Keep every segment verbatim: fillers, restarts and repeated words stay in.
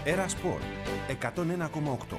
Έρα Σπορ εκατόν ένα κόμμα οκτώ.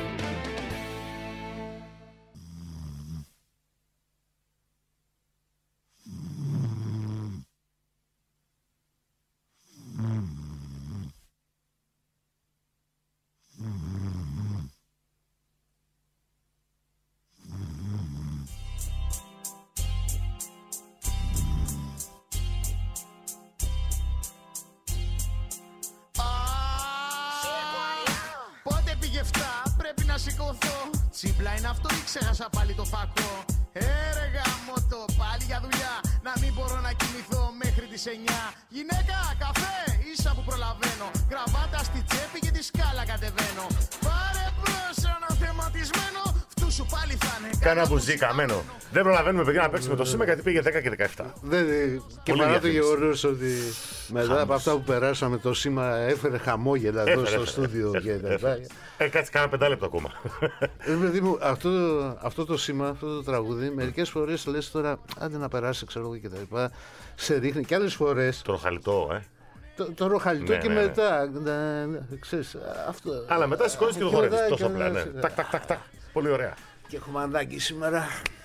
Τσίπλα είναι αυτό ή ξέχασα πάλι το φακό. Έρεγα μότο πάλι για δουλειά. Να μην μπορώ να κοιμηθώ μέχρι τις εννιά. Γυναίκα, καφέ, ίσα που προλαβαίνω. Γραβάτα στη τσέπη και τη σκάλα κατεβαίνω. Πάρε μπρος ένα θεματισμένο. Φτού σου πάλι θα είναι. Κάνα μπουζί καμένο. Δεν προλαβαίνουμε παιδιά να παίξουμε το σήμα γιατί πήγε δέκα και δεκαεπτά. Δεν, και παρά το γεγονός ότι μετά από αυτά που περάσαμε το σήμα έφερε χαμόγελα εδώ στο στούντιο και τα Ε, κάτσε κάνα πεντάλεπτο ακόμα. Ε, παιδί μου, αυτό, αυτό το σήμα, αυτό το τραγούδι, μερικές φορές λες τώρα, άντε να περάσει, ξέρω εγώ και τα λοιπά, σε ρίχνει και άλλες φορές. Το ροχαλιτό, ε. Το, το ροχαλιτό ναι, και ναι, ναι. μετά. Ναι, ναι, ξέρεις, αυτό. Αλλά μετά σηκώνεις και το χορεύεις. Τόσο απλά, ναι. Τακ, τακ, τακ, τακ. Πολύ ωραία. Και έχουμε ανάγκη σήμερα.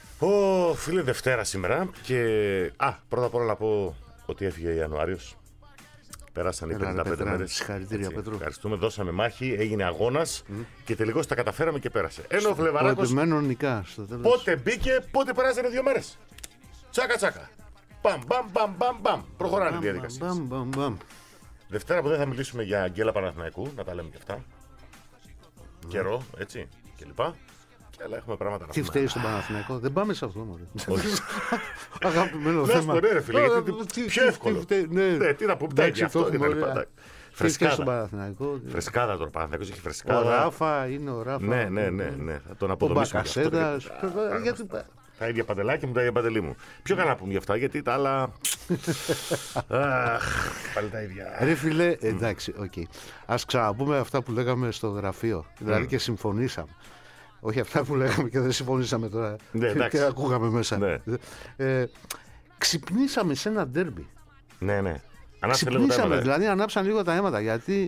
Ω, φίλε, Δευτέρα σήμερα. Και. Α, πρώτα απ' όλα να πω ότι έφυγε Ιανουάριος. Πέρασαν οι πενήντα πέντε μέρες. Συγχαρητήρια, Πέτρο. Ευχαριστούμε, δώσαμε μάχη, έγινε αγώνας mm. και τελικώς τα καταφέραμε και πέρασε. Ενώ ο Φλεβαράκος. Νικά, στο τέλος. Πότε μπήκε, πότε περάσανε δύο μέρες. Τσάκα τσάκα. Μπαμ, μπαμ, μπαμ, μπαμ, μπαμ. Προχωράνε οι διαδικασίες. Μπαμ, μπαμ, μπαμ. Δευτέρα που δεν θα μιλήσουμε για Αγγέλα Παναθηναϊκού, να τα λέμε και αυτά. Mm. Καιρό, έτσι, κλπ. Αλλά έχουμε πράγματα να τι πούμε. φταίει στον Παναθηναϊκό, δεν πάμε σε αυτό μόνο. Αγαπημένο θέμα. θέμα. Ναι, ρε φίλε, πιο εύκολο. Ναι, τι να πούμε, εντάξει, αυτό είναι λοιπά. Φρεσκάδα στον Παναθηναϊκό. Φρεσκάδα τώρα, Παναθηναϊκός έχει φρεσκάδα. Ο Ράφα είναι ο Ράφα. Ναι, ναι, ναι, ναι. Θα τον αποδομήσουμε. Ο Μπακασέτας. Τα ίδια παντελάκια μου, τα ίδια παντελή μου. Ποιο καλά να πούμε γι' αυτά, γιατί τα άλλα. Αχ, πάλι τα ίδια. Ρε φίλε, εντάξει, οκ. Ας ξαναπούμε αυτά που λέγαμε στο γραφείο. Δηλαδή και συμφωνήσαμε. Όχι αυτά που λέγαμε και δεν συμφωνήσαμε τώρα. Ναι, και ακούγαμε μέσα. Ναι. Ε, ξυπνήσαμε σε ένα ντέρμπι. Ναι, ναι. Ξυπνήσαμε, δηλαδή ανάψαν λίγο τα αίματα. Γιατί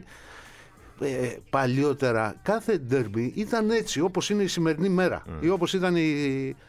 ε, παλιότερα κάθε ντέρμπι ήταν έτσι, όπως είναι η σημερινή μέρα. Mm. Ή όπως ήταν η,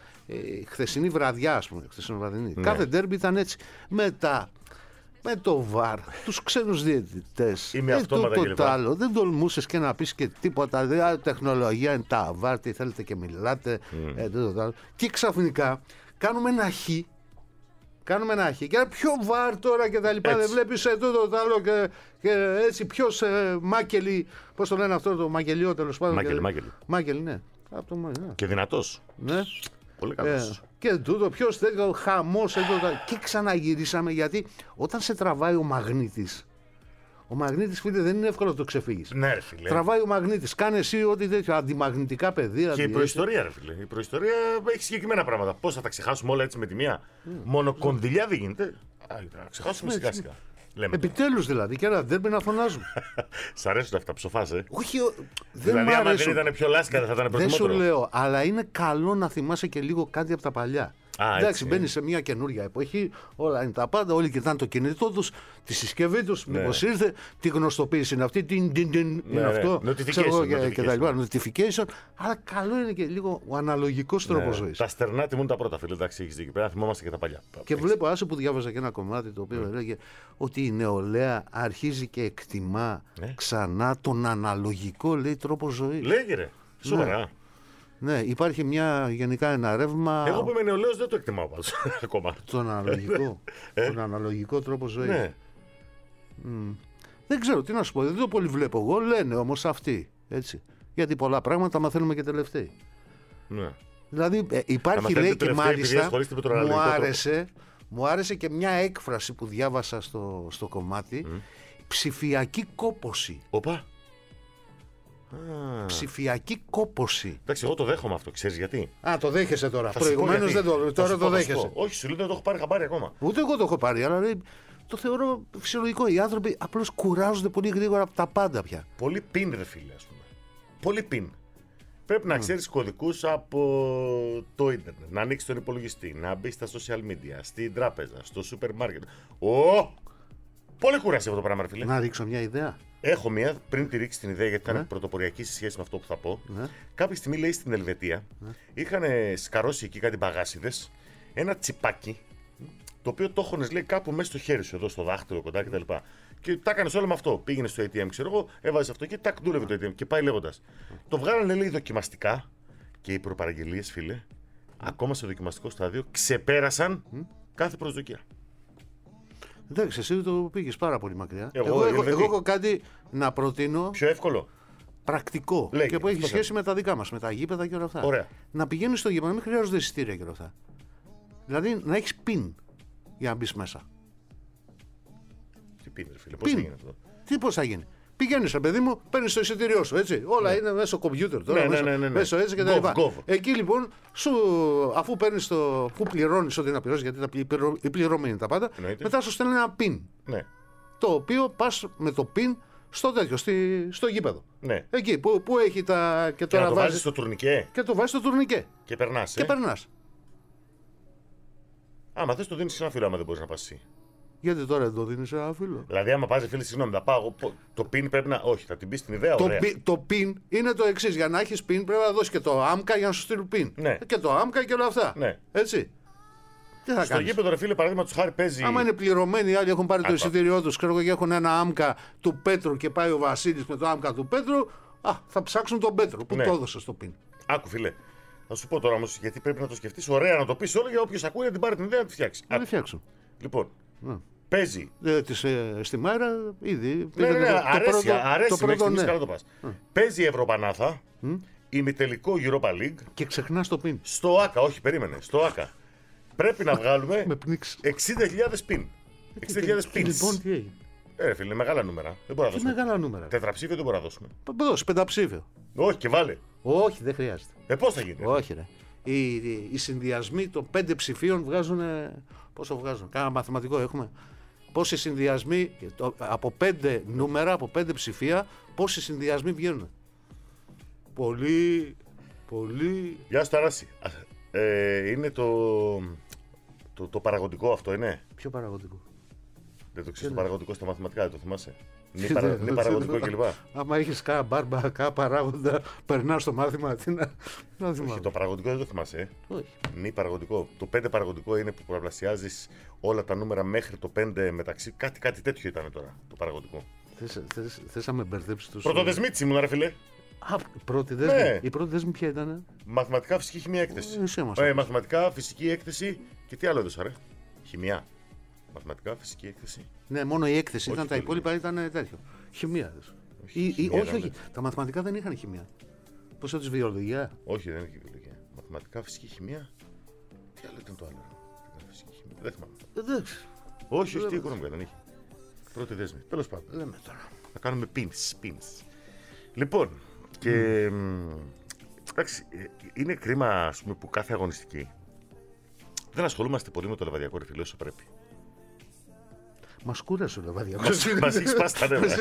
η χθεσινή βραδιά, ας πούμε. Ναι. Κάθε ντέρμπι ήταν έτσι. Μετά. Με το βαρ, τους ξένους διαιτητές, ή με ε, αυτόματα το, και το άλλο. Δεν τολμούσες και να πεις και τίποτα. Δηλαδή, τεχνολογία είναι τα βαρ, τι θέλετε και μιλάτε. Mm. Ε, το, το, το. Και ξαφνικά κάνουμε ένα χ. Κάνουμε ένα χ. Και ποιο βαρ τώρα και τα λοιπά. Δεν βλέπεις ε, το, το, το άλλο και, και έτσι ποιος ε, Μάκελη. Πώς το λένε αυτό το Μακελιό τέλος πάντων. Μάκελη, Μάκελη. Μάκελη, ναι. Από το, ναι. Και δυνατός. Ναι. Πολύ καλός. Ε, και τούτο, ποιος θέλει, χαμός, εδώ, και ξαναγυρίσαμε γιατί όταν σε τραβάει ο μαγνήτης, ο μαγνήτης, φίλε, δεν είναι εύκολο να το ξεφύγεις. Ναι, ρε φίλε. Τραβάει ο μαγνήτης, κάνε εσύ ό,τι τέτοιο, αντιμαγνητικά πεδία. Και η προϊστορία, ρε φίλε. Η προϊστορία έχει συγκεκριμένα πράγματα. Πώς θα τα ξεχάσουμε όλα έτσι με τη μία. Mm. Μόνο κονδυλιά δεν γίνεται. Α, θα ξεχάσουμε σιγά σιγά. Επιτέλους δηλαδή, και ένα ντέρμπι να φωνάζουν. Σ' αρέσουν αυτά, ψοφάς, ε. Όχι, δεν δηλαδή, μ' άμα αρέσουν. δεν ήταν πιο λάσκα, δεν θα ήταν προτιμότερο. Δεν σου λέω, αλλά είναι καλό να θυμάσαι και λίγο κάτι από τα παλιά. Α, εντάξει, μπαίνει σε μια καινούρια εποχή, όλα είναι τα πάντα, όλοι κοιτάνε το κινητό τους, τη συσκευή τους, ναι. Μήπως ήρθε, τι γνωστοποίηση είναι αυτή, τι ναι, είναι ναι, αυτό, notification, ξέρω, notification. Και τα λοιπά, notification, αλλά καλό είναι και λίγο ο αναλογικός τρόπος ναι, ζωής. Τα στερνά τιμούν τα πρώτα, φίλε, εντάξει, έχεις δίκιο, πρέπει να θυμόμαστε και τα παλιά. Και έχεις. Βλέπω, άσε που διάβαζα και ένα κομμάτι το οποίο mm. έλεγε ότι η νεολαία αρχίζει και εκτιμά ναι. ξανά τον αναλογικό, λέει, τρόπο ζωής. Λέγε ρε, σοβαρά. Ναι. Ναι, υπάρχει μια, γενικά ένα ρεύμα. Εγώ που είμαι νεολαίος δεν το εκτιμάω πάντως ακόμα. Τον αναλογικό, τον αναλογικό τρόπο ζωής. Ναι. Mm. Δεν ξέρω τι να σου πω, δεν το πολύ βλέπω εγώ, λένε όμως αυτοί, έτσι. Γιατί πολλά πράγματα μαθαίνουμε και τελευταίοι. Ναι. Δηλαδή ε, υπάρχει λέει και μάλιστα μου άρεσε, μου άρεσε και μια έκφραση που διάβασα στο, στο κομμάτι, mm. ψηφιακή κόπωση. Οπα. Ah. Ψηφιακή κόπωση. Εντάξει, εγώ το δέχομαι αυτό, ξέρεις γιατί. Α, το δέχεσαι τώρα. Προηγουμένως δεν το, τώρα το δέχεσαι. Όχι, σου λέω δεν το έχω πάρει χαμπάρι ακόμα. Ούτε εγώ το έχω πάρει, αλλά λέει, το θεωρώ φυσιολογικό. Οι άνθρωποι απλώς κουράζονται πολύ γρήγορα από τα πάντα πια. Πολύ πιν, ρε φίλε, ας πούμε. Πολύ πιν. Πρέπει να mm. ξέρεις κωδικούς από το ίντερνετ, να ανοίξεις τον υπολογιστή, να μπεις στα social media, στην τράπεζα, στο σούπερ μάρκετ. Ω! Πολύ κούραση αυτό το πράγμα, ρε φίλε. Να ρίξω μια ιδέα. Έχω μία, πριν τη ρίξει την ιδέα, γιατί ήταν Ναι. πρωτοποριακή σε σχέση με αυτό που θα πω. Ναι. Κάποια στιγμή, λέει, στην Ελβετία, Ναι. είχαν σκαρώσει εκεί κάτι μπαγάσιδες, ένα τσιπάκι, το οποίο το έχωνες, λέει, κάπου μέσα στο χέρι σου, εδώ στο δάχτυλο, κοντά κτλ. Και, και τα έκανε όλο με αυτό. Πήγαινε στο έι τι εμ, ξέρω εγώ, έβαζε αυτό και τάκ, δούλευε το έι τι εμ και πάει λέγοντα. Το βγάλανε, λέει, δοκιμαστικά και οι προπαραγγελίες, φίλε, ακόμα σε δοκιμαστικό στάδιο, ξεπέρασαν κάθε προσδοκία. Εντάξει, εσύ το πήγε πάρα πολύ μακριά. Εγώ, εγώ, εγώ, Ελβετή. εγώ έχω κάτι να προτείνω Πιο εύκολο. πρακτικό Λέγε, και που έχει αυτό σχέση με τα δικά μα, με τα γήπεδα και όλα αυτά. Ωραία. Να πηγαίνει στο γήπεδο, να μην χρειάζονται εισιτήρια και όλα αυτά. Δηλαδή να έχει πιν για να μπει μέσα. Τι πίνει, φίλε, πώς Πιν. έγινε αυτό. Τι πώ θα γίνει. Πηγαίνει, ρε παιδί μου, παίρνει το εισιτήριό σου, έτσι. Όλα είναι μέσω κομπιούτερ τώρα. Ναι, ναι, μέσω, ναι, ναι, ναι. μέσω έτσι και τα Gov, λοιπά. gov. Εκεί λοιπόν, σου, αφού παίρνει το. Αφού πληρώνει ό,τι να πληρώσει, γιατί τα πληρω- οι πληρώμενοι είναι τα πάντα, Εννοείται. μετά σου στέλνει ένα πιν. Ναι, Το οποίο πα με το πιν στο τέτοιο, στη, στο γήπεδο. ναι. Εκεί που, που έχει τα. Και Και τώρα να το βάζει. βάζει στο τουρνικέ Και το βάζει στο τουρνικέ. και περνά. Και Ε. περνά. Άμα θε, το δίνει σε ένα φίλο, άμα δεν μπορεί να πα εσύ. Γιατί τώρα δεν το δίνει σε ένα φίλο. Δηλαδή, άμα πα, φίλε, συγγνώμη, θα πάω. εγώ, Το πιν πρέπει να. Όχι, θα την πει στην ιδέα, Το, ωραία. πι- το πιν είναι το εξή. Για να έχει πιν πρέπει να δώσει και το άμκα για να σου στείλουν πιν. Ναι. Και το άμκα και όλα αυτά. Ναι. Έτσι. Τι θα Στο κάνει. γήπεδο, ρε φίλε, παραδείγματο χάρη παίζει. Άμα είναι πληρωμένοι, οι άλλοι έχουν πάρει το Άκου. εισιτήριό του, ξέρω εγώ, και έχουν ένα άμκα του Πέτρου και πάει ο Βασίλη με το άμκα του Πέτρου. Α, θα ψάξουν τον Πέτρο που Ναι. το έδωσε στο πιν. Άκου, φίλε. Θα σου πω τώρα όμω, γιατί πρέπει να το σκεφτεί ωραία, να το πει όλο για όποιο ακούει να την πάρει την ιδέα να τη φτιάξει. Να τη φτιάξουν. Λοιπόν, Ναι. παίζει. Ε, της, ε, στη μέρα ήδη. Ναι, πήρε ναι, ναι, το- το αρέσει, πρώτο- αρέσει. το μέχρι πρώτο, στιγμής ναι. καλά το πας. Παίζει η Ευρωπανάθα, ημιτελικό Europa League, Και ξεχνά το πιν. στο ΆΚΑ, όχι, περίμενε, στο ΆΚΑ. Πρέπει να βγάλουμε Με πνίξει. εξήντα χιλιάδες πιν. εξήντα χιλιάδες Και pins. λοιπόν τι έγινε. Ε, ρε φίλε, μεγάλα νούμερα. Δεν μπορούμε να Τι δώσουμε. μεγάλα νούμερα. Τετραψήφιο δεν μπορούμε να δώσουμε. Δώσει πενταψήφιο. Όχι, και βάλε. Όχι, δεν χρειάζεται. Ε, πώς θα γίνει. Όχι, ρε. Οι, οι, οι συνδυασμοί των πέντε ψηφίων βγάζουν. ε, Πόσο βγάζουν. Κάνα μαθηματικό έχουμε. Πόσοι συνδυασμοί το- από πέντε νούμερα, από πέντε ψηφία, πόσοι συνδυασμοί βγαίνουν. Πολύ. Πολύ. Γεια σου, Ταράση. Α, Ε, είναι το, το, το παραγωγικό αυτό, είναι. Πιο παραγωγικό. Δεν το ξέρει το παραγωγικό στα μαθηματικά, δεν το θυμάσαι. Νη, Τι παρα, δεν- νη παραγωγικό κλπ. Άμα έχει κάνα μπάρμπα, κάνα παράγοντα, περνά στο μάθημα. Τι να. να Όχι, θυμάμαι. το παραγωγικό δεν το θυμάσαι. Ε. Όχι. Νη παραγωγικό. Το πέντε παραγωγικό είναι που πολλαπλασιάζει όλα τα νούμερα μέχρι το πέντε μεταξύ. Κάτι, κάτι τέτοιο ήταν τώρα το παραγωγικό. Θες, θες, θες να με μπερδέψει του. Πρωτοδεσμίτσι ήμουν, ρε φιλέ. Α, η πρώτη δέσμη. Ναι. Η πρώτη δέσμη ποια ήταν. Μαθηματικά, φυσική, χημία, έκθεση. Ε, εσύ μας Ε, είπες. μαθηματικά, φυσική έκθεση και τι άλλο έδωσα, ρε. Χημία. Μαθηματικά, φυσική έκθεση. Ναι, μόνο η έκθεση Όχι ήταν, τα το υπόλοιπα ήταν τέτοιο. Χημεία. Όχι, Ή- ή- χημεία όχι, ήταν, όχι. Τα μαθηματικά δεν είχαν χημεία. Πώ τη βιολογία. Όχι, δεν είναι βιολογία. Μαθηματικά, φυσική, χημία. Τι άλλο ήταν το άλλο. Μαθηματικά, φυσική, χημία. Δεν θυμάμαι. Εντάξει. Όχι, όχι, τι οικονομικά δεν είχε. Πρώτη δέσμη. Τέλο πάντων. Λέμε τώρα. Θα κάνουμε pins. pins. Λοιπόν, και. μ, εντάξει, ε, είναι κρίμα ας πούμε, που κάθε αγωνιστική δεν ασχολούμαστε πολύ με το λεβαδιακό, ρε φίλε, όσο πρέπει. Μα κούρασε ο Λεβαδιακό. Μας έχει σπάσει τα νεύρα.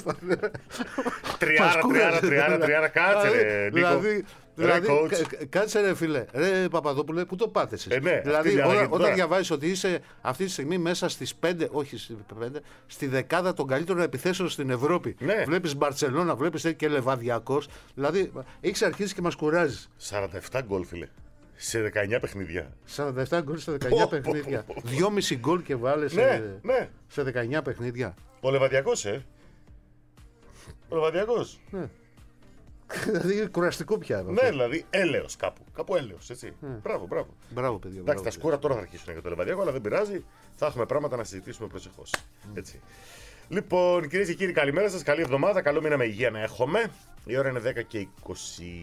Τριάρα, τριάρα, τριάρα, τριάρα, κάτσε ρε, Νίκο. Δηλαδή, Ρε, δηλαδή coach. κα- κάτσε ρε φίλε, ρε Παπαδόπουλε, πού το πάτε εσείς. Ε, ναι, αυτή δηλαδή, η όταν, αλλαγή όταν τώρα. διαβάζεις ότι είσαι αυτή τη στιγμή μέσα στις πέντε, όχι στις πέντε, στη δεκάδα των καλύτερων επιθέσεων στην Ευρώπη. Ναι. Βλέπεις Μπαρτσελώνα, βλέπεις και Λεβαδιακός. Δηλαδή, έχεις αρχίσει και μας κουράζεις. σαράντα επτά γκολ, φίλε. Σε δεκαεννιά παιχνίδια. σαράντα επτά γκολ σε δεκαεννιά Πω, πω, παιχνίδια. πω, πω. δυόμισι γκολ και βάλε σε, Ναι, ναι. σε δεκαεννιά παιχνίδια. Ο Λεβαδιακός, ε. Ο Λεβαδιακός. Δηλαδή κουραστικό πια. Ναι, δηλαδή έλεος κάπου. Κάπου έλεος, έτσι. Μπράβο, μπράβο. Μπράβο, παιδιά. Εντάξει, μπράβο, τα σκούρα τώρα θα αρχίσουν για το Λεβαδιακό, αλλά δεν πειράζει. Θα έχουμε πράγματα να συζητήσουμε προσεχώς. Έτσι. Λοιπόν, κυρίες και κύριοι, καλημέρα σας. Καλή εβδομάδα. Καλό μήνα με υγεία να έχουμε. Η ώρα είναι δέκα και είκοσι.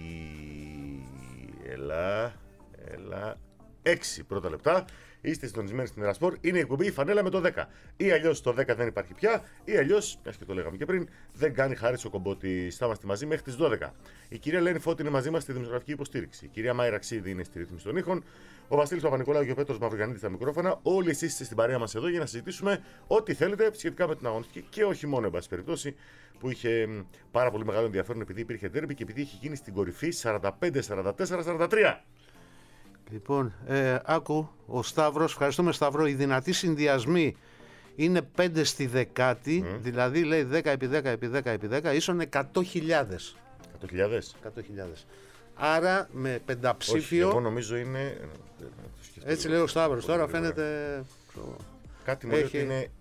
Ελά. Ελά. έξι πρώτα λεπτά. Είστε συντονισμένοι στην Ερασπορ. Είναι η εκπομπή Φανέλα με το δέκα. Ή αλλιώς το δέκα δεν υπάρχει πια, ή αλλιώς, μιας και το λέγαμε και πριν, δεν κάνει χάρη ο Κομπότης. Θα είμαστε μαζί μέχρι τις δώδεκα. Η κυρία Ελένη Φώτη είναι μαζί μας στη δημοσιογραφική υποστήριξη. Η κυρία Μάη Ραξίδη είναι στη ρύθμιση των ήχων. Ο Βασίλης Παπα-Νικολάου και ο Πέτρος Μαυρογιαννίδης στα μικρόφωνα. Όλοι εσείς είστε στην παρέα μας εδώ για να συζητήσουμε ό,τι θέλετε σχετικά με την αγωνιστική και όχι μόνο, εν πάση περιπτώσει, που είχε μ, πάρα πολύ μεγάλο ενδιαφέρον επειδή υπήρχε τέρμπι και επειδή είχε γίνει στην κορυφή σαράντα πέντε σαράντα τέσσερα σαράντα τρία. Λοιπόν, ε, άκου, ο Σταύρος, ευχαριστούμε Σταύρο, οι δυνατοί συνδυασμοί είναι πέντε στη δεκάτη, Mm. δηλαδή λέει δέκα επί δέκα επί δέκα επί δέκα, ίσον εκατό χιλιάδες. εκατό χιλιάδες. εκατό χιλιάδες. Άρα με Όχι, πενταψήφιο. εγώ νομίζω είναι. Έτσι λέει ο Σταύρος, τώρα φαίνεται. Κάτι μου λέει Έχει- ότι είναι.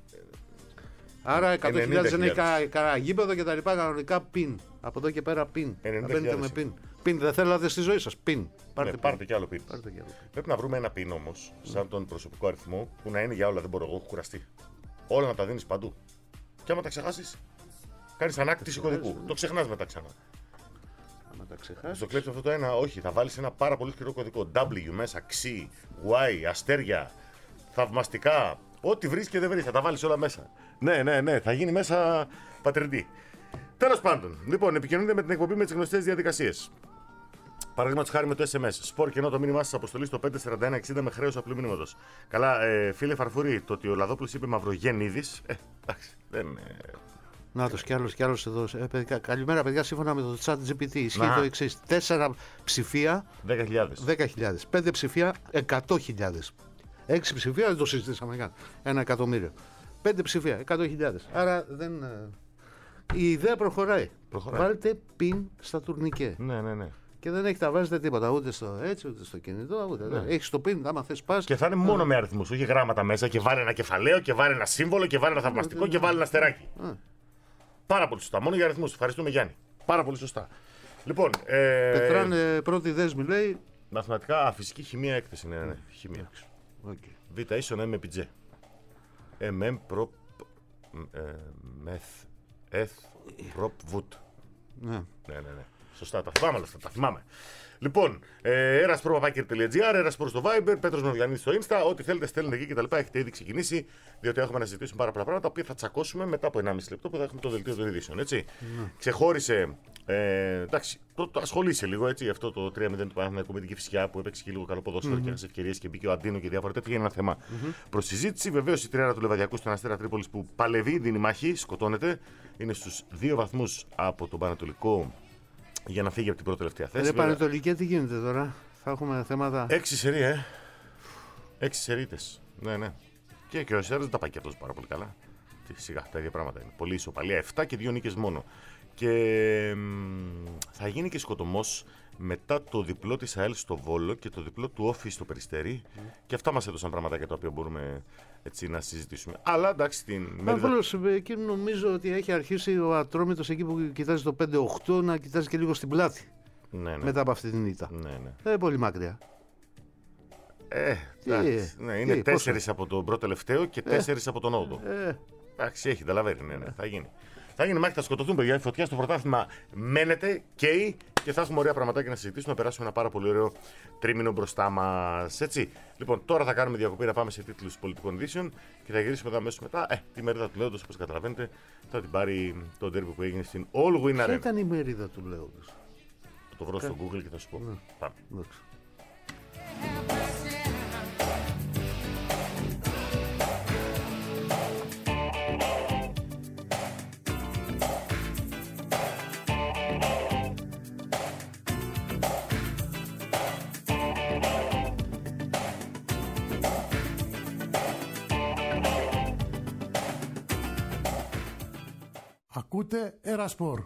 Άρα εκατό χιλιάδες δεν έχει ενενήντα κα- κανένα γήπεδο και τα λοιπά. Κανονικά πιν. Από εδώ και πέρα πιν. ενενήντα Να μπαίνετε χιλιάδες με πιν. Πιν δεν θέλατε στη ζωή σας. Πιν. Πάρτε, πιν. πάρτε κι άλλο πιν. Πάρτε κι άλλο πιν. Πρέπει να βρούμε ένα πιν όμως, σαν τον προσωπικό αριθμό, που να είναι για όλα. Δεν μπορώ, εγώ έχω κουραστεί. Όλα να τα δίνεις παντού. Και άμα τα ξεχάσεις, κάνεις ανάκτηση κωδικού. Το ξεχνάς μετά ξανά. Άμα τα ξεχάσεις. Στο κλέψει αυτό το ένα, όχι, θα βάλεις ένα πάρα πολύ σκληρό κωδικό. W μέσα, X, Y, αστέρια, θαυμαστικά. Ό,τι βρεις και δεν βρεις, θα τα βάλεις όλα μέσα. Ναι, ναι, ναι, θα γίνει μέσα πατρεντή. Τέλος πάντων, λοιπόν, επικοινωνείτε με την εκπομπή με τις γνωστές διαδικασίες. Παραδείγματος χάρη με το ες εμ ες. Σπορ και ενώ το μήνυμά σας αποστολή στο πέντε τέσσερα ένα εξήντα με χρέος απλού μηνύματος. Καλά, ε, φίλε Φαρφουρή, το ότι ο Λαδόπουλος είπε Μαυρογεννίδης. Ε, εντάξει, δεν. Ε, Να τους κι άλλος κι άλλος εδώ. Ε, παιδιά, καλημέρα, παιδιά. Σύμφωνα με το chat τζι πι τι, ισχύει Να. το εξής. Τέσσερα ψηφία, δέκα χιλιάδες. δέκα χιλιάδες. Πέντε ψηφία, εκατό χιλιάδες. Έξι ψηφία, δεν το συζητήσαμε καν. Ένα εκατομμύριο. Πέντε ψηφία, εκατό χιλιάδες. Άρα δεν. ε, Η ιδέα προχωράει. Προχωράει. Βάλτε πιν στα τουρνικέ. Ναι, ναι, ναι. Και δεν έχει τα βάζετε τίποτα. Ούτε στο έτσι, ούτε στο κινητό. Ούτε. Ναι. Έχει το πιν, άμα θες πας. Και θα είναι μόνο με αριθμούς, όχι γράμματα μέσα και βάλει ένα κεφαλαίο και βάλει ένα σύμβολο και βάλει ένα θαυμαστικό και βάλει ένα αστεράκι. Α. Πάρα πολύ σωστά. Μόνο για αριθμούς. Ευχαριστούμε Γιάννη. Πάρα πολύ σωστά. Λοιπόν, ε, Πετράνε πρώτη δέσμη, λέει. μαθηματικά, α, φυσική χημεία έκθεση. Ναι, ναι, ναι. Χημεία. Okay. Β ίσον M επί G. M M προ. Μεθ. Εθ. Προπ. Βουτ. Ναι. Ναι, ναι, ναι. Σωστά, τα θυμάμαι όλα αυτά. Τα θυμάμαι. Λοιπόν, ε, eraspro.gr, eraspro στο Viber, Πέτρος Νοδιανίδης στο Insta. Ό,τι θέλετε στέλνετε εκεί κτλ. Έχετε ήδη ξεκινήσει, διότι έχουμε να συζητήσουμε πάρα πολλά πράγματα τα οποία θα τσακώσουμε μετά από ενάμιση λεπτό που θα έχουμε το δελτίο των ειδήσεων. Έτσι. Mm. Ξεχώρισε. Ε, εντάξει, το, το ασχολείσαι λίγο έτσι. Αυτό το τρία μηδέν του Παναθηναϊκού με την Κηφισιά που έπαιξε και λίγο καλό ποδόσφαιρο mm-hmm. και έχασε ευκαιρίες και μπήκε ο Αντίνο και διάφορα τέτοια είναι ένα θέμα mm-hmm. προς συζήτηση. Βεβαίως η τριάρα του Λεβαδιακού στον Αστέρα Τρίπολης που παλεύει, δίνει μάχη, σκοτώνεται. Είναι στους δύο βαθμούς από τον Πανατολικό για να φύγει από την πρώτη τελευταία θέση. Ρε Πανετολική, τι γίνεται τώρα, θα έχουμε θέματα. Έξι σερί, ε. Έξι σερίτες. Ναι, ναι. Και, και ο Σέρας δεν τα πάει και αυτός πάρα πολύ καλά. Τι, σιγά, τα ίδια πράγματα είναι. Πολύ ισοπαλία. Εφτά και δύο νίκες μόνο. Και μ, θα γίνει και σκοτωμός μετά το διπλό της ΑΕΛ στο Βόλο και το διπλό του Όφη στο Περιστέρι. Mm. Και αυτά μας έδωσαν πραγματάκια τα οποία μπορούμε έτσι να συζητήσουμε. Αλλά εντάξει, την μερίδα... Απλώς εκεί νομίζω ότι έχει αρχίσει ο Ατρόμητος εκεί που κοιτάζει το πέντε οκτώ να κοιτάζει και λίγο στην πλάτη. Ναι, ναι. Μετά από αυτή την ήττα. Ναι, ναι. Δεν είναι πολύ μακριά. Ε, Τι, εντάξει, ναι, είναι τι, τέσσερις πόσο? από τον πρώτο τελευταίο και τέσσερις από τον όγδοο. Ε, Εντάξει, έχει ταλαβέρι, ναι, ναι, θα γίνει. Θα γίνει μάχη, θα σκοτωθούν παιδιά. Η φωτιά στο πρωτάθλημα μένεται, καίει και θα έχουμε ωραία πραγματάκια να συζητήσουμε. Να περάσουμε ένα πάρα πολύ ωραίο τρίμηνο μπροστά μας. Έτσι. Λοιπόν, τώρα θα κάνουμε διακοπή να πάμε σε τίτλους πολιτικών ειδήσεων και θα γυρίσουμε εδώ αμέσως μετά. Ε, τη μερίδα του Λέοντος, όπως καταλαβαίνετε, θα την πάρει το ντέρμπι που έγινε στην All Win ποια Arena. ήταν η μερίδα του Λέοντος? Θα το βρω στο Google και θα σου πω. Ναι. Πάμε. Εντάξει. Ακούτε Ερασπορ.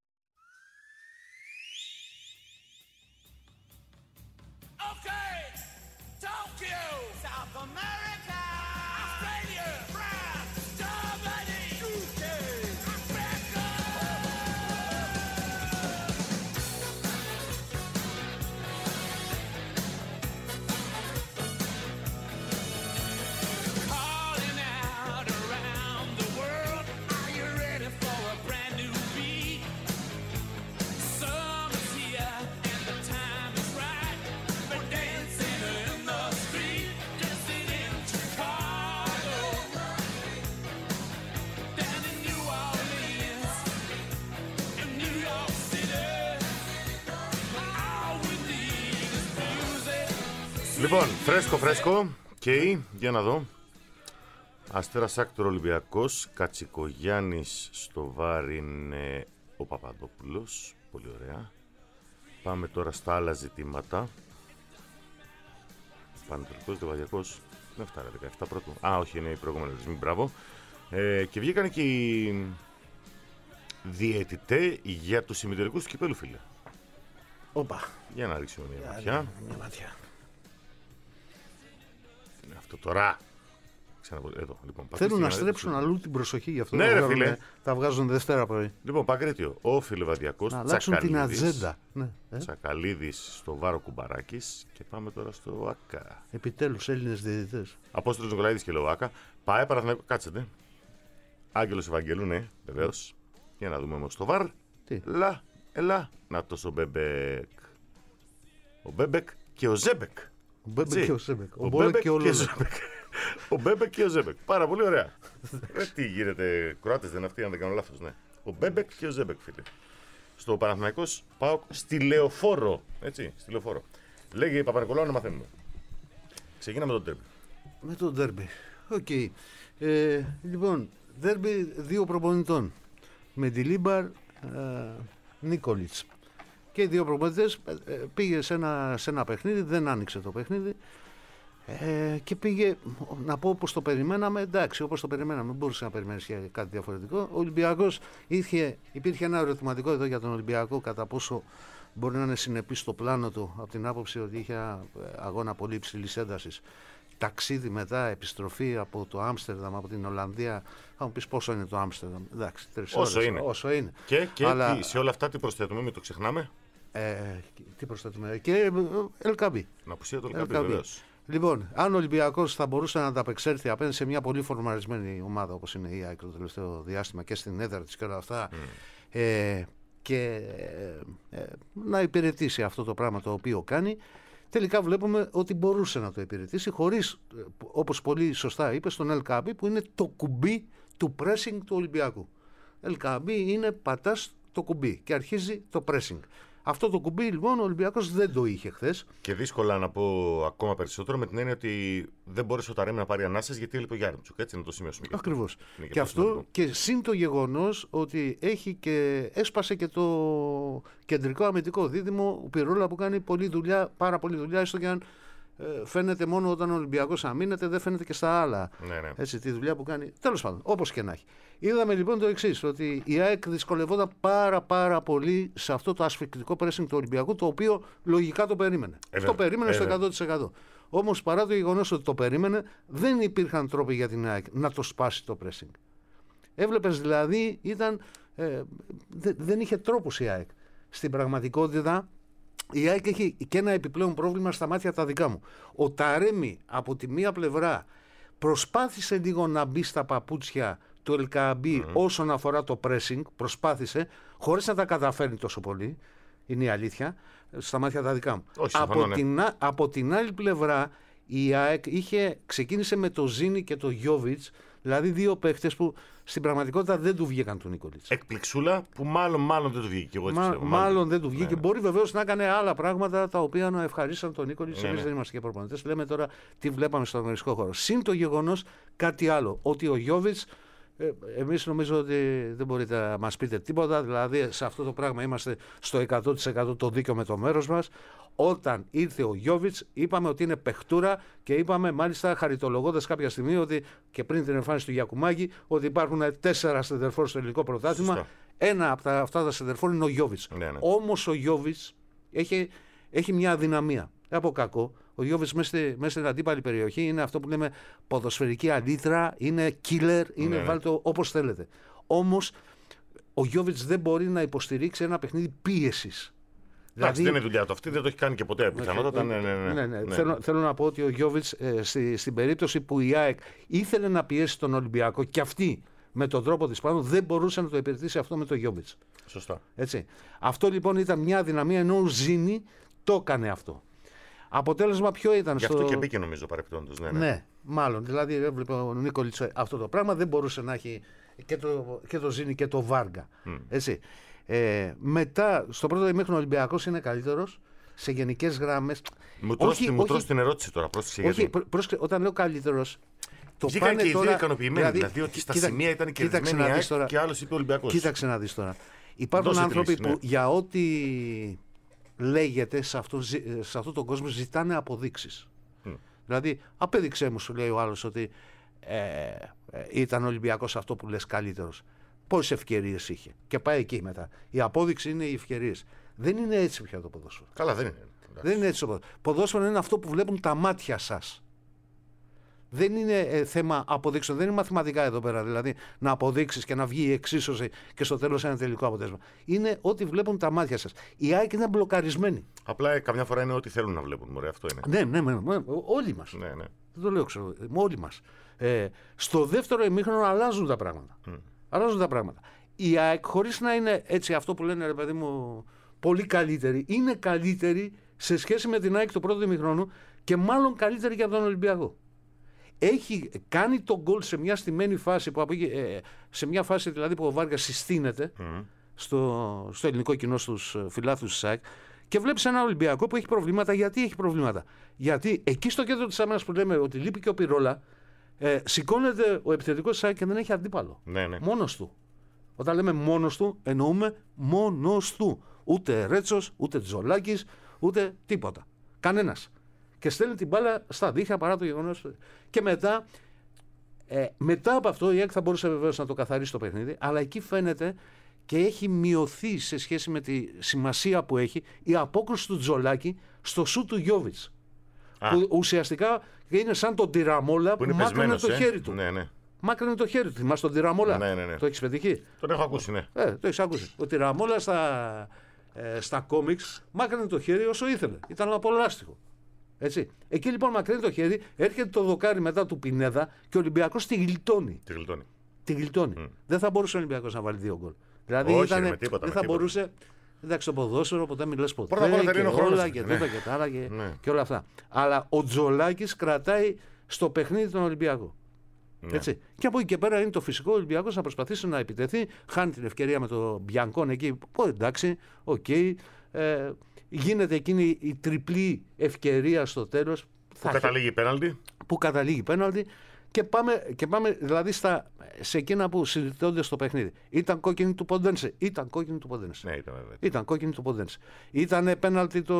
Λοιπόν, φρέσκο, φρέσκο. Και για να δω. Αστέρας Άκτορ Ολυμπιακός. Κατσικογιάννης στο βάρ είναι ο Παπαδόπουλος. Πολύ ωραία. Πάμε τώρα στα άλλα ζητήματα. Πανετολικός, Λεβαδιακός. Είναι αυτά, δεκαεπτά πρώτου. Α, όχι, είναι η προηγούμενη ρυθμή. Μπράβο. Ε, και βγήκαν και οι διαιτητές για τους ημιτελικούς του κυπέλου, φίλε. Όπα. Για να ρίξουμε μια ματιά. Μια ματιά. Είναι αυτό τώρα. Ξαναπο... Εδώ, λοιπόν, θέλουν να στρέψουν αλλού την προσοχή, γι' αυτό ναι, τα, ρε, βγάζουν, φίλε. τα βγάζουν Δευτέρα πρωί. Λοιπόν, Παγκρίτιο, ο Φιλεβαδιακός, να αλλάξουν την Τσακαλίδης, ατζέντα. Ναι, ε. Τσακαλίδης στο Βάρο Κουμπαράκης και πάμε τώρα στο ΑΚΑ. Επιτέλους Έλληνες διαιτητές. Απόστολος Νικολαίδης και λέω ΑΚΑ. Πάει Παναθηναϊκό, κάτσετε. Άγγελος Ευαγγελού, ναι, βεβαίως. Για να δούμε όμως το Βαρ. Τι. Λα, ελά, να το ο Μπέμπεκ. Ο Μπέμπεκ και ο Ζέμπεκ. Ο Μπέμπεκ και ο Ζέμπεκ. Ο Μπέμπεκ και ο Ζέμπεκ. Ο Μπέμπεκ και ο Ζέμπεκ. Πάρα πολύ ωραία. ε, τι γίνεται, Κροάτες δεν είναι αυτοί, αν δεν κάνω λάθος, ναι. Ο Μπέμπεκ και ο Ζέμπεκ, φίλε. Στο Παναθηναϊκός πάω στη Λεωφόρο. Έτσι, στη Λεωφόρο. Λέγε η Παπα-Νικολάου να μαθαίνουμε. Ξεκινάμε με τον ντέρμπι. Με τον ντέρμπι. Οκ. Okay. Ε, λοιπόν, ντέρμπι δύο προπονητών. Με τη Λίμπαρ, ε, Νίκολιτς. Και οι δύο προπονητές ε, πήγε σε ένα, σε ένα παιχνίδι, δεν άνοιξε το παιχνίδι. Ε, και πήγε, να πω όπως το περιμέναμε, εντάξει, όπως το περιμέναμε, δεν μπορούσε να περιμένεις για κάτι διαφορετικό. Ο Ολυμπιακός, είχε, υπήρχε ένα ερωτηματικό εδώ για τον Ολυμπιακό, κατά πόσο μπορεί να είναι συνεπής στο πλάνο του, από την άποψη ότι είχε αγώνα πολύ υψηλής έντασης. Ταξίδι μετά, επιστροφή από το Άμστερνταμ, από την Ολλανδία. Θα μου πεις πόσο είναι το Άμστερνταμ. Εντάξει, τρεις όσο ώρες, είναι. Όσο είναι. Και, και αλλά, τι, σε όλα αυτά τι προσθέτουμε, μην το ξεχνάμε. Ε, τι προσθέτουμε. Και Ελκαμπή. Να απουσία το Ελκαμπή, βεβαίως. Λοιπόν, αν ο Ολυμπιακός θα μπορούσε να ανταπεξέλθει απέναντι σε μια πολύ φορμαρισμένη ομάδα όπως είναι η ΑΕΚ το τελευταίο διάστημα και στην έδρα της και όλα αυτά, mm. ε, και ε, ε, να υπηρετήσει αυτό το πράγμα το οποίο κάνει, τελικά βλέπουμε ότι μπορούσε να το υπηρετήσει χωρίς, όπως πολύ σωστά είπε, στον Ελκαμπή, που είναι το κουμπί του pressing του Ολυμπιακού. Ελκαμπή είναι πατάς το κουμπί και αρχίζει το pressing. Αυτό το κουμπί λοιπόν ο Ολυμπιακός δεν το είχε χθες. Και δύσκολα να πω ακόμα περισσότερο, με την έννοια ότι δεν μπόρεσε ο Ταρέμι να πάρει ανάσες γιατί έλειπε ο Γιάρμτσουκ. Έτσι να το σημειώσουμε. Ακριβώς. Και, και αυτό σημαντικό. Και συν το γεγονός ότι έχει και, έσπασε και το κεντρικό αμυντικό δίδυμο, ο Πυρόλα, που κάνει πολλή δουλειά, πάρα πολλή δουλειά, έστω και αν ε, φαίνεται μόνο όταν ο Ολυμπιακός αμήνεται, δεν φαίνεται και στα άλλα. Ναι, ναι. Έτσι, τη δουλειά που κάνει. Τέλος πάντων, όπως και να έχει. Είδαμε λοιπόν το εξής, ότι η ΑΕΚ δυσκολευόταν πάρα πάρα πολύ σε αυτό το ασφυκτικό pressing του Ολυμπιακού, το οποίο λογικά το περίμενε. Ε, το περίμενε ε, στο εκατό τοις εκατό. Όμως παρά το γεγονός ότι το περίμενε, δεν υπήρχαν τρόποι για την ΑΕΚ να το σπάσει το pressing. Έβλεπες δηλαδή, ήταν, ε, δε, δεν είχε τρόπους η ΑΕΚ. Στην πραγματικότητα, η ΑΕΚ έχει και ένα επιπλέον πρόβλημα στα μάτια τα δικά μου. Ο Ταρέμι από τη μία πλευρά προσπάθησε λίγο να μπει στα παπούτσια του Ελκαμπή mm-hmm. όσον αφορά το pressing, προσπάθησε, χωρίς να τα καταφέρνει τόσο πολύ, είναι η αλήθεια, στα μάτια τα δικά μου. Όχι, από, συμφωνώ, την, ναι. από την άλλη πλευρά, η ΑΕΚ είχε, ξεκίνησε με το Ζίνι και το Γιόβιτς, δηλαδή δύο παίχτες που στην πραγματικότητα δεν του βγήκαν του Νίκολιτς. Εκπληξούλα που μάλλον, μάλλον δεν του βγήκε. Εγώ έτσι Μα, πιστεύω, μάλλον, μάλλον δεν του βγήκε. Ναι, ναι. Μπορεί βεβαίως να έκανε άλλα πράγματα τα οποία να ευχαρίσαν τον Νίκολιτς. Ναι, Εμείς ναι. δεν είμαστε και προπονητές. Λέμε τώρα τι βλέπαμε στον αγωνιστικό χώρο. Συν το γεγονός κάτι άλλο. Ότι ο Γιόβιτς, ε, εμείς νομίζω ότι δεν μπορείτε να μας πείτε τίποτα. Δηλαδή σε αυτό το πράγμα είμαστε στο εκατό τοις εκατό το δίκιο με το μέρος μας. Όταν ήρθε ο Γιόβιτς, είπαμε ότι είναι παιχτούρα και είπαμε μάλιστα χαριτολογώντας κάποια στιγμή ότι και πριν την εμφάνιση του Γιακουμάκη ότι υπάρχουν τέσσερα σεντερφόρ στο ελληνικό πρωτάθλημα. Σωστά. Ένα από τα, αυτά τα σεντερφόρ είναι ο Γιόβιτς. Ναι, ναι. Όμως ο Γιόβιτς έχει, έχει μια αδυναμία. Από κακό. Ο Γιόβιτς μέσα, στη, μέσα στην αντίπαλη περιοχή είναι αυτό που λέμε ποδοσφαιρική αλήτρα, είναι killer, είναι ναι, βάλτε όπως θέλετε. Όμως ο Γιόβιτς δεν μπορεί να υποστηρίξει ένα παιχνίδι πίεσης. Δηλαδή, δεν είναι δουλειά του αυτή, δεν το έχει κάνει και ποτέ πιθανότατα. Ναι, ναι, ναι, ναι, ναι. ναι. Θέλω, θέλω να πω ότι ο Γιόβιτς ε, στη, στην περίπτωση που η ΑΕΚ ήθελε να πιέσει τον Ολυμπιακό και αυτή με τον τρόπο της πάνω δεν μπορούσε να το υπηρετήσει αυτό με τον Γιόβιτς. Σωστά. Έτσι. Αυτό λοιπόν ήταν μια αδυναμία, ενώ ο Ζίνι το έκανε αυτό. Αποτέλεσμα ποιο ήταν? Γι' στο... αυτό και μπήκε νομίζω παρεπιπτόντως. Ναι, ναι. ναι, μάλλον. Δηλαδή έβλεπε ο Νίκολιτς αυτό το πράγμα, δεν μπορούσε να έχει και το, και το Ζίνι και το Βάργα. Mm. Έτσι. Ε, μετά, στο πρώτο ημίχρονο ο Ολυμπιακός είναι καλύτερος σε γενικές γραμμές. Μου τρως την ερώτηση τώρα. Όχι, πρόσεχε, όταν λέω καλύτερος. Το βγήκαν και οι τώρα, δύο ικανοποιημένοι. Δηλαδή, δηλαδή ότι στα κοίτα, σημεία ήταν κερδισμένοι η ΑΕΚ και άλλος είπε Ολυμπιακός. Κοίταξε να δεις τώρα. Υπάρχουν Δώσε άνθρωποι λύση, που ναι. για ό,τι λέγεται σε αυτό, σε αυτόν τον κόσμο ζητάνε αποδείξεις. Mm. Δηλαδή, απέδειξέ μου, σου λέει ο άλλος, ότι ε, ε, ήταν ο Ολυμπιακός αυτό που λες καλύτερος. Πόσες ευκαιρίες είχε. Και πάει εκεί μετά. Η απόδειξη είναι οι ευκαιρίες. Δεν είναι έτσι πια το ποδόσφαιρο. Καλά, δεν είναι. Δεν είναι έτσι το ποδόσφαιρο. Ποδόσφαιρο είναι αυτό που βλέπουν τα μάτια σας. Δεν είναι ε, θέμα αποδείξεων. Δεν είναι μαθηματικά εδώ πέρα. Δηλαδή να αποδείξεις και να βγει η εξίσωση και στο τέλος ένα τελικό αποτέλεσμα. Είναι ό,τι βλέπουν τα μάτια σας. Η ΑΕΚ είναι μπλοκαρισμένη. Απλά ε, καμιά φορά είναι ό,τι θέλουν να βλέπουν. Μωρέ, αυτό είναι. Ναι, ναι, ναι, ναι, όλοι μας. Ναι, ναι. Δεν το λέω, ξέρω. Όλοι μας. Ε, στο δεύτερο ημίχρονο αλλάζουν τα πράγματα. Mm. Αλλάζουν τα πράγματα. Η ΑΕΚ, χωρίς να είναι έτσι αυτό που λένε, ρε παιδί μου, πολύ καλύτερη, είναι καλύτερη σε σχέση με την ΑΕΚ του πρώτου ημιχρόνου και μάλλον καλύτερη και από τον Ολυμπιακό. Έχει κάνει τον γκολ σε μια στημένη φάση, που, ε, σε μια φάση δηλαδή που ο Βάργας συστήνεται mm. στο, στο ελληνικό κοινό, στους φιλάθλους της ΑΕΚ, και βλέπεις ένα Ολυμπιακό που έχει προβλήματα. Γιατί έχει προβλήματα? Γιατί εκεί στο κέντρο της άμυνας που λέμε ότι λείπει και ο Πυρόλα, ε, σηκώνεται ο επιθετικός της ΑΕΚ και δεν έχει αντίπαλο. Ναι, ναι. Μόνος του. Όταν λέμε μόνος του, εννοούμε μόνος του. Ούτε Ρέτσος, ούτε Τζολάκης, ούτε τίποτα. Κανένας. Και στέλνει την μπάλα στα δίχτυα παρά το γεγονός. Και μετά, ε, μετά από αυτό η ΑΕΚ θα μπορούσε βεβαίως να το καθαρίσει το παιχνίδι, αλλά εκεί φαίνεται και έχει μειωθεί σε σχέση με τη σημασία που έχει η απόκρουση του Τζολάκη στο σου του Γιώβιτς. Που ουσιαστικά είναι σαν τον Τυραμόλα που, που μάκρυνε το ε? χέρι του. Ναι, ναι. Μάκρυνε το χέρι του. Θυμάσαι τον Τυραμόλα? Ναι, ναι, ναι. Το έχεις πετύχει? Τον έχω ακούσει, ναι. Ε, το έχεις ακούσει. Ο Τυραμόλα στα, ε, στα κόμιξ μάκρυνε το χέρι όσο ήθελε. Ήταν ένα πολλάστιχο. Έτσι. Εκεί λοιπόν μακρύνει το χέρι, έρχεται το δοκάρι μετά του Πινέδα και ο Ολυμπιακός τη γλιτώνει. Τη γλιτώνει. Τη γλιτώνει. Mm. Δεν θα μπορούσε ο Ολυμπιακός να βάλει δύο γκολ. Δηλαδή όχι, ήτανε, με τίποτα, δεν με θα μπορούσε. Εντάξει, το ποδόσφαιρο ποτέ μιλές ποτέ. Πρώτα απ' όλα δεν είναι ο χρόνος. Όλα και ναι. τούτα και τα άλλα και, ναι. και όλα αυτά. Αλλά ο Τζολάκης κρατάει στο παιχνίδι τον Ολυμπιακό. Ναι. Έτσι. Και από εκεί και πέρα είναι το φυσικό ο Ολυμπιακός να προσπαθήσει να επιτεθεί. Χάνει την ευκαιρία με τον Μπιανκόν εκεί. Πω εντάξει, οκ. Okay, ε, γίνεται εκείνη η τριπλή ευκαιρία στο τέλος. Που καταλήγει πέναλτι. Που καταλήγει πέναλτι. Και πάμε, και πάμε δηλαδή στα, σε εκείνα που συζητώνται στο παιχνίδι. Ήταν κόκκινη του Ποντένσε. Ήταν κόκκινη του Ποντένσε. Ναι, ήταν, βέβαια. Ήταν κόκκινη του Ποντένσε. Ήταν πέναλτι το,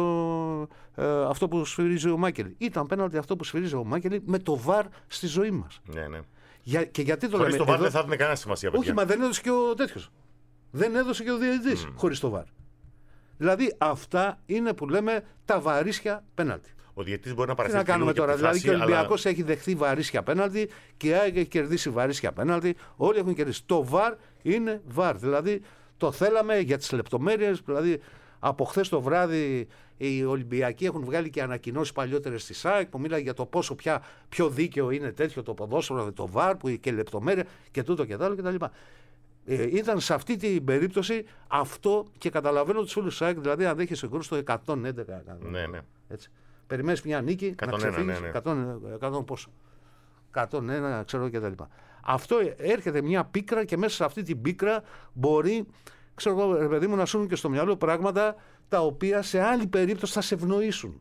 ε, αυτό που σφυρίζει ο Μάκελη. Ήταν πέναλτι αυτό που σφυρίζει ο Μάκελη με το βαρ στη ζωή μας. Ναι, ναι. Για, και γιατί το χωρίς λέμε. το βαρ εδώ... δεν θα έδινε κανένα σημασία. Όχι, παιδιά. μα δεν έδωσε και ο τέτοιος. Δεν έδωσε και ο διαιτητής mm. χωρίς το βαρ. Δηλαδή αυτά είναι που λέμε τα βαρύσια πέναλτι. Ο διαιτητής μπορεί να Τι παρατηρήσει. να κάνουμε τώρα, δηλαδή και ο Ολυμπιακός αλλά... έχει δεχθεί βαρύσια πέναλτι και η ΑΕΚ έχει κερδίσει βαρύσια πέναλτι. Όλοι έχουν κερδίσει. Το βαρ είναι βαρ. Δηλαδή το θέλαμε για τις λεπτομέρειες. Δηλαδή από χθες το βράδυ οι Ολυμπιακοί έχουν βγάλει και ανακοινώσεις παλιότερες στη ΣΑΕΚ που μίλαγε για το πόσο πια πιο δίκαιο είναι τέτοιο το ποδόσφαιρο, το βαρ που και λεπτομέρεια και τούτο και τ' άλλο κτλ. Ε, ήταν σε αυτή την περίπτωση αυτό και καταλαβαίνω τους φίλους της ΣΑΕΚ, δηλαδή αν δέχεσαι γκολ στο εκατόν έντεκα. Ναι, ναι. Έτσι. Περιμένεις μια νίκη, εκατόν ένα, να ξεφύγεις, ναι, ναι. εκατό, εκατό πόσο, εκατόν ένα, ξέρω και τα λοιπά. Αυτό έρχεται μια πίκρα και μέσα σε αυτή την πίκρα μπορεί, ξέρω εγώ, ρε παιδί μου, να σου και στο μυαλό πράγματα τα οποία σε άλλη περίπτωση θα σε ευνοήσουν.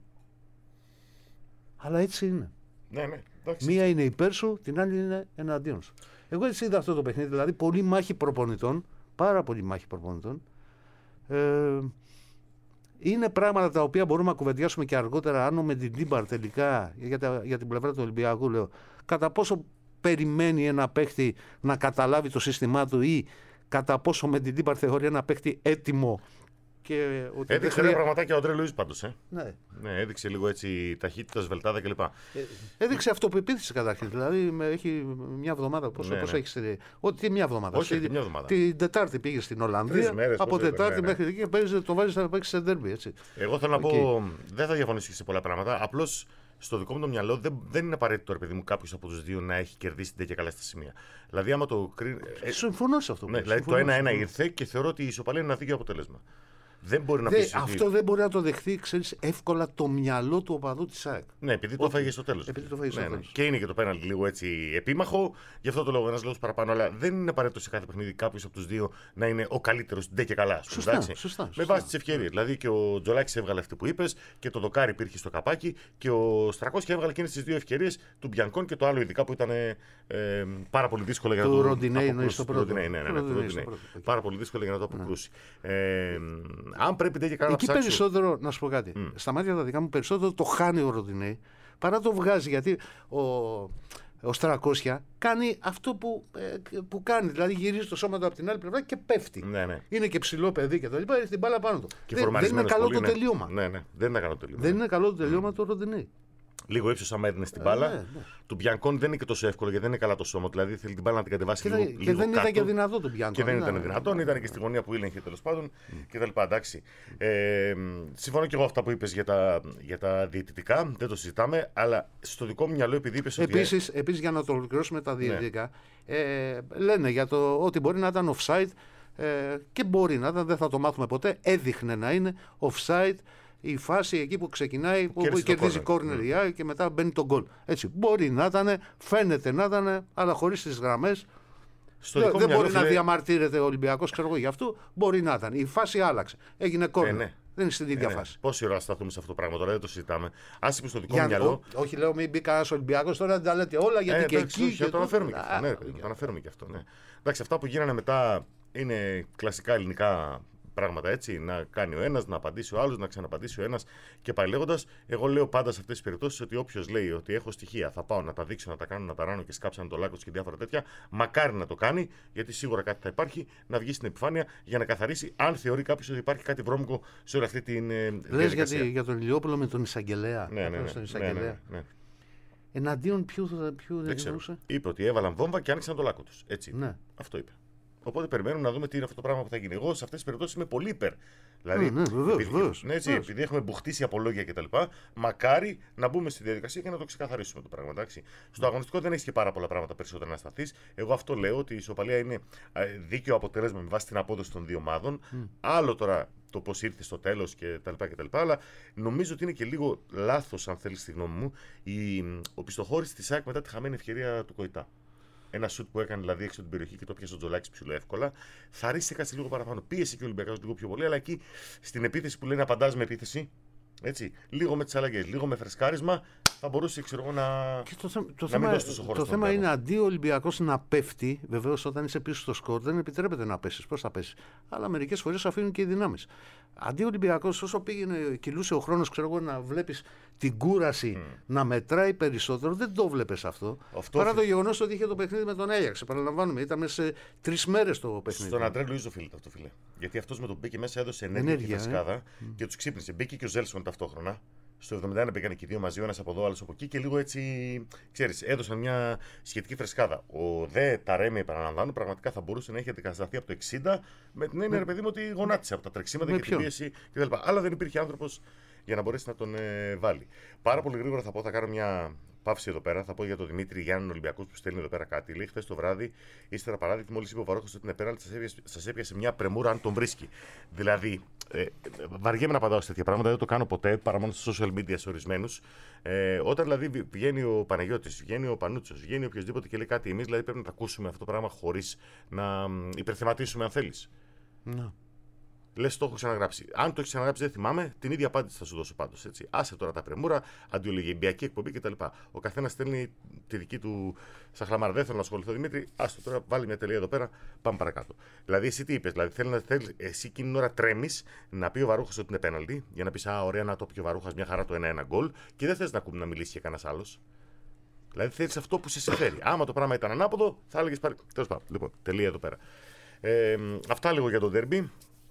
Αλλά έτσι είναι. Ναι, ναι. Εντάξει. Μία είναι υπέρ σου, την άλλη είναι εναντίον σου. Εγώ έτσι είδα αυτό το παιχνίδι, δηλαδή πολύ μάχη προπονητών, πάρα πολύ μάχη προπονητών. Ε, είναι πράγματα τα οποία μπορούμε να κουβεντιάσουμε και αργότερα, άνω με την Τίμπαρ τελικά, για, τα, για την πλευρά του Ολυμπιακού λέω, κατά πόσο περιμένει ένα παίχτη να καταλάβει το σύστημά του ή κατά πόσο με την Τίμπαρ θεωρεί ένα παίχτη έτοιμο. Και ότι έδειξε χρεια... ένα πραγματάκι ο Αντρέ Λουίς πάντως. Ε. Ναι. ναι, έδειξε λίγο έτσι ταχύτητα, σβελτάδα κλπ. Ε, έδειξε αυτοπεποίθηση καταρχήν. Δηλαδή με, έχει μια εβδομάδα. Πόσο, ναι, πόσο ναι. έχει. Ό,τι μια εβδομάδα. Όχι, Στη, μια εβδομάδα. Την Τετάρτη πήγε στην Ολλανδία. Μέρες, από Τετάρτη ναι, ναι. μέχρι εκεί και παίζει, το βάζει να παίξει σε ντέρμπι. Έτσι. Εγώ θέλω να okay. πω, δεν θα διαφωνήσω και σε πολλά πράγματα. Απλώς στο δικό μου το μυαλό δεν, δεν είναι απαραίτητο, ρε παιδί μου, κάποιο από τους δύο να έχει κερδίσει τέτοια καλά στα σημεία. Δηλαδή, άμα το κρίνει. Συμφωνώ σε αυτό. Ναι, δηλαδή το ένα ένα ήρθε και θεωρώ ότι η ισοπαλία είναι ένα δίκαιο αποτέλεσμα. Δεν μπορεί να Δε, πεις αυτό ότι... δεν μπορεί να το δεχθεί, ξέρεις, εύκολα το μυαλό του οπαδού της ΑΕΚ. Ναι, επειδή το φάγε στο τέλος. Επειδή το φάγε στο ναι, ναι. τέλος. Και είναι και το πέναλτι λίγο έτσι επίμαχο, γι' αυτό το λόγο ένας λόγος παραπάνω. Αλλά δεν είναι απαραίτητο σε κάθε παιχνίδι κάποιο από τους δύο να είναι ο καλύτερος, ντε και καλά. Σωστά, εντάξει. σωστά, σωστά. Με βάση τις ευκαιρίες. Δηλαδή και ο Τζολάκης έβγαλε αυτή που είπες και το δοκάρι υπήρχε στο καπάκι και ο Στρακόσκι έβγαλε εκείνες τις δύο ευκαιρίες του Μπιανκόν και το άλλο ειδικά που ήταν ε, ε, πάρα πολύ δύσκολο για να το αποκρούσει. Πάρα πολύ δύσκολο για να το αποκρούσει. Αν πρέπει ντε και καλά. Εκεί ψάξω... περισσότερο, να σου πω κάτι, mm. στα μάτια τα δικά μου περισσότερο το χάνει ο Ροντινέη παρά το βγάζει, γιατί ο, ως τριακόσια κάνει αυτό που, ε, που κάνει. Δηλαδή γυρίζει το σώμα του από την άλλη πλευρά και πέφτει. Ναι, ναι. Είναι και ψηλό παιδί και τα λοιπά. Έχει την μπάλα πάνω του. Και Δεν, δεν είναι καλό πολύ, το ναι. τελείωμα. Ναι, ναι. Δεν είναι καλό το τελείωμα. Δεν είναι καλό το τελείωμα mm. του Ροντινέη. Λίγο ύψος άμα έδινε την μπάλα. Ε, ναι, ναι. Του Μπιανκόν δεν είναι και τόσο εύκολο γιατί δεν είναι καλά το σώμα. Δηλαδή θέλει την μπάλα να την κατεβάσει και λίγο, και λίγο δεν κάτω. ήταν και δυνατό το Μπιανκόν. Και δεν ήταν ήταν δυνατόν, ήταν και στη γωνία που ήλεγχε τέλος πάντων mm. κτλ. Εντάξει. Ε, συμφωνώ και εγώ αυτά που είπες για τα, για τα διαιτητικά, δεν το συζητάμε, αλλά στο δικό μου μυαλό επειδή είπες ότι. Επίσης, επίσης για να το ολοκληρώσουμε τα διαιτητικά, ναι. ε, λένε για το ότι μπορεί να ήταν offside ε, και μπορεί να ήταν, δεν θα το μάθουμε ποτέ. Έδειχνε να είναι offside. Η φάση εκεί που ξεκινάει, που, που κερδίζει κόρνερ mm. και μετά μπαίνει το γκολ. Έτσι. Μπορεί να ήταν, φαίνεται να ήταν, αλλά χωρίς τις γραμμές. Δεν μπορεί μυαλό, να φίλε... διαμαρτύρεται ο Ολυμπιακός, ξέρω εγώ γι' αυτό. Μπορεί να ήταν. Η φάση άλλαξε. Έγινε κόρνερ. Ε, ναι. Δεν είναι στην ίδια ε, ναι. φάση. Πόση ώρα θα σταθούμε σε αυτό το πράγμα τώρα, δεν το συζητάμε. Ας είπε στο δικό μου μυαλό. Ό, όχι, λέω μην μπει κανένα Ολυμπιακός τώρα, δεν τα λέτε όλα γιατί ε, και εντάξει, εκεί. Και το αναφέρουμε και αυτό. Ναι, το αναφέρουμε και αυτό. Ναι. Εντάξει, αυτά που γίνανε μετά είναι κλασικά ελληνικά. Πράγματα έτσι, να κάνει ο ένας, να απαντήσει ο άλλος, να ξαναπαντήσει ο ένας και πάει λέγοντας. Εγώ λέω πάντα σε αυτές τις περιπτώσεις ότι όποιος λέει ότι έχω στοιχεία, θα πάω να τα δείξω, να τα κάνω, να τα ράνω και σκάψαν το λάκκο και διάφορα τέτοια, μακάρι να το κάνει, γιατί σίγουρα κάτι θα υπάρχει, να βγει στην επιφάνεια για να καθαρίσει, αν θεωρεί κάποιος ότι υπάρχει κάτι βρώμικο σε όλη αυτή την ε, διαδικασία. Λες για τον Ηλιόπουλο με τον Εισαγγελέα. Ναι, ναι, ναι, ναι, ναι, ναι. Εναντίον ποιου δεν ξέρω. Είπε ότι έβαλαν βόμβα και άνοιξαν το λάκκο τους. Έτσι. Ναι. Αυτό είπε. Οπότε περιμένουμε να δούμε τι είναι αυτό το πράγμα που θα γίνει. Εγώ σε αυτές τις περιπτώσεις είμαι πολύ υπέρ. Δηλαδή, ναι, βεβαίως, επειδή, βεβαίως, ναι, έτσι, βεβαίως. επειδή έχουμε μπουχτίσει απολόγια κτλ., μακάρι να μπούμε στη διαδικασία και να το ξεκαθαρίσουμε το πράγμα. Εντάξει. Στο αγωνιστικό δεν έχει και πάρα πολλά πράγματα περισσότερα να σταθείς. Εγώ αυτό λέω ότι η ισοπαλία είναι δίκαιο αποτέλεσμα με βάση την απόδοση των δύο ομάδων. Mm. Άλλο τώρα το πώς ήρθε στο τέλος κτλ. Αλλά νομίζω ότι είναι και λίγο λάθος, αν θέλεις τη γνώμη μου, η οπισθοχώρηση της ΑΕΚ μετά τη χαμένη ευκαιρία του Κοϊτά. Ένα σουτ που έκανε δηλαδή έξω από την περιοχή και το πιάσε ο Τζολάκης ψηλό εύκολα. Θα ρίξει κάτι λίγο παραπάνω. Πίεσε και ο Ολυμπιακός λίγο πιο πολύ, αλλά εκεί στην επίθεση που λένε απαντάς με επίθεση. Έτσι, λίγο με τις αλλαγές, λίγο με φρεσκάρισμα, θα μπορούσε ξέρω, να, και το, το να θέμα, μην δώσει τόσο χώρο. Το θέμα είναι αντί ο Ολυμπιακός να πέφτει, βεβαίως όταν είσαι πίσω στο σκορ δεν επιτρέπεται να πέσεις. Πώς θα πέσεις. Αλλά μερικές φορές αφήνουν και οι δυνάμεις. Αντί ο Ολυμπιακός, όσο πήγαινε, κυλούσε ο χρόνος, ξέρω εγώ, να βλέπεις την κούραση mm. να μετράει περισσότερο, δεν το βλέπεις αυτό. αυτό Παρά φι... το γεγονός ότι είχε το παιχνίδι με τον Άγιαξ. Παραλαμβάνουμε, ήταν μέσα σε τρεις μέρες το παιχνίδι. Στον Αντρέ Λουίζο φίλε αυτό, φίλε. Γιατί αυτός με τον μπήκε μέσα έδωσε ενέργεια, ενέργεια και φρεσκάδα ε? και τους ξύπνησε. Μπήκε και ο Ζέλσον ταυτόχρονα. Στο εβδομήντα ένα πήγαν και οι δύο μαζί, ο ένας από εδώ, ο άλλος από εκεί και λίγο έτσι, ξέρεις, έδωσαν μια σχετική φρεσκάδα. Ο Δε Ταρέμι, επαναλαμβάνω, πραγματικά θα μπορούσε να έχει αντικατασταθεί από το εξήντα με την έννοια, ρε παιδί μου, ότι γονάτισε από τα τρεξίματα και την πίεση κτλ. Αλλά δεν υπήρχε άνθρωπος για να μπορέσει να τον ε, βάλει. Πάρα πολύ γρήγορα θα πω, θα κάνω μια παύση εδώ πέρα. Θα πω για τον Δημήτρη Γιάννη Ολυμπιακός που στέλνει εδώ πέρα κάτι. Λέει χθες το βράδυ, ύστερα παράδειγμα, μόλις είπε ο Βαρόχος ότι είναι πέναλτι, σας έπιασε μια πρεμούρα αν τον βρίσκει. Δηλαδή, ε, βαριέμαι να απαντάω σε τέτοια πράγματα, δεν το κάνω ποτέ παρά μόνο στα social media σε ορισμένους. Ε, όταν δηλαδή βγαίνει ο Παναγιώτης, βγαίνει ο Πανούτσος, βγαίνει οποιοδήποτε και λέει κάτι, εμείς δηλαδή πρέπει να τα ακούσουμε αυτό το πράγμα χωρίς να υπερθεματίσουμε, αν θέλεις. No. Λες το έχω ξαναγράψει. Αν το έχει ξαναγράψει, δεν θυμάμαι, την ίδια απάντηση θα σου δώσω πάντως. Έτσι. Άσε τώρα τα πρεμούρα, αντιολογιμπιακή εκπομπή κτλ. Ο καθένας στέλνει τη δική του σαχλαμάρα. Δεν θέλω να ασχοληθώ, Δημήτρη. Άστο τώρα, βάλει μια τελεία εδώ πέρα, πάμε παρακάτω. Δηλαδή, εσύ τι είπες, δηλαδή, θέλει να θέλει, εσύ εκείνη την ώρα τρέμεις να πει ο Βαρούχας ότι είναι πέναλτι, για να πει Α, ωραία να το πει ο Βαρούχας, μια χαρά το ένα ένα γκολ, και δεν θες να, να μιλήσει και κανένα άλλο. Δηλαδή, θέλεις αυτό που σε συμφέρει. Άμα το πράγμα ήταν ανάποδο, θα έλεγε πάλι. Τέλος πάντων, λοιπόν, τελεία εδώ πέρα. Ε, αυτά λίγο για το ντέρμπι.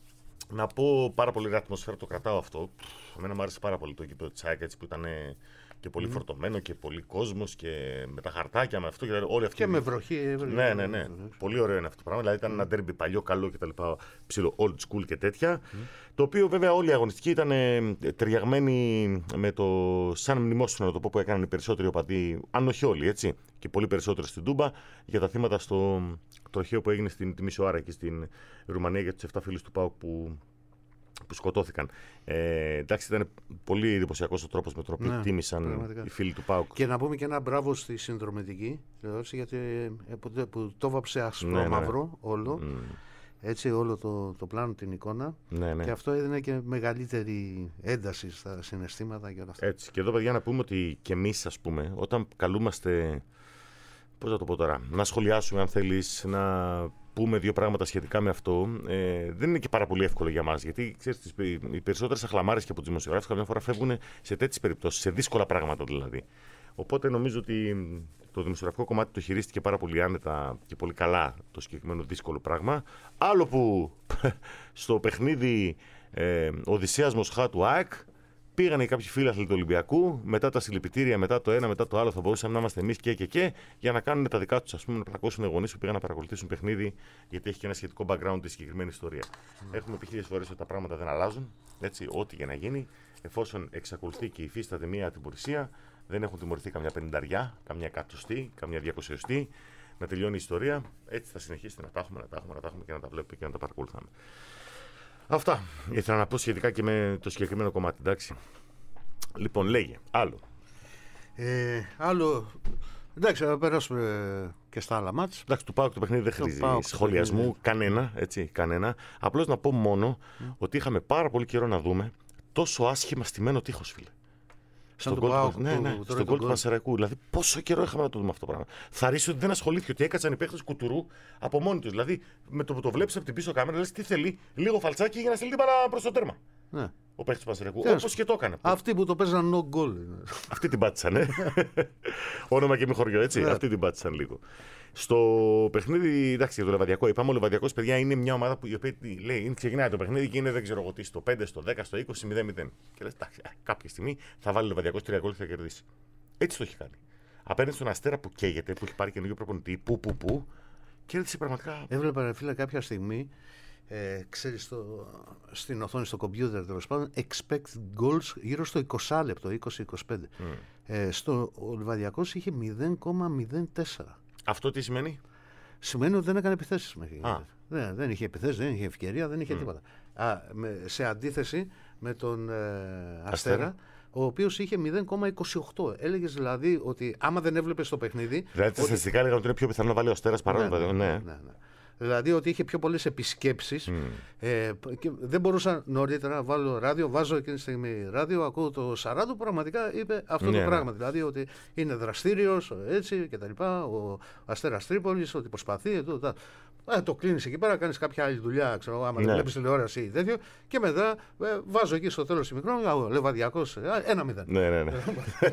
Να πω πάρα πολύ ωραία ατμόσφαιρα, το κρατάω αυτό. Εμένα μου άρεσε πάρα πολύ το γήπεδο της ΑΕΚ, έτσι που ήταν και πολύ mm. φορτωμένο και πολύ κόσμος και με τα χαρτάκια, με αυτό και όλη αυτή. Και με βροχή. Ναι, ναι, ναι. Πολύ ωραίο είναι αυτό το πράγμα. Δηλαδή ήταν ένα ντέρμπι παλιό, καλό κτλ. Ψιλο old school και τέτοια. Mm. Το οποίο βέβαια όλη η αγωνιστική ήταν ταιριαγμένη με το σαν μνημόσυνο, να το πω, που έκαναν οι περισσότεροι οπαδοί, αν όχι όλοι, έτσι. Και πολύ περισσότερο στην Τούμπα, για τα θύματα στο τροχαίο που έγινε στην Τιμισοάρα και στην Ρουμανία για τους επτά φίλους του ΠΑΟΚ που, που σκοτώθηκαν. Ε, εντάξει, ήταν πολύ εντυπωσιακός ο τρόπος με τον οποίο ναι, τίμησαν πραγματικά οι φίλοι του ΠΑΟΚ. Και να πούμε και ένα μπράβο στη συνδρομητική, γιατί που, που το βάψε άσπρο ναι, μαύρο ναι. όλο. Mm. Έτσι όλο το, το πλάνο, την εικόνα. Ναι, ναι. Και αυτό έδινε και μεγαλύτερη ένταση στα συναισθήματα και όλα αυτά. Έτσι. Και εδώ, παιδιά, να πούμε ότι και εμείς, ας πούμε, όταν καλούμαστε. Πώς θα το πω τώρα, να σχολιάσουμε αν θέλεις, να πούμε δύο πράγματα σχετικά με αυτό, ε, δεν είναι και πάρα πολύ εύκολο για μας. Γιατί ξέρεις, τις, οι περισσότερες αχλαμάρες και από τους δημοσιογράφους καμιά φορά φεύγουν σε τέτοιες περιπτώσεις, σε δύσκολα πράγματα δηλαδή. Οπότε νομίζω ότι το δημοσιογραφικό κομμάτι το χειρίστηκε πάρα πολύ άνετα και πολύ καλά το συγκεκριμένο δύσκολο πράγμα. Άλλο που στο παιχνίδι ε, Οδυσσέας Μοσχά του ΑΕΚ πήγανε κάποιοι φίλαθλοι του Ολυμπιακού, μετά τα συλληπιτήρια, μετά το ένα, μετά το άλλο, θα μπορούσαμε να είμαστε εμείς και, και, και, για να κάνουν τα δικά τους, ας πούμε, να πλακώσουν γονείς που πήγαν να παρακολουθήσουν παιχνίδι, γιατί έχει και ένα σχετικό background τη συγκεκριμένη ιστορία. Mm. Έχουμε πει χίλιες φορές ότι τα πράγματα δεν αλλάζουν, έτσι, ό,τι και να γίνει, εφόσον εξακολουθεί και υφίσταται μια ατιμωρησία, δεν έχουν τιμωρηθεί καμιά πενηνταριά, καμιά εκατοστή, καμιά διακοσιωστή, να τελειώνει η ιστορία. Έτσι θα συνεχίσετε να τα έχουμε, να τα έχουμε, να τα έχουμε και να τα βλέπουμε και να τα παρακολουθάμε. Αυτά ήθελα να πω σχετικά και με το συγκεκριμένο κομμάτι, εντάξει. Λοιπόν, λέγε, άλλο. Ε, άλλο, εντάξει, θα περάσουμε και στα άλλα μάτς. Εντάξει, του ΠΑΟΚ το παιχνίδι δεν χρήζει σχολιασμού, κανένα, έτσι, κανένα. Απλώς να πω μόνο mm. ότι είχαμε πάρα πολύ καιρό να δούμε τόσο άσχημα στημένο τείχος, φίλε. Στον γκολ του, ναι, ναι, στον γκολ του Πανσεραϊκού. Δηλαδή, πόσο καιρό είχαμε να το δούμε αυτό το πράγμα. Θα ρίξει ότι δεν ασχολήθηκε, ότι έκατσαν οι παίχτες κουτουρού από μόνοι τους. Δηλαδή, με το που το βλέπεις από την πίσω κάμερα, λες τι θέλει, λίγο φαλτσάκι για να στείλει την μπάλα προς το τέρμα. Ναι. Ο παίχτης του Πανσεραϊκού. Όπως και το έκανε. Αυτοί που το παίζαν no goal. Αυτή την πάτησαν, ε. Όνομα και μη χωριό, έτσι. Αυτή την πάτησαν λίγο. Στο παιχνίδι, εντάξει, για το Λεβαδιακό, είπαμε, ο Λεβαδιακός, παιδιά, είναι μια ομάδα που η οποία λέει, ξεκινάει το παιχνίδι και είναι, δεν ξέρω εγώ τι, στο πέντε, στο δέκα, στο είκοσι, μηδέν μηδέν. Και λες, εντάξει, κάποια στιγμή θα βάλει ο Λεβαδιακός τρία γκολ και θα κερδίσει. Έτσι το έχει κάνει. Απέναντι στον Αστέρα που καίγεται, που έχει πάρει καινούργιο προπονητή, που, που, που, κέρδισε πραγματικά. Έβλεπα, φίλε, κάποια στιγμή, ε, ξέρεις, στο, στην οθόνη, στο κομπιούτερ, τέλος πάντων, expected goals γύρω στο είκοσι λεπτό, είκοσι με είκοσι πέντε. Mm. Ε, στο, ο Λεβαδιακός είχε μηδέν κόμμα μηδέν τέσσερα. Αυτό τι σημαίνει? Σημαίνει ότι δεν έκανε επιθέσεις μέχρι. Δεν, δεν είχε επιθέσεις, δεν είχε ευκαιρία, δεν είχε mm. τίποτα. Α, με, σε αντίθεση με τον ε, Αστέρα, Αστέρα, ο οποίος είχε μηδέν κόμμα είκοσι οκτώ. Έλεγες δηλαδή ότι άμα δεν έβλεπες το παιχνίδι. Δηλαδή, τα στατιστικά έλεγαν ότι είναι πιο πιθανό να βάλει ο Αστέρας παρά ναι, ναι, ναι, ναι, ναι. Δηλαδή ότι είχε πιο πολλές επισκέψεις. Mm. Ε, και δεν μπορούσα νωρίτερα να βάλω ράδιο. Βάζω εκείνη τη στιγμή ράδιο, ακούω το Σαράντο. Πραγματικά είπε αυτό ναι, το πράγμα. Ναι. Δηλαδή ότι είναι δραστήριος έτσι και τα λοιπά. Ο Αστέρας Τρίπολης, ότι προσπαθεί. Εδώ, τα... Ε, το κλείνεις εκεί πέρα, κάνεις κάποια άλλη δουλειά. Ξέρω, άμα ναι. δεν βλέπεις τηλεόραση ή τέτοιο. Και μετά ε, βάζω εκεί στο τέλος του μικρό. Λεβαδιακός ένα μηδέν. Ναι, ναι, ναι.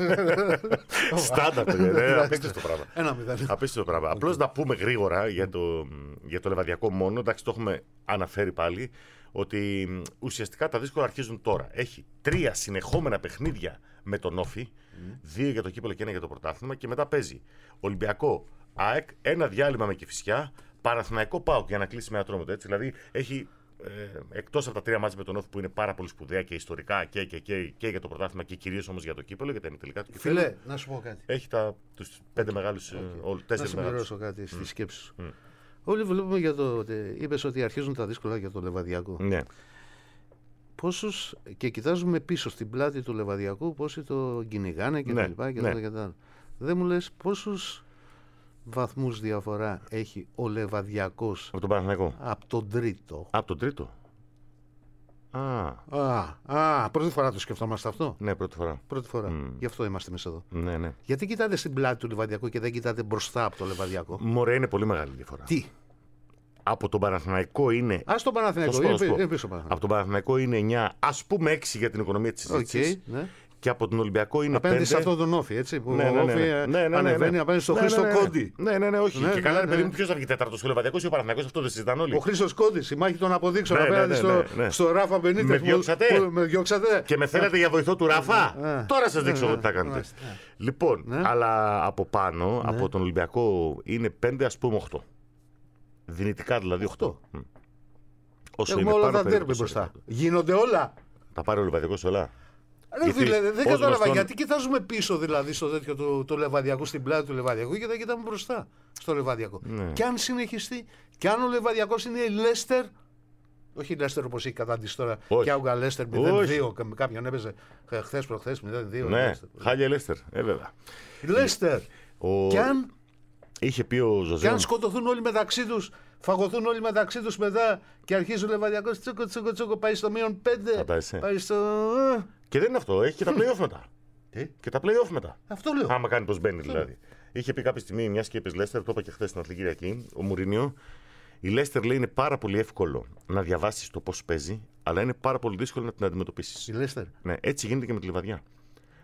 Στάνταρ. Απίστευτο πράγμα. Ένα μηδέν. Απίστευτο πράγμα. Απλώς να πούμε γρήγορα για το. Για το Λεβαδιακό μόνο, εντάξει, το έχουμε αναφέρει πάλι, ότι ουσιαστικά τα δύσκολα αρχίζουν τώρα. Έχει τρία συνεχόμενα παιχνίδια με τον Όφη, mm. δύο για το κύπελλο και ένα για το πρωτάθλημα, και μετά παίζει Ολυμπιακό, ΑΕΚ, ένα διάλειμμα με Κηφισιά, Παναθηναϊκό ΠΑΟΚ για να κλείσει με ατρόμητο. Έτσι, δηλαδή έχει ε, εκτός από τα τρία μάτια με τον Όφη που είναι πάρα πολύ σπουδαία και ιστορικά και, και, και, και για το πρωτάθλημα και κυρίως όμως για το κύπελλο και τα ημιτελικά του κυπέλλου. Φίλε, να σου πω κάτι. Έχει τα, τους πέντε μεγάλους, okay. τέσσερις μεγάλους. Να συμπληρώσω κάτι στη mm. σκέψη σου. Mm. Όλοι βλέπουμε για το ότι είπες ότι αρχίζουν τα δύσκολα για το Λεβαδιακό. Ναι. Πόσους, και κοιτάζουμε πίσω στην πλάτη του Λεβαδιακού, πόσοι το κυνηγάνε και ναι, τα λοιπά και, ναι. και τα. Δεν μου λες πόσους βαθμούς διαφορά έχει ο Λεβαδιακός από τον Παναθηναϊκό? Από τον τρίτο. Από τον τρίτο. Α. Α, α, πρώτη φορά το σκεφτόμαστε αυτό. Ναι, πρώτη φορά. Πρώτη φορά. Mm. Γι' αυτό είμαστε μέσα εδώ. Ναι, ναι. Γιατί κοιτάτε στην πλάτη του Λεβαδιακού και δεν κοιτάτε μπροστά από το Λεβαδιακό? Μωρέ, είναι πολύ μεγάλη διαφορά. Τι? Από τον Παναθηναϊκό είναι. Α, στον Παναθηναϊκό. Είναι, είναι πίσω, από τον Παναθηναϊκό είναι εννιά, ας πούμε έξι για την οικονομία της συζήτησης. Okay, ναι. Και από τον Ολυμπιακό είναι απέναντι πέντε. σε αυτόν τον Όφη, έτσι. Που ναι, ναι, ναι, ο Όφη ναι, ναι, ναι, ανεβαίνει ναι. απέναντι στον ναι, Χρήστο ναι, ναι. Κόντι. Ναι, ναι, ναι, όχι. Ναι, και ναι, καλά, ναι, ναι, παιδί μου, ναι. ποιο θα βγει τέταρτος, ο Λεβαδιακός ή ο Παναθηναϊκός, αυτό δεν συζητάνε όλοι. Ο Χρήστος Κόντης, η μάχη των αποδείξεων ναι, απέναντι ναι, ναι, ναι, ναι. στο, στο Ράφα Μπενίτες. Με διώξατε. Που, με διώξατε. Και με θέλετε για βοηθό του Ράφα. Ναι. Τώρα σας δείξω ναι, τι θα κάνετε. ναι. Λοιπόν, ναι. αλλά από πάνω, ναι. από τον Ολυμπιακό είναι πέντε, ας πούμε οκτώ. Δυνητικά δηλαδή οκτώ. Έχουμε όλα τα ντέρμπι μπροστά. Γίνονται όλα. Τα πάρει ο Λεβαδιακός όλα. Ρε φίλε, δεν κατάλαβα γνωστόν... γιατί κοιτάζουμε πίσω δηλαδή στο τέτοιο του, του Λεβαδιακού, στην πλάτη του Λεβαδιακού και δεν κοιτάμε μπροστά στο Λεβαδιακό. Ναι. Και αν συνεχιστεί, και αν ο Λεβαδιακός είναι η Λέστερ, όχι η Λέστερ όπως έχει κατάντηση τώρα, και άουγα Λέστερ μηδέν δύο, κάποιον έπαιζε χθες προχθές μηδέν δύο. Ναι, χάλια Λέστερ, ε, βέβαια. Η Λέστερ. Ο... Και αν... Είχε πει ο Ζωζέ. Και αν σκοτωθούν όλοι μεταξύ τους, φαγωθούν όλοι μεταξύ τους μετά και αρχίζει ο Λεβαδιακός τσούκο τσούκο τσούκο, πάει στο μείον πέντε. Πάει στο. Και δεν είναι αυτό, έχει και τα play-off μετά. Τι? Και τα play-off μετά. Αυτό λέω. Άμα κάνει πως μπαίνει δηλαδή. Είχε πει κάποια στιγμή μια και είπε Λέστερ, το είπα και χθες στην Αθλητική Κυριακή, ο Μουρίνιο. Η Λέστερ λέει είναι πάρα πολύ εύκολο να διαβάσει το πώς παίζει, αλλά είναι πάρα πολύ δύσκολο να την αντιμετωπίσει. Η Λέστερ. Ναι, έτσι γίνεται και με τη Λιβαδιά.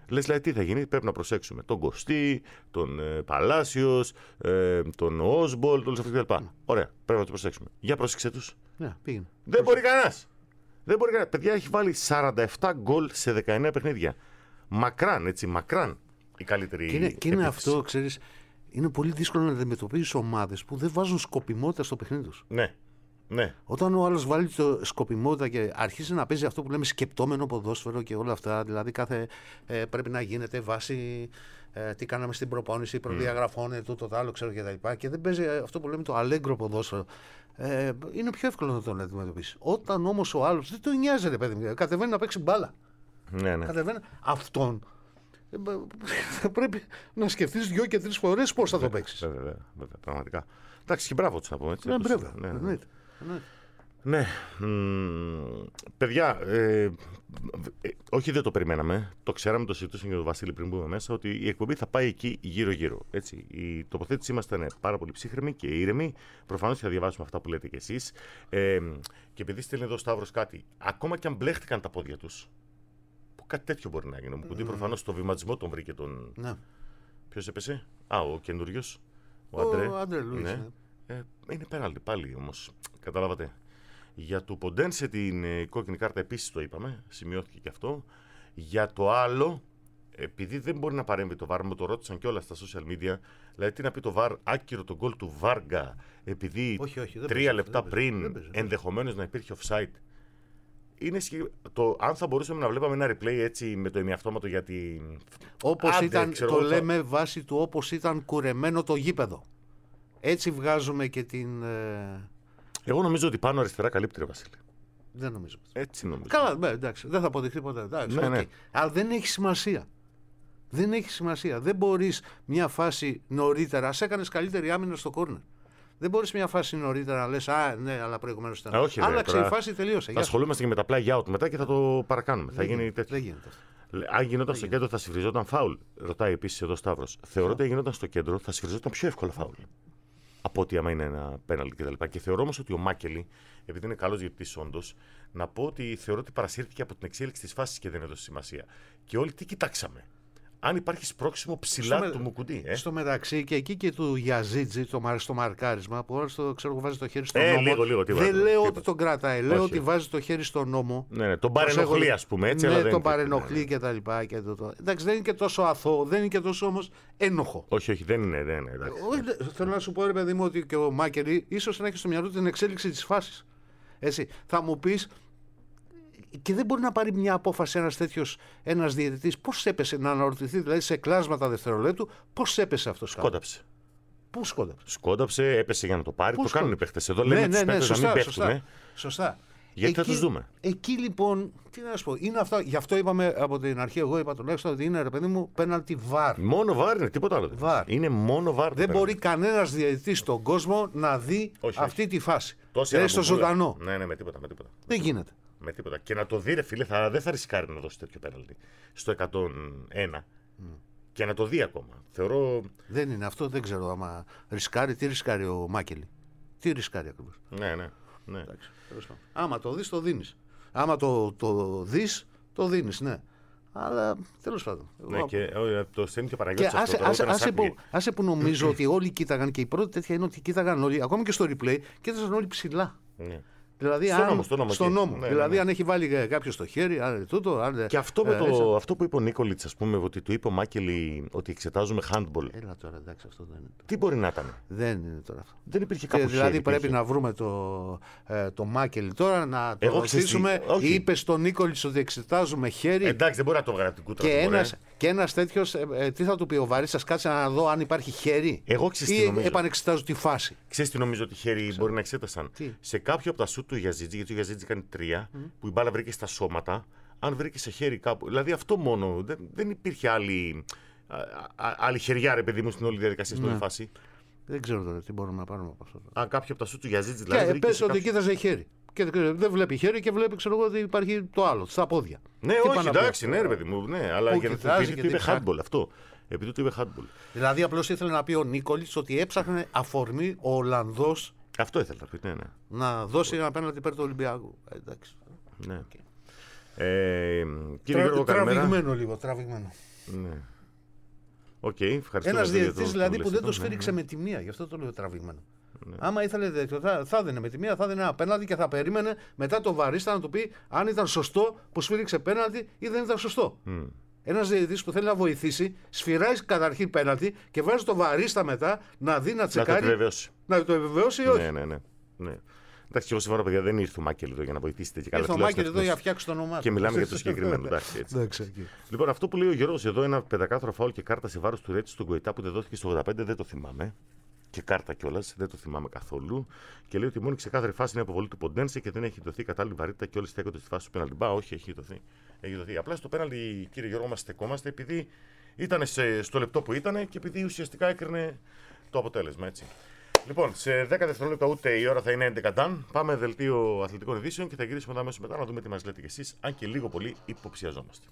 Λες δηλαδή τι θα γίνει, πρέπει να προσέξουμε τον Κωστή, τον ε, Παλάσιος, ε, τον Όσμπολτ, όλους αυτούς κλπ. Ωραία, πρέπει να τους προσέξουμε. Για πρόσεξε τους. Ναι, πήγαινε. Δεν μπορεί κανένας. Δεν μπορεί κανένας. Παιδιά, έχει βάλει σαράντα επτά γκολ σε δεκαεννέα παιχνίδια. Μακράν, έτσι, μακράν η καλύτερη. Και είναι, και είναι αυτό, ξέρεις, είναι πολύ δύσκολο να αντιμετωπίσεις ομάδες που δεν βάζουν σκοπιμότητα στο παιχνίδι τους. Ναι. Ναι. Όταν ο άλλος βάλει το σκοπιμότητα και αρχίζει να παίζει αυτό που λέμε σκεπτόμενο ποδόσφαιρο και όλα αυτά, δηλαδή κάθε ε, πρέπει να γίνεται βάση ε, τι κάναμε στην προπόνηση, προδιαγραφών, mm. τούτο, το άλλο, ξέρω και τα λοιπά, και δεν παίζει αυτό που λέμε το αλέγκρο ποδόσφαιρο. Ε, είναι πιο εύκολο να τον αντιμετωπίσει. Όταν όμως ο άλλος δεν το νοιάζει, ρε παιδί μου, κατεβαίνει να παίξει μπάλα. Ναι, ναι. Κατεβαίνει αυτόν. Πρέπει να σκεφτείς δυο και τρεις φορές πώς θα το παίξεις. Βέβαια, βέβαια, βέβαια, πραγματικά. Εντάξει, και μπράβο τους να πούμε έτσι. Ναι, μπράβο. Ναι, ναι. Ναι. Ναι. Ναι. Μ, παιδιά, ε, ε, όχι δεν το περιμέναμε. Το ξέραμε, το συζητούσαμε και τον Βασίλη πριν μπούμε μέσα, ότι η εκπομπή θα πάει εκεί γύρω-γύρω. Έτσι. Η τοποθέτησή μας ήταν πάρα πολύ ψύχρεμη και ήρεμη. Προφανώς θα διαβάσουμε αυτά που λέτε κι εσείς. Ε, και επειδή στέλνει εδώ ο Σταύρος κάτι, ακόμα και αν μπλέχτηκαν τα πόδια τους, που κάτι τέτοιο μπορεί να γίνει. Ο Μουκουντή mm. προφανώς στο βηματισμό τον βρήκε τον. Ναι. Ποιος έπεσε? Α, ο καινούριος. Ο, ο Αντρέ. Αντρέ Λουίς, ναι. Ναι. Ε, είναι πέναλτι πάλι όμως. Καταλάβατε. Για του Ποντένσε την ε, κόκκινη κάρτα επίσης το είπαμε. Σημειώθηκε και αυτό. Για το άλλο, επειδή δεν μπορεί να παρέμβει το βαρ, μου το ρώτησαν κιόλα στα social media. Δηλαδή, τι να πει το βαρ, άκυρο το γκολ του Βάργα, επειδή όχι, όχι, τρία πέζε, λεπτά δεν πριν ενδεχομένως να υπήρχε offside. Είναι σχε... το, αν θα μπορούσαμε να βλέπαμε ένα replay έτσι με το ημιαυτόματο για την. Όπως ήταν, το θα... λέμε βάσει του όπως ήταν κουρεμένο το γήπεδο. Έτσι βγάζουμε και την. Ε... Εγώ νομίζω ότι πάνω αριστερά καλύπτει, ρε Βασίλη. Δεν νομίζω. Έτσι νομίζω. Καλά, ναι, εντάξει, δεν θα αποδειχθεί ποτέ. Εντάξει, ναι, okay. ναι. Αλλά δεν έχει σημασία. Δεν έχει σημασία. Δεν μπορείς μια φάση νωρίτερα. Ας έκανες καλύτερη άμυνα στο κόρνερ. Δεν μπορείς μια φάση νωρίτερα να λες α, ναι, αλλά προηγουμένως ήταν. Όχι, άλλαξε ρε, η φάση, τελείωσε. Θα ασχολούμαστε και με τα play out μετά και θα το παρακάνουμε. Δεν θα γίνει γίνεται, τέτοιο. δεν γίνεται αυτό. Αν γινόταν στο κέντρο θα σφυριζόταν φάουλ. Ρωτάει επίσης εδώ Σταύρος. Θεωρώ ότι αν γινόταν στο κέντρο θα σφυριζόταν πιο εύκολα φάουλ. Από ότι άμα είναι ένα πέναλτι κτλ. Και, και θεωρώ όμως ότι ο Μάκελη, επειδή είναι καλός διαιτητής όντως, να πω ότι θεωρώ ότι παρασύρθηκε από την εξέλιξη της φάσης και δεν έδωσε σημασία. Και όλοι τι κοιτάξαμε. Αν υπάρχει σπρώξιμο ψηλά στο του με... Μουκουντή. Ε? Στο μεταξύ και εκεί και του Γιαζίτζη, το, στο μαρκάρισμα, που όλος το ξέρω βάζει το χέρι στον ε, νόμο. Λίγο, λίγο, τι δεν βάζω, λέω τι ότι τον κρατάει, λέω όχι. Ότι βάζει το χέρι στον νόμο. Ναι, ναι, τον παρενοχλεί, ας πούμε. Έτσι, ναι, αλλά τον δεν παρενοχλεί ναι. και τα λοιπά. Και το, το... Εντάξει, δεν είναι και τόσο αθώο, δεν είναι και τόσο όμως ένοχο. Όχι, όχι, δεν είναι. Δεν είναι εντάξει. Όχι, θέλω να σου πω, ρε παιδί μου, ότι και ο Μάκελη ίσως να έχει στο μυαλό του την εξέλιξη της φάσης. Έτσι, θα μου πεις. Και δεν μπορεί να πάρει μια απόφαση ένας τέτοιος ένας διαιτητής. Πώς έπεσε, να αναρωτηθεί δηλαδή σε κλάσματα δευτερολέπτου, πώς έπεσε αυτός. Σκόνταψε. Πού σκόνταψε. Σκόνταψε, έπεσε για να το πάρει. Πού το κάνουν οι παίχτες. Εδώ ναι, λέμε ναι, τους ναι, παίχτες σωστά, να μην σωστά, παίχτουν. Σωστά. Γιατί εκεί, θα τους δούμε. Εκεί λοιπόν, τι να σου πω, είναι αυτό, γι' αυτό είπαμε από την αρχή, εγώ είπα τουλάχιστον ότι είναι, ρε παιδί μου, πέναλτι βαρ. Μόνο βαρ είναι, τίποτα άλλο. Βαρ. Είναι μόνο βαρ. Δεν μπορεί κανένας διαιτητής στον κόσμο να δει όχι, αυτή όχι. Τη φάση. Δηλαδή στο ζωντανό. Ναι, ναι, με τίποτα, με τίποτα. Δεν γίνεται. Με τίποτα. Και να το δει, ρε φίλε, θα, δεν θα ρισκάρει να δώσει τέτοιο πέναλτι στο εκατόν ένα. Mm. Και να το δει ακόμα. Θεωρώ. Δεν είναι αυτό, δεν ξέρω άμα ρισκάρει. Τι ρισκάρει ο Μάκελη. Τι ρισκάρει ακριβώς. Ναι, ναι. ναι. Εντάξει, άμα το δεις, το δίνεις. Άμα το, το δεις, το δίνεις, ναι. Αλλά τέλος πάντων. Ναι, εγώ... και το στέλνει και Παναγιώτης και αυτό. Άσε, άσε, άσε, που, άσε που νομίζω ότι όλοι κοίταγαν και η πρώτη τέτοια είναι ότι κοίταγαν όλοι, ακόμα και στο replay, κοίταζαν όλοι ψηλά. Ναι. Δηλαδή, στο αν, νόμο, στο νόμο. Στο νόμο. Ναι, δηλαδή, ναι, ναι. αν έχει βάλει κάποιο στο χέρι, αν, τούτο, αν, και αυτό, ε, με το, έτσι. αυτό που είπε ο Νίκολιτς, ας πούμε, ότι του είπε ο Μάκελη ότι εξετάζουμε handball. Έλα τώρα, εντάξει, αυτό δεν είναι. Τι μπορεί να ήταν. Δεν είναι τώρα αυτό. Δεν υπήρχε κάπου. Δηλαδή, χέρι, πρέπει υπήρχε. να βρούμε το, ε, το Μάκελη τώρα, να το ρωτήσουμε. Είπε στον Νίκολιτς ότι εξετάζουμε χέρι. Εντάξει, δεν μπορεί να το βγάλει από την κούτρα. Και ένας, και ένας τέτοιος, ε, ε, τι θα του πει ο Βαρύς, σας κάτσε να δω αν υπάρχει χέρι. Εγώ ή επανεξετάζω τη φάση. Ξέρεις τι νομίζω ότι χέρι Ξέρω. μπορεί να εξέτασαν. Τι? Σε κάποιο από τα σουτ του Γιαζίτζη, γιατί ο Γιαζίτζη κάνει τρία, mm. που η μπάλα βρήκε στα σώματα, αν βρήκε σε χέρι κάπου. Δηλαδή αυτό μόνο. Δεν, δεν υπήρχε άλλη, α, α, άλλη χεριά, ρε παιδί μου, στην όλη διαδικασία, στην όλη φάση. Δεν ξέρω τώρα τι μπορούμε να πάρουμε από αυτό. Αν κάποιο από τα σουτ του Γιαζίτζη. Δηλαδή, και πες ότι κάποιο... κοίταζε χέρι. Και δεν βλέπει χέρι και βλέπει, ξέρω εγώ, ότι υπάρχει το άλλο, στα πόδια. Ναι, τι όχι, εντάξει, ναι, ρε παιδί μου, ναι, αλλά για να επειδή του είπε handball αυτό. Επειδή του είπε handball. Δηλαδή, απλώς ήθελε να πει ο Νίκολιτς ότι έψαχνε αφορμή ο Ολλανδός. Αυτό ήθελε να πει, ναι, ναι. Να δώσει ένα πέναλτι υπέρ του Ολυμπιακού. Εντάξει. Ναι. Okay. Ε, κύριε Τρα, Γιώργο, καλημέρα. Τραβηγμένο λίγο, τραβηγμένο. Ναι. Οκ, okay, ευχαριστώ. Ένας διαιτητής δηλαδή που δεν το ναι, σφύριξε ναι. με τη μία, γι' αυτό το λέω τραβηγμένο. Ναι. Άμα ήθελε τέτοιο, θα, θα έδινε με τη μία, θα έδινε ένα πέναλτι και θα περίμενε μετά το βαρίστα να του πει αν ήταν σωστό που σφύριξε πέναλτι ή δεν ήταν σωστό. Mm. Ένας διαιτητής που θέλει να βοηθήσει, σφυράει καταρχήν πέναλτι και βάζει το βαρίστα μετά να δει να τσεκάρει. Να το επιβεβαιώσει. Να το επιβεβαιώσει ή όχι. Ναι, ναι, ναι. ναι. Εντάξει, εγώ συμφωνώ, παιδιά, δεν ήρθε ο Μάκελ εδώ για να βοηθήσετε και καλά. Ήρθε ο Μάκελ εδώ για να φτιάξει το όνομά του. Και μιλάμε για το συγκεκριμένο. Εντάξει, έτσι. Λοιπόν, αυτό που λέει ο Γιώργος εδώ, ένα πεντακάθαρο φάουλ και κάρτα σε βάρος του Ρέτσι στον Γκοϊτά που δεν δόθηκε στο ογδόντα πέντε, δεν το θυμάμαι. Και κάρτα κιόλας, δεν το θυμάμαι καθόλου. Και λέει ότι η μόνη ξεκάθαρη φάση είναι η αποβολή του Ποντένσε και δεν έχει δοθεί κατάλληλη βαρύτητα και όλοι στέκονται στη φάση του πέναλτι. Μπα, όχι, έχει δοθεί. Έχει δοθεί. Απλά στο πέναλτι, κύριε Γιώργο, μας στεκόμαστε επειδή ήταν στο λεπτό που ήταν και επειδή ουσιαστικά έκρινε το αποτέλεσμα. Έτσι. Λοιπόν, σε δέκα δευτερόλεπτα ούτε η ώρα θα είναι έντεκα νταν. Πάμε δελτίο αθλητικών ειδήσεων και θα γυρίσουμε αμέσως μετά να δούμε τι μας λέτε κι εσείς, αν και λίγο πολύ υποψιαζόμαστε.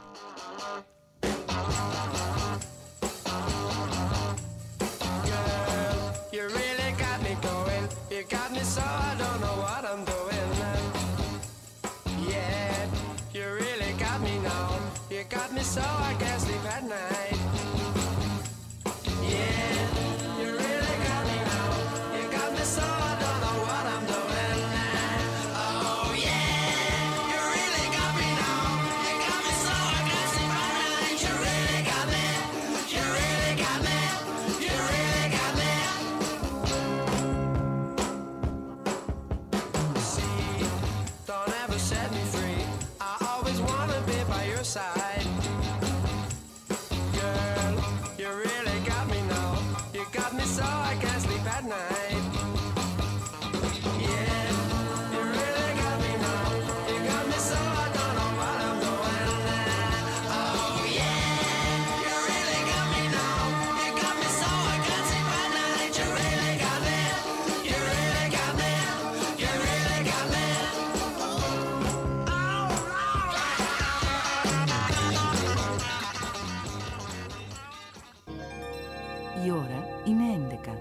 Η ώρα είναι έντεκα.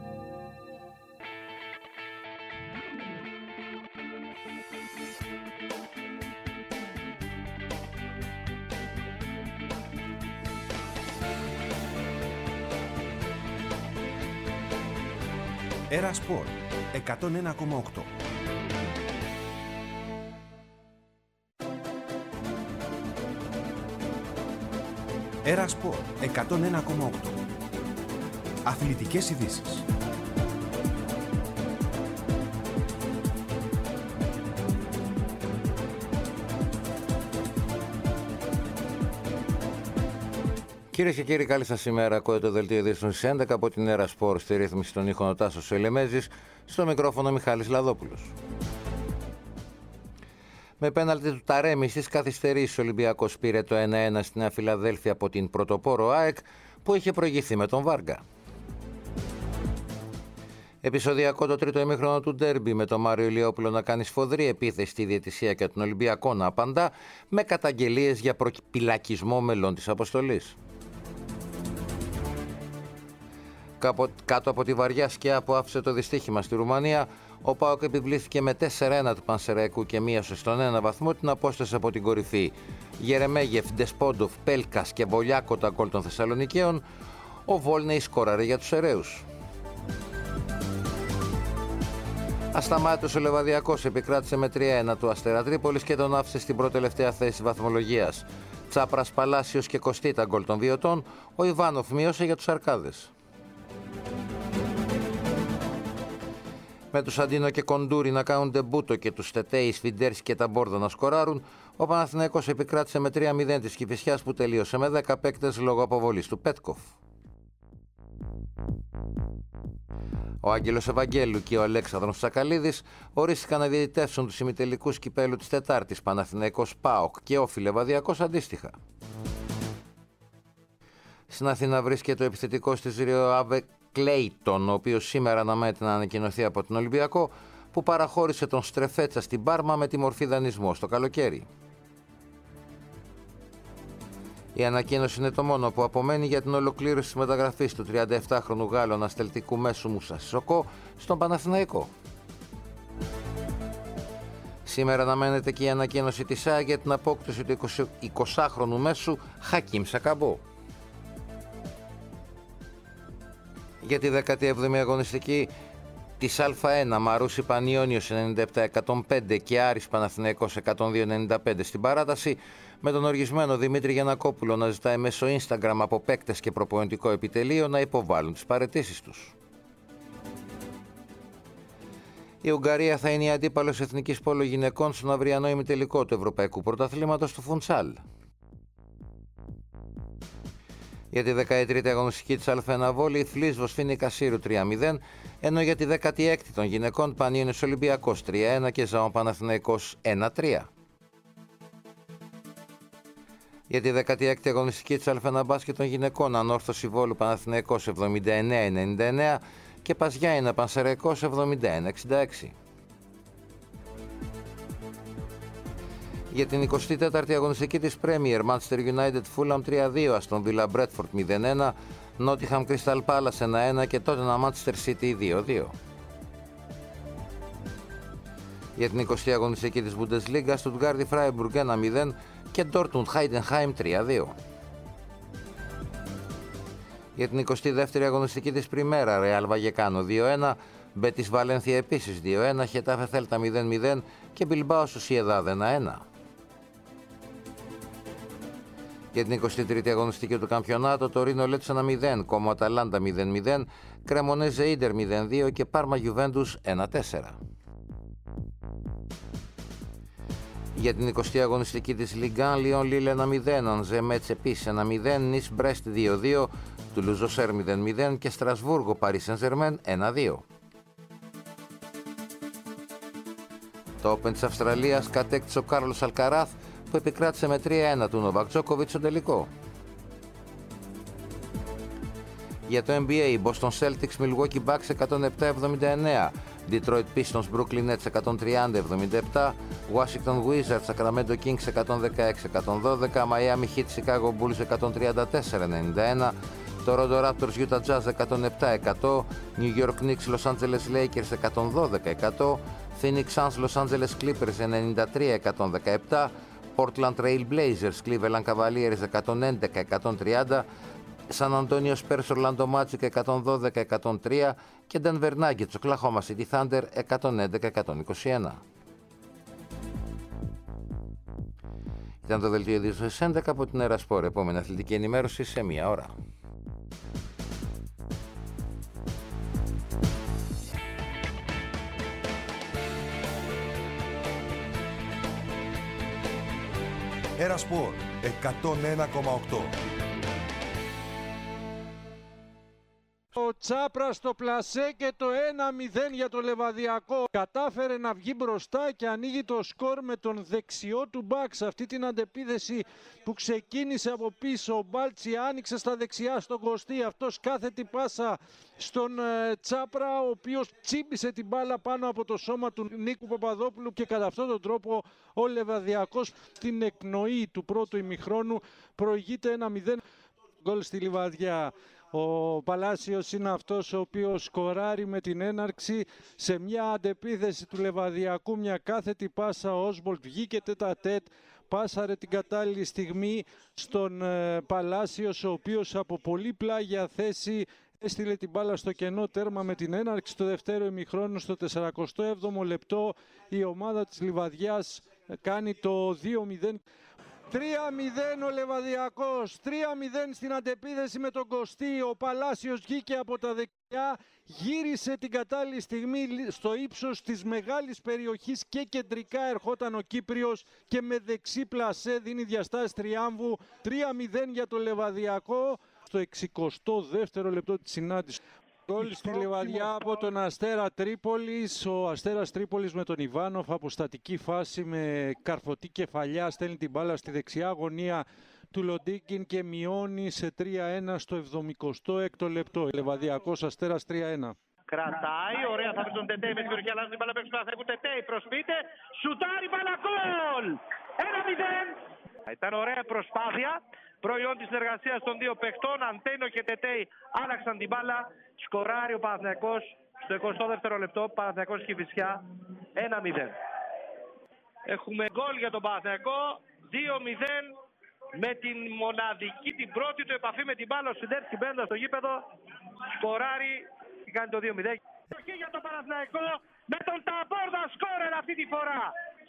Έρα Σπορ εκατόν ένα κόμμα οκτώ. Έρα Σπορ εκατόν ένα κόμμα οκτώ. Αθλητικές ειδήσεις. Κυρίες και κύριοι, καλή σας ημέρα. Ακούτε το δελτίο ειδήσεων στις έντεκα από την Έρα Σπορ, στη ρύθμιση των ήχων ο Τάσος Ελεμέζης, στο μικρόφωνο Μιχάλης Λαδόπουλος. Με πέναλτι του Ταρέμι στις καθυστερήσεις, ο Ολυμπιακός πήρε το ένα ένα στην Νέα Φιλαδέλφια από την πρωτοπόρο ΑΕΚ που είχε προηγηθεί με τον Βάργα. Επεισοδιακό το τρίτο ημίχρονο του ντέρμπι με τον Μάριο Ηλιόπουλο να κάνει σφοδρή επίθεση στη διαιτησία και τον Ολυμπιακό να απαντά με καταγγελίες για προπυλακισμό μελών της αποστολής. Κάτω από τη βαριά σκιά που άφησε το δυστύχημα στη Ρουμανία, ο ΠΑΟΚ επιβλήθηκε με τέσσερα ένα του Πανσεραϊκού και μείωσε στον ένα βαθμό την απόσταση από την κορυφή. Γερεμέγεφ, Ντεσπόντοφ, Πέλκας και Βολιάκο τα γκολ των Θεσσαλονικαίων, ο Βόλνεϊ σκόραρε για τους Εραίους. Ασταμάτητος ο Λεβαδιακός επικράτησε με τρία ένα του Αστέρα Τρίπολης και τον άφησε στην πρώτη-τελευταία θέση βαθμολογίας. Τσάπρας, Παλάσιος και Κωστή τα γκολ των Βιωτών, ο Ιβάνοφ μείωσε για τους Αρκάδες. Με τους Αντίνο και Κοντούρι να κάνουν ντεμπούτο και τους Τετέι, Σφιντέρς και τα Μπόρδο να σκοράρουν, ο Παναθηναϊκός επικράτησε με τρία μηδέν της Κηφισιάς που τελείωσε με δέκα παίκτες λόγω αποβολής του Πέτκοφ. Ο Άγγελος Ευαγγέλου και ο Αλέξανδρος Τσακαλίδης ορίστηκαν να διαιτητεύσουν τους ημιτελικούς κυπέλου της Τετάρτης Παναθηναϊκός ΠΑΟΚ και Όφι Λεβαδιακός αντίστοιχα. Στην Αθήνα βρίσκεται ο επιθετικός της Ριοάβε Κλέιτον, ο οποίος σήμερα αναμένεται να ανακοινωθεί από τον Ολυμπιακό, που παραχώρησε τον Στρεφέτσα στην Πάρμα με τη μορφή δανεισμό στο καλοκαίρι. Η ανακοίνωση είναι το μόνο που απομένει για την ολοκλήρωση της μεταγραφής του τριανταεπτάχρονου Γάλλου αναστελτικού μέσου Μούσα Σισοκό στον Παναθηναϊκό. Σήμερα αναμένεται και η ανακοίνωση της ΑΕ για την απόκτηση του εικοσάχρονου μέσου Χακίμ Σακαμπό. Για τη δέκατη έβδομη αγωνιστική της Α1, Μαρούσι Πανιόνιος ενενήντα επτά εκατόν πέντε και Άρης Παναθηναϊκός εκατόν δύο ενενήντα πέντε στην παράταση, με τον οργισμένο Δημήτρη Γιαννακόπουλο να ζητάει μέσω Instagram από παίκτες και προπονητικό επιτελείο να υποβάλουν τις παραιτήσεις τους. Η Ουγγαρία θα είναι η αντίπαλος εθνικής πόλο γυναικών στον αυριανό ημιτελικό του Ευρωπαϊκού Πρωταθλήματος του Φουντσάλ. Για τη δεκατρίτη αγωνιστική της Α1 βόλεϊ, η Φλίσβος Φίνικα Σύρου τρία μηδέν, ενώ για τη δέκατη έκτη των γυναικών Πανιόνιος Ολυμπιακός τρία ένα και Ζαόν Παναθηναϊκός ένα τρία. Για τη δέκατη έκτη αγωνιστική της Α1 μπάσκετ των γυναικών, Ανόρθωση Βόλου Παναθηναϊκός εβδομήντα εννέα ενενήντα εννέα και Παζιάινα Πανσεραϊκός εβδομήντα ένα εξήντα έξι. Για την εικοστή τέταρτη αγωνιστική της Premier, Manchester United Fulham τρία δύο, Aston Villa Bradford μηδέν ένα, Nottingham Crystal Palace ένα ένα και Tottenham Manchester City δύο δύο. Για την εικοστή αγωνιστική της Bundesliga, Stuttgart Freiburg ένα μηδέν και Dortmund Heidenheim τρία δύο. Για την εικοστή δεύτερη αγωνιστική της Primera, Real Vallecano δύο ένα, Betis Valencia επίσης δύο ένα, Getafe Celta μηδέν μηδέν και Bilbao Sociedad ένα ένα. Για την εικοστή τρίτη αγωνιστική του καμπιονάτου, το Ρήνο Λέτς ένα μηδέν, Κόμο Αταλάντα μηδέν μηδέν, Κρεμονέζε Ίντερ μηδέν δύο και Πάρμα Γιουβέντους ένα τέσσερα. Για την εικοστή αγωνιστική της Ligue ένα, Λιόν Λίλ ένα μηδέν, Ανζέ Μέτς επίσης ένα μηδέν, Νις Μπρέστ δύο δύο, Τουλουζοσέρ μηδέν μηδέν και Στρασβούργο Παρί Σεν-Ζερμέν ένα δύο. Το Open της Αυστραλίας κατέκτησε ο Κάρλος Αλκαράθ, που επικράτησε με τρία ένα του Νοβάκ Τζόκοβιτς στο τελικό. Για το N B A, Boston Celtics Milwaukee Bucks εκατόν επτά εβδομήντα εννέα, Detroit Pistons Brooklyn Nets εκατόν τριάντα εβδομήντα επτά, Washington Wizards Sacramento Kings εκατόν δεκαέξι εκατόν δώδεκα, Miami Heat Chicago Bulls εκατόν τριάντα τέσσερα ενενήντα ένα, Toronto Raptors Utah Jazz εκατόν επτά εκατό, New York Knicks Los Angeles Lakers εκατόν δώδεκα εκατό, Phoenix Suns Los Angeles Clippers ενενήντα τρία εκατόν δεκαεπτά, Portland Trail Blazers Cleveland Cavaliers εκατόν έντεκα εκατόν τριάντα, San Antonio Spurs Orlando Magic εκατόν δώδεκα εκατόν τρία και Denver Nuggets Oklahoma City Thunder εκατόν έντεκα εκατόν είκοσι ένα. Ήταν το δελτίο ειδήσεων στις έντεκα από την Ερασπόρ. Επόμενη αθλητική ενημέρωση σε μία ώρα. Ερασπόρ εκατόν ένα κόμμα οκτώ. Ο Τσάπρα στο πλασέ και το ένα μηδέν για το Λεβαδιακό. Κατάφερε να βγει μπροστά και ανοίγει το σκορ με τον δεξιό του μπακ σε αυτή την αντεπίθεση που ξεκίνησε από πίσω. Ο Μπάλτσι άνοιξε στα δεξιά στον Κωστή. Αυτός κάθετη πάσα στον ε, Τσάπρα, ο οποίος τσίμπησε την μπάλα πάνω από το σώμα του Νίκου Παπαδόπουλου και κατά αυτόν τον τρόπο ο Λεβαδιακός στην εκπνοή του πρώτου ημιχρόνου προηγείται ένα μηδέν. Γκολ στη Λιβαδιά. Ο Παλάσιος είναι αυτός ο οποίος σκοράρει με την έναρξη σε μια αντεπίθεση του Λεβαδιακού, μια κάθετη πάσα. Ο Όσμπολτ βγήκε τέτα-τέτ, πάσαρε την κατάλληλη στιγμή στον ε, Παλάσιος, ο οποίος από πολύ πλάγια θέση έστειλε την μπάλα στο κενό τέρμα με την έναρξη του δευτέρου ημιχρόνου. Στο σαρανταεπτό έβδομο λεπτό η ομάδα της Λιβαδιάς κάνει το δύο μηδέν. τρία μηδέν ο Λεβαδιακός, τρία μηδέν στην αντεπίθεση με τον Κωστή. Ο Παλάσιος βγήκε από τα δεξιά, γύρισε την κατάλληλη στιγμή στο ύψος της μεγάλης περιοχής και κεντρικά ερχόταν ο Κύπριος και με δεξί πλασέ δίνει διαστάσεις τριάμβου. τρία μηδέν για το Λεβαδιακό στο εξηκοστό δεύτερο λεπτό της συνάντησης. Γκολ στη Λιβαδιά από τον Αστέρα Τρίπολης. Ο Αστέρας Τρίπολης με τον Ιβάνοφ από στατική φάση με καρφωτή κεφαλιά στέλνει την μπάλα στη δεξιά γωνία του Λοντίκιν και μειώνει σε τρία ένα στο εβδομηκοστό έκτο λεπτό. Λεβαδιακός Αστέρας τρία ένα. Κρατάει, ωραία, θα βρει τον Τετέι με την περιοχή, αλλάζει την μπάλα παίξει του Αθραϊκού. Τετέι προσπίτε, σουτάρει μπάλα, γκολ! ένα μηδέν. Ήταν ωραία προσπάθεια, προϊόν της συνεργασίας των δύο παιχτών. Αντένο και Τετέι άλλαξαν την μπάλα. Σκοράρει ο Παναθηναϊκός στο εικοστό δεύτερο λεπτό. Παναθηναϊκός Κηφισιά ένα μηδέν. Έχουμε γκολ για τον Παναθηναϊκό, δύο μηδέν, με την μοναδική, την πρώτη του επαφή με την μπάλα, ο Σουντέρσκι μπαίνοντας στο γήπεδο, σκοράρει και κάνει το δύο μηδέν. Για τον Παναθηναϊκό, με τον Ταμπόρδα σκόρερ αυτή τη φορά.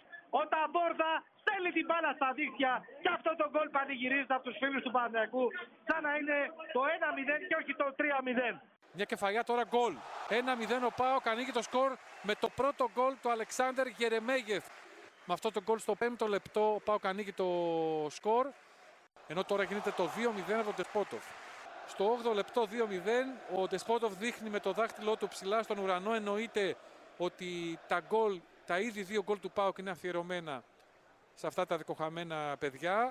Ο Ταμπόρδα στέλνει την μπάλα στα δίχτυα και αυτό το γκολ πανηγυρίζεται από τους φίλους του Παναθηναϊκού σαν να είναι το ένα μηδέν και όχι το τρία μηδέν. Μια κεφαλιά τώρα γκολ. ένα μηδέν ο ΠΑΟΚ ανοίγει το σκορ με το πρώτο γκολ του Αλεξάνδερ Γερεμέγεφ. Με αυτό το γκολ στο πέμπτο λεπτό ο ΠΑΟΚ ανοίγει το σκορ. Ενώ τώρα γίνεται το δύο μηδέν από τον Ντεσπότοφ. Στο όγδοο λεπτό δύο μηδέν ο Ντεσπότοφ δείχνει με το δάχτυλό του ψηλά στον ουρανό. Εννοείται ότι τα γκολ, τα ήδη δύο γκολ του ΠΑΟΚ είναι αφιερωμένα σε αυτά τα δικοχαμένα παιδιά.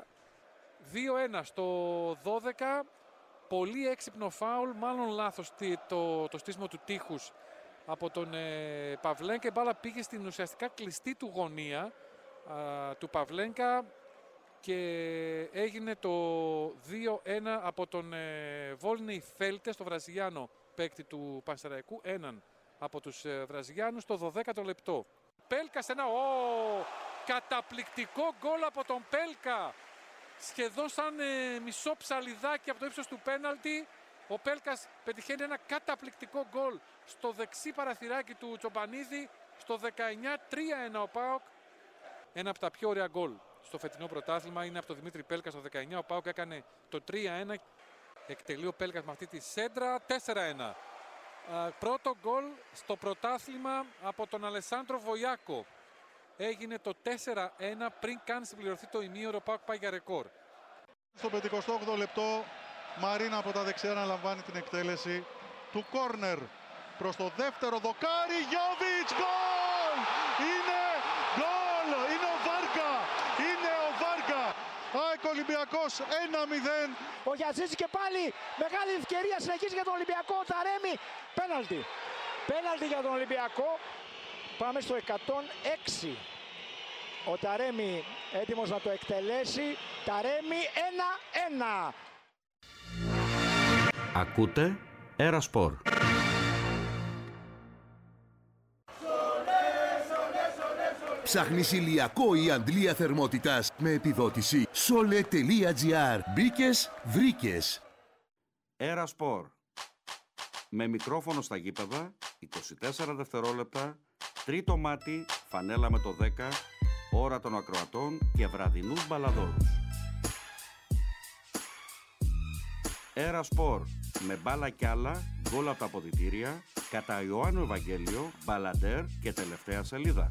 δύο ένα στο δώδεκα. Πολύ έξυπνο φάουλ, μάλλον λάθος το, το στήσιμο του τείχους από τον ε, Παυλένκα. Η μπάλα πήγε στην ουσιαστικά κλειστή του γωνία α, του Παυλένκα και έγινε το δύο ένα από τον ε, Βόλνεϊ Φέλτε, στο βραζιλιάνο παίκτη του Πανσεραϊκού, έναν από τους ε, βραζιλιάνους, στο δωδέκατο λεπτό. Πέλκας ένα, ο, καταπληκτικό γκολ από τον Πέλκα. Σχεδόν σαν ε, μισό ψαλιδάκι από το ύψος του πέναλτι. Ο Πέλκας πετυχαίνει ένα καταπληκτικό γκολ στο δεξί παραθυράκι του Τσομπανίδη. Στο δεκαεννιά τρία ένα ο ΠΑΟΚ. Ένα από τα πιο ωραία γκολ στο φετινό πρωτάθλημα είναι από τον Δημήτρη Πέλκα στο δεκαεννιά. Ο ΠΑΟΚ έκανε το τρία ένα. Εκτελεί ο Πέλκας με αυτή τη σέντρα. τέσσερα ένα. Α, πρώτο γκολ στο πρωτάθλημα από τον Αλεσάντρο Βοιάκο. Έγινε το τέσσερα ένα πριν καν συμπληρωθεί το ημίωρο. Ο ΠΑΟΚ πάει για ρεκόρ. Στο πενηκοστό όγδοο λεπτό, Μαρίνα από τα δεξιά αναλαμβάνει την εκτέλεση του κόρνερ προς το δεύτερο δοκάρι. Γιόβιτς, γκολ! Είναι γκολ! Είναι ο Βάρκα! Είναι ο Βάρκα! ΑΕΚ Ολυμπιακός ένα μηδέν. Ο Γιαζής και πάλι μεγάλη ευκαιρία, συνεχίζει για τον Ολυμπιακό. Ταρέμι, πέναλτι. Πέναλτι για τον Ολυμπιακό. Πάμε στο εκατόν έξι. Ο Ταρέμι έτοιμος να το εκτελέσει. Ταρέμι ένα ένα. Ακούτε Ερασπορ. Ψάχνεις ηλιακό ή αντλία θερμότητας με επιδότηση sole.gr. Μπήκες, βρήκες. Ερασπορ. Με μικρόφωνο στα γήπεδα, είκοσι τέσσερα δευτερόλεπτα, τρίτο μάτι, φανέλα με το δέκα, ώρα των ακροατών και βραδινούς μπαλαδόρους. Ερασπορ. Με μπάλα κι άλλα, γκολ από τα αποδυτήρια, κατά Ιωάννου Ευαγγέλιο, μπαλαντέρ και τελευταία σελίδα.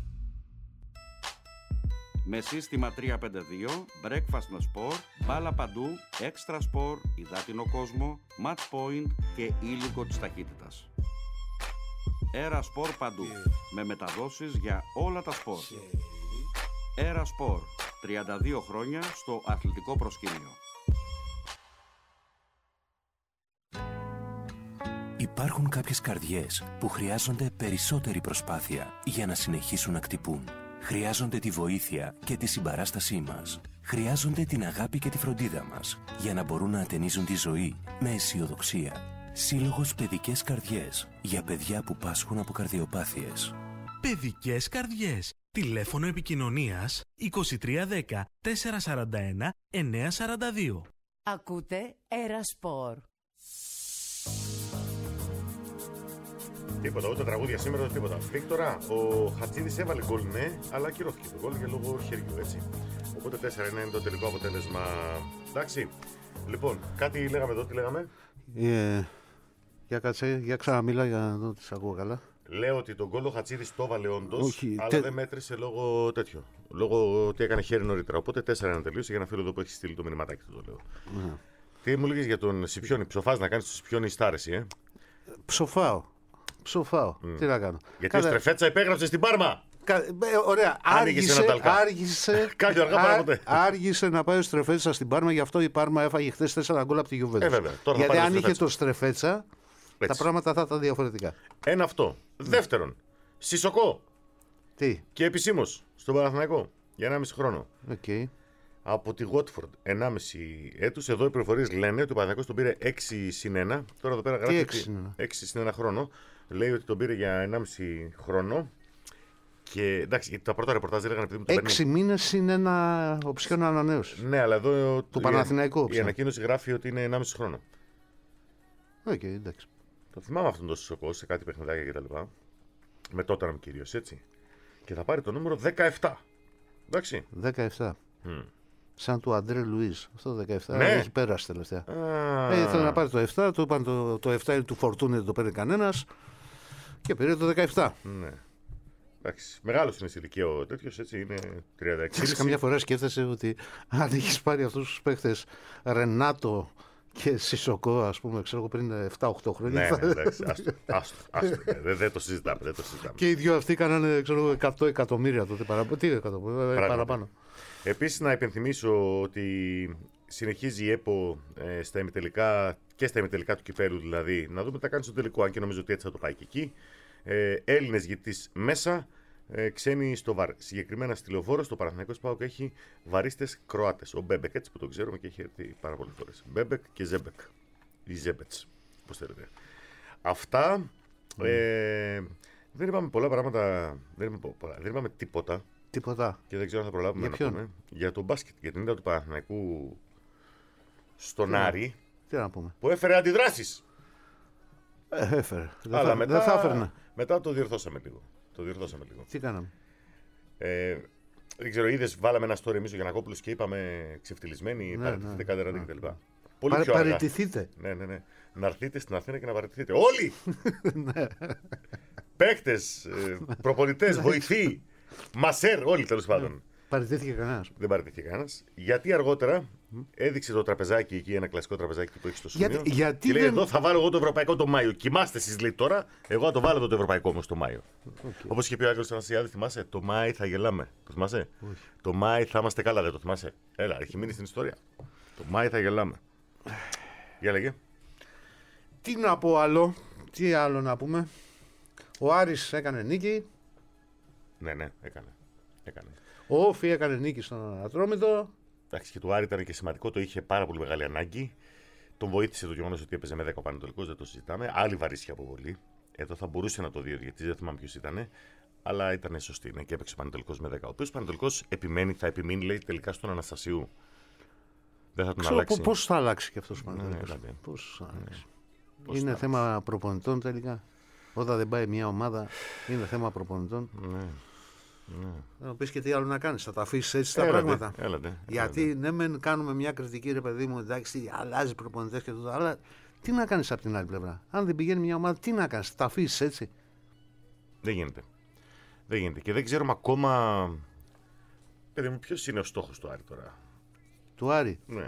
Με σύστημα τρία πέντε δύο, breakfast με sport, μπάλα παντού, extra sport, υδάτινο κόσμο, match point και ήλικο της ταχύτητας. Era Sport παντού, με μεταδόσεις για όλα τα σπορ. Era Sport, τριάντα δύο χρόνια στο αθλητικό προσκήνιο. Υπάρχουν κάποιες καρδιές που χρειάζονται περισσότερη προσπάθεια για να συνεχίσουν να χτυπούν. Χρειάζονται τη βοήθεια και τη συμπαράστασή μας. Χρειάζονται την αγάπη και τη φροντίδα μας για να μπορούν να ατενίζουν τη ζωή με αισιοδοξία. Σύλλογος Παιδικές Καρδιές για παιδιά που πάσχουν από καρδιοπάθειες. Παιδικές Καρδιές. Τηλέφωνο επικοινωνίας είκοσι τρία δέκα τετρακόσια σαράντα ένα εννιακόσια σαράντα δύο. Ακούτε Ερασπορ. Τίποτα, ούτε τραγούδια σήμερα, τίποτα. Βίκτορα, ο Χατζίδης έβαλε γκολ, ναι, αλλά ακυρώθηκε το γκολ για λόγω χεριού, έτσι. Οπότε τέσσερα ένα είναι το τελικό αποτέλεσμα. Εντάξει. Λοιπόν, κάτι λέγαμε εδώ, τι λέγαμε. Ε, για κάτσε, για ξαναμίλα για να δω τι σ' ακούω καλά. Λέω ότι τον γκολ ο Χατζίδης το έβαλε όντως, αλλά τε... δεν μέτρησε λόγω τέτοιο. Λόγω ότι έκανε χέρι νωρίτερα. Οπότε τέσσερα ένα τελείωσε για ένα φίλο εδώ που έχει στείλει το μηνυματάκι του, το λέω. Mm. Τι μου λέγες για τον Σιπιόνι, ψοφάς να κάνεις το Σιπιόνι στάρεση, ε. Ψοφάω. Ψοφάω. Mm. Τι να κάνω. Γιατί Κάτα... ο Στρεφέτσα υπέγραψε στην Πάρμα. Κα... Ε, ωραία. Άργησε, άργησε, αργά, άργησε να πάει ο Στρεφέτσα στην Πάρμα, γι' αυτό η Πάρμα έφαγε χθες τέσσερα γκολ από τη Γιουβέντους. Ε, Γιατί αν είχε το Στρεφέτσα, έτσι, τα πράγματα θα ήταν διαφορετικά. Ένα αυτό. Mm. Δεύτερον, Σισοκό. Τι. Και επισήμως στον Παναθηναϊκό για ενάμιση χρόνο. Okay. Από τη Watford ενάμιση έτους. Εδώ οι πληροφορίες λένε ότι ο Παναθηναϊκός τον πήρε έξι συν ένα. Τώρα εδώ πέρα γράφει έξι συν ένα χρόνο. Λέει ότι τον πήρε για ενάμιση χρόνο. Και εντάξει, γιατί τα πρώτα ρεπορτάζ έλεγαν επειδή μου το Έξι μήνες είναι ένα οψιόν ανανέωση. Ναι, αλλά εδώ. Του Παναθηναϊκού. Η ανακοίνωση γράφει ότι είναι ενάμιση χρόνο. Οκ, okay, εντάξει. Το θυμάμαι αυτόν τον Σισοκό σε κάτι παιχνιδάκια κτλ. Με τότε να μου κυρίως έτσι. Και θα πάρει το νούμερο δεκαεπτά. Εντάξει. δεκαεπτά. Mm. Σαν του Αντρέ Λουίζ. Αυτό το δεκαεπτά ναι. έχει πέρασει τελευταία. Ah. Ε, ήθελε να πάρει το επτά, του είπαν το, το επτά είναι του Φορτούνη, δεν το παίρνει κανένας. Και πήρε το δεκαεπτά. Ναι. Εντάξει. Μεγάλος είναι σε ηλικία ο τέτοιος, έτσι είναι τριάντα έξι. Καμιά φορά σκέφτεσαι ότι αν έχει πάρει αυτούς τους παίχτες Ρενάτο και Σισοκό, ας πούμε, ξέρω εγώ πριν επτά οκτώ χρόνια. Ναι, ναι, εντάξει. Άστο, άστο, άστο, ναι, δεν, δεν το συζητάμε, δεν το συζητάμε. Και οι δυο αυτοί κάνανε, ξέρω, εκατό εκατομμύρια τότε παραπάνω. Τι εκατό, παραπάνω. Επίσης να υπενθυμίσω ότι συνεχίζει η ΕΠΟ ε, στα ημιτελικά και στα ημιτελικά του κυπέλου, δηλαδή να δούμε τι θα κάνει στο τελικό, αν και νομίζω ότι έτσι θα το πάει και εκεί. Ε, Έλληνες γητής μέσα, ε, ξένοι στο βαρ. Συγκεκριμένα στη Λεωφόρο, στο Παναθηναϊκό ΠΑΟΚ έχει βαρίστες Κροάτες. Ο Μπέμπεκ, έτσι που το ξέρουμε και έχει έρθει πάρα πολλές φορές. Μπέμπεκ και Ζέμπεκ. Ή Ζέμπετς, πώς θέλετε. Αυτά. Mm. Ε, δεν είπαμε πολλά πράγματα. Δεν είπαμε, πολλά, δεν είπαμε τίποτα. Τίποτα. Και δεν ξέρω αν θα προλάβουμε για να πούμε. Για τον μπάσκετ. Για την ήττα του Παναθηναϊκού στον τι Άρη. Τι να πούμε. Που έφερε αντιδράσεις. Ε, έφερε. Δεν Αλλά θα, μετά, δεν θα έφερνε. Μετά το διορθώσαμε λίγο. Το διορθώσαμε λίγο. Τι κάναμε. Ε, δεν ξέρω, είδες, βάλαμε ένα story εμείς ο Γιαννακόπουλος και είπαμε ξεφτυλισμένοι, ναι, παραιτηθείτε ναι, κάτερα ναι. κτλ. Πολύ Παρε, πιο αργά. Παραιτηθείτε. Ναι, ναι, ναι. Να έρθετε στην Αθήνα και να παραιτηθείτε. Όλοι! Παίκτες, προπονητές, βοηθοί, μασέρ, όλοι τέλος πάντων. Παραιτήθηκε κανένας. Δεν παραιτήθηκε κανένας. Γιατί αργότερα έδειξε το τραπεζάκι εκεί, ένα κλασικό τραπεζάκι που έχει στο σημείο. Γιατί, γιατί και λέει: δεν... Εδώ θα βάλω εγώ το ευρωπαϊκό το Μάιο. Κοιμάστε εσείς λέει τώρα, εγώ θα το βάλω το ευρωπαϊκό όμως το Μάιο. Okay. Όπως είχε πει ο Άγγελος Ανασιάδη, θυμάσαι, το Μάη θα γελάμε. Το θυμάσαι. Όχι. Το Μάη θα είμαστε καλά, δεν το θυμάσαι. Έλα, έχει μείνει στην ιστορία. Το Μάη θα γελάμε. Για λέγε. Τι να πω άλλο, τι άλλο να πούμε. Ο Άρης έκανε νίκη. Ναι, ναι, έκανε. έκανε. Ο Όφη έκανε νίκη στον Ατρόμητο. Εντάξει, και του Άρη ήταν και σημαντικό, το είχε πάρα πολύ μεγάλη ανάγκη. Τον βοήθησε το γεγονός ότι έπαιζε με δέκα ο Πανετολικός, δεν το συζητάμε. Άλλη βαρύσια αποβολή. Εδώ θα μπορούσε να το δει ο διαιτητής, δεν θυμάμαι ποιος ήταν. Αλλά ήταν σωστή, ναι, και έπαιξε ο Πανετολικός με δέκα. Ο οποίος Πανετολικός επιμένει, θα επιμείνει, λέει τελικά στον Αναστασίου. Δεν θα τον Ξέρω, αλλάξει. Πώς θα αλλάξει και αυτός ο Πανετολικός. Ναι, δηλαδή. Πώς θα αλλάξει. Πώς είναι θα θέμα αλλάξει. προπονητών τελικά. Όταν δεν πάει μια ομάδα, είναι θέμα προπονητών. Ναι. Ναι. Θα μου πεις και τι άλλο να κάνεις, θα τα αφήσεις έτσι τα Έλατε, πράγματα. έλατε, Γιατί έλατε. ναι, μεν κάνουμε μια κριτική, ρε παιδί μου, εντάξει, αλλάζει προπονητές και τούτο, αλλά τι να κάνεις από την άλλη πλευρά. Αν δεν πηγαίνει μια ομάδα, τι να κάνεις, θα τα αφήσεις έτσι. Δεν γίνεται. Δεν γίνεται. Και δεν ξέρουμε ακόμα. Παιδί μου, ποιος είναι ο στόχος του Άρη τώρα. Του Άρη. Ναι.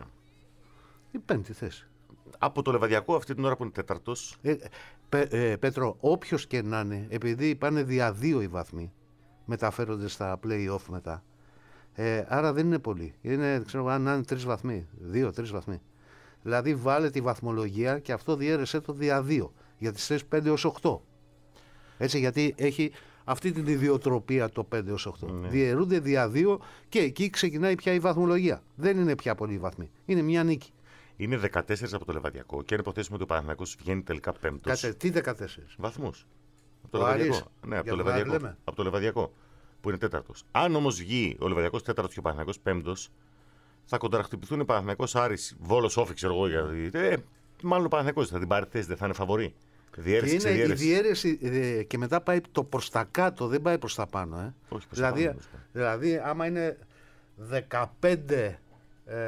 Η πέμπτη θέση. Από το Λεβαδιακό, αυτή την ώρα που είναι τέταρτος. Ε, πε, ε, Πέτρο, όποιος και να είναι, επειδή πάνε δια δύο οι βαθμοί, μεταφέρονται στα play-off μετά. Ε, άρα δεν είναι πολύ. Είναι, ξέρω, αν είναι τρεις βαθμοί, δύο-τρεις βαθμοί. Δηλαδή βάλε τη βαθμολογία και αυτό διέρεσε το δια δύο για τις θέσεις πέντε έως οκτώ. Έτσι, γιατί έχει αυτή την ιδιοτροπία το πέντε έως οκτώ. Ναι. Διαιρούνται δια δύο και εκεί ξεκινάει πια η βαθμολογία. Δεν είναι πια πολλοί βαθμοί. Είναι μια νίκη. Είναι δεκατέσσερα από το Λεβαδιακό και αν υποθέσουμε ότι ο Παναθηναϊκός βγαίνει τελικά πέμπτος. Κάτσε, τι δεκατέσσερα βαθμούς. Από το Λεβαδιακό. Ναι, από το Λεβαδιακό. Από το Λεβαδιακό. Που είναι τέταρτος. Αν όμως βγει ο Λεβαδιακός τέταρτος και ο Παναθηναϊκός πέμπτος, θα κοντραχτυπηθούν ο Παναθηναϊκός Άρης, Βόλος Όφη, ξέρω εγώ. Γιατί, ε, μάλλον ο Παναθηναϊκός θα την πάρει θέση, δεν θα είναι φαβορί. Διέρεση, και είναι η διέρεση ε, και μετά πάει το προς τα κάτω, δεν πάει προς τα πάνω. Ε. Όχι, προς δηλαδή, τα πάνω. Δηλαδή, άμα είναι δεκαπέντε ε,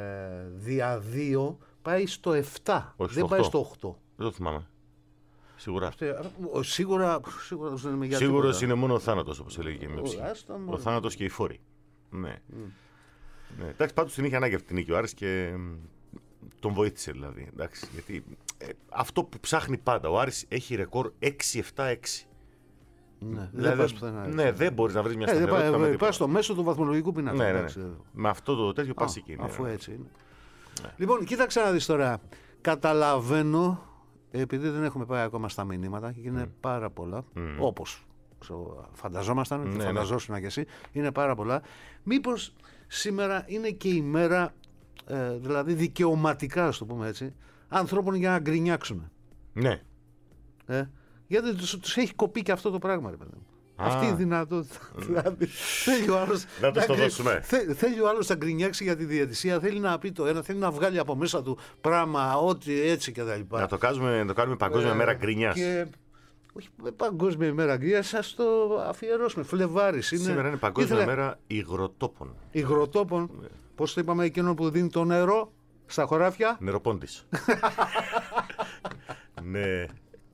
δια δύο, πάει στο επτά. Όχι, δεν στο πάει στο οκτώ. Δεν το θυμάμαι. Σίγουρα. Σίγουρα, σίγουρα δεν είμαι για Σίγουρος τίποτα. είναι μόνο ο θάνατος, όπως έλεγε και η μειοψηφία. Ο, ο θάνατος και οι φόροι. Ναι. Mm. ναι. Εντάξει, πάντως την είχε ανάγκη αυτή την νίκη ο Άρης και τον βοήθησε δηλαδή. Εντάξει, γιατί ε, αυτό που ψάχνει πάντα, ο Άρης έχει ρεκόρ έξι επτά έξι. Ναι, δηλαδή, δεν πας ναι, δεν μπορείς να βρεις μια ε, σταθερότητα. Δεν πας στο μέσο του βαθμολογικού πινάκα. Ναι, ναι, ναι. Με αυτό το τέτοιο πας εκεί. Αφού ναι. έτσι είναι. Ναι. Λοιπόν, κοίταξε να δεις τώρα. Καταλαβαίνω, επειδή δεν έχουμε πάει ακόμα στα μηνύματα και είναι mm. πάρα πολλά, mm. όπως ξέρω, φανταζόμασταν, ναι, και φανταζόσουνα ναι. κι εσύ, είναι πάρα πολλά. Μήπως σήμερα είναι και η μέρα, ε, δηλαδή δικαιωματικά, ας το πούμε έτσι, ανθρώπων για να γκρινιάξουν. Ναι. Ε, γιατί τους, τους έχει κοπεί και αυτό το πράγμα, ρε παιδί. Αυτή η δυνατότητα. Δηλαδή, θέλει ο άλλος να τους το γκρι- δώσουμε. θε- θέλει ο άλλος να γκρινιάξει για τη διαιτησία, θέλει να πει το ένα, θέλει να βγάλει από μέσα του πράγμα, ό,τι έτσι κτλ. Να το κάνουμε, να το κάνουμε Παγκόσμια Ε, Μέρα Γκρινιάς. και- Όχι με Παγκόσμια ημέρα γκρινιάς, σας το αφιερώσουμε. Φλεβάρης είναι. Σήμερα είναι Παγκόσμια Ήθελε- Μέρα Υγροτόπων. Υγροτόπων. Πώς το είπαμε εκείνο που δίνει το νερό στα χωράφια. Νεροπόντης. Ναι.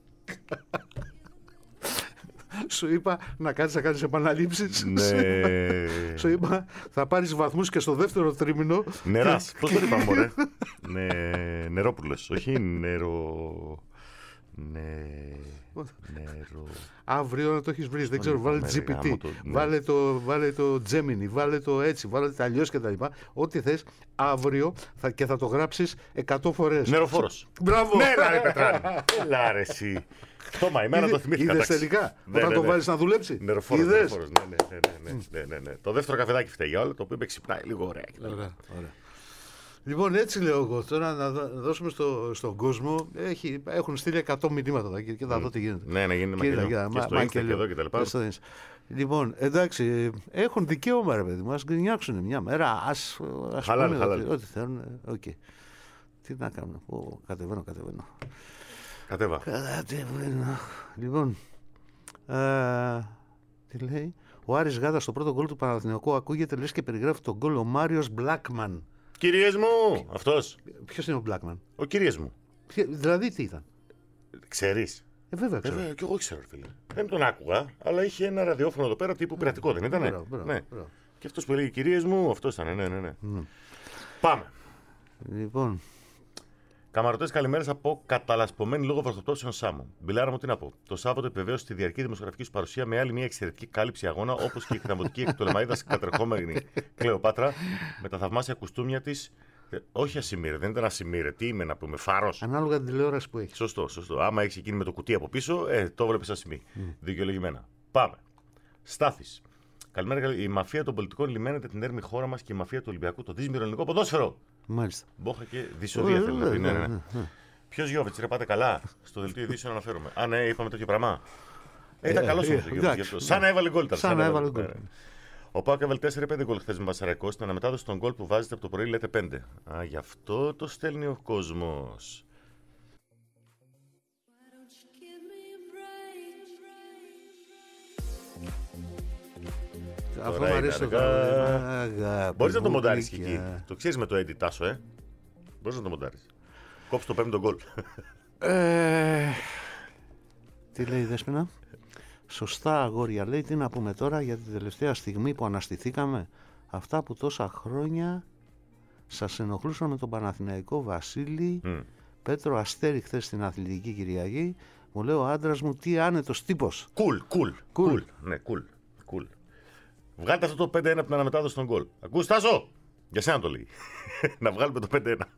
Σου είπα να κάτσεις να κάνεις επαναλήψεις. Ναι. Σου είπα θα πάρεις βαθμούς και στο δεύτερο τρίμηνο. Νεράς. Πώς το είπαμε, μωρέ. Ναι, νερόπουλος. Όχι νερό... Ναι... Νερό... Αύριο να το έχεις βρει, δεν ξέρω, Ναι, βάλε ναι, τζι πι τι, γάμο το, ναι. βάλε το, βάλε το Gemini, βάλε το έτσι, βάλε το αλλιώς κτλ. Ό,τι θες, αύριο θα, και θα το γράψεις εκατό φορές. Νεροφόρος. Μπράβο! Ναι, ρε Πετράνη. Έλα ρε εσύ. Χτώμα, ημέρα το θυμήθηκα. Είδες εντάξει. τελικά, Ναι, όταν ναι, το ναι. βάλεις να δουλέψει. Νεροφόρος, Είδες? νεροφόρος. Ναι, ναι, ναι, ναι, ναι, ναι, ναι. Το δεύτερο καφεδάκι φταίει για όλο, το οποίο με ξυπνάει λίγο ωραία. Ωραία, ωραία. Λοιπόν, έτσι λέω εγώ. Τώρα να δω- να δώσουμε στο, στον κόσμο. Έχει, έχουν στείλει εκατό μηνύματα εδώ και θα δω τι γίνεται. Ναι, να γίνει Κοίτα, μακελιό. κοίτα, Και μα- στο μακελιό. Insta και εδώ και τα λοιπά. Και στο Insta. Λοιπόν, εντάξει, έχουν δικαίωμα ρε παιδί μου. Ας γκρινιάξουν μια μέρα. Ας, ας Χαλάλ, πούνε χαλάλ. Ότι, ό,τι θέλουν. Οκ. Τι να κάνουμε. Ω, κατεβαίνω, κατεβαίνω. Κατέβα. Κατεβαίνω. Λοιπόν, ε, τι λέει. Ο Άρης Γάδα στο πρώτο γκολ του Παναθηναϊκού ακούγεται λες και περιγράφει τον γκολ ο Μάριος Μπλάκμαν. Κυρίες μου, αυτός. Ποιος είναι ο Μπλάκμαν? Ο κυρίες μου. Ποιο- Δηλαδή τι ήταν? Ξέρεις. Ε, βέβαια ξέρω. Βέβαια, και εγώ ξέρω, φίλε. Δεν τον άκουγα, αλλά είχε ένα ραδιόφωνο εδώ πέρα τύπου πειρατικό, δεν ήτανε? Μπράβο, μπράβο, Ναι. μπράβο. Και αυτός που έλεγε κυρίες μου, αυτό ήταν, ναι, ναι, ναι. Ναι. Πάμε. Λοιπόν, Καμαρωτές, καλημέρες από καταλασπωμένη λόγω βροχοπτώσεων Σάμο. Μπιλάρα μου, τι να πω. Το Σάββατο επιβεβαίωσε τη διαρκή δημοσιογραφική σου παρουσία με άλλη μια εξαιρετική κάλυψη αγώνα, όπως και η εκδαματική εκ του Λεμαΐδας κατρεχόμενη Κλεοπάτρα με τα θαυμάσια κουστούμια της. Όχι ασημίρε, δεν ήταν ασημίρε. Τι είμαι να πούμε, φάρος. ανάλογα την τηλεόραση που έχει. Σωστό, σωστό. Άμα έχει εκείνη με το κουτί από πίσω, ε, το βλέπει ασημή. Mm. Δικαιολογημένα. Πάμε. Στάθης. Καλημέρα, καλή. Η μαφία των πολιτικών λιμένεται την έρμη χώρα μας και η μαφία του Ολυμπιακού το δύσμηρο ελληνικό ποδόσφαιρο. Μάλιστα. Μπόχα και δυσοδεία Ε, θέλει να ναι, πει. Ναι, ναι, ναι. ναι, ναι. Ποιο Γιώβετ, ρε, πάτε καλά. Στο δελτίο ειδήσεων αναφέρομαι. Α, ναι, είπαμε τέτοιο πράγμα. Ε, ήταν Ε, καλό ε, ο Γιώβετ. εντάξει, Σαν ναι. να έβαλε γκολ. ήταν, Σαν να έβαλε γκολ. ναι, ναι. Ο Πάοκ έβαλε τέσσερα πέντε γκολ χθε με Πασαρακό. Στην αναμετάδοση των γκολ που βάζετε από το πρωί λέτε πέντε. Α, γι' αυτό το στέλνει ο κόσμο. Αυτό μου αρέσει το τραγούδι. Μπορεί να το μοντάρει και εκεί. Το ξέρει με το Έντι Τάσο, ε. Μπορεί να το μοντάρει. Κόψει το πέμπτο γκολ. Ε, τι λέει η Δέσποινα? Σωστά, αγόρια, λέει. Τι να πούμε τώρα για την τελευταία στιγμή που αναστηθήκαμε. Αυτά που τόσα χρόνια σας ενοχλούσαν με τον Παναθηναϊκό Βασίλη. Mm. Πέτρο Αστέρι χθες στην Αθλητική Κυριακή. Μου λέει ο άντρας μου, τι άνετος τύπος. Κουλ, κουλ, Cool. κουλ. Ναι, κουλ, κουλ. Βγάλτε αυτό το πέντε ένα από την αναμετάδοση των γκολ. Ακούς, Τάσο! Για σένα το λέει. Να βγάλουμε το πέντε ένα.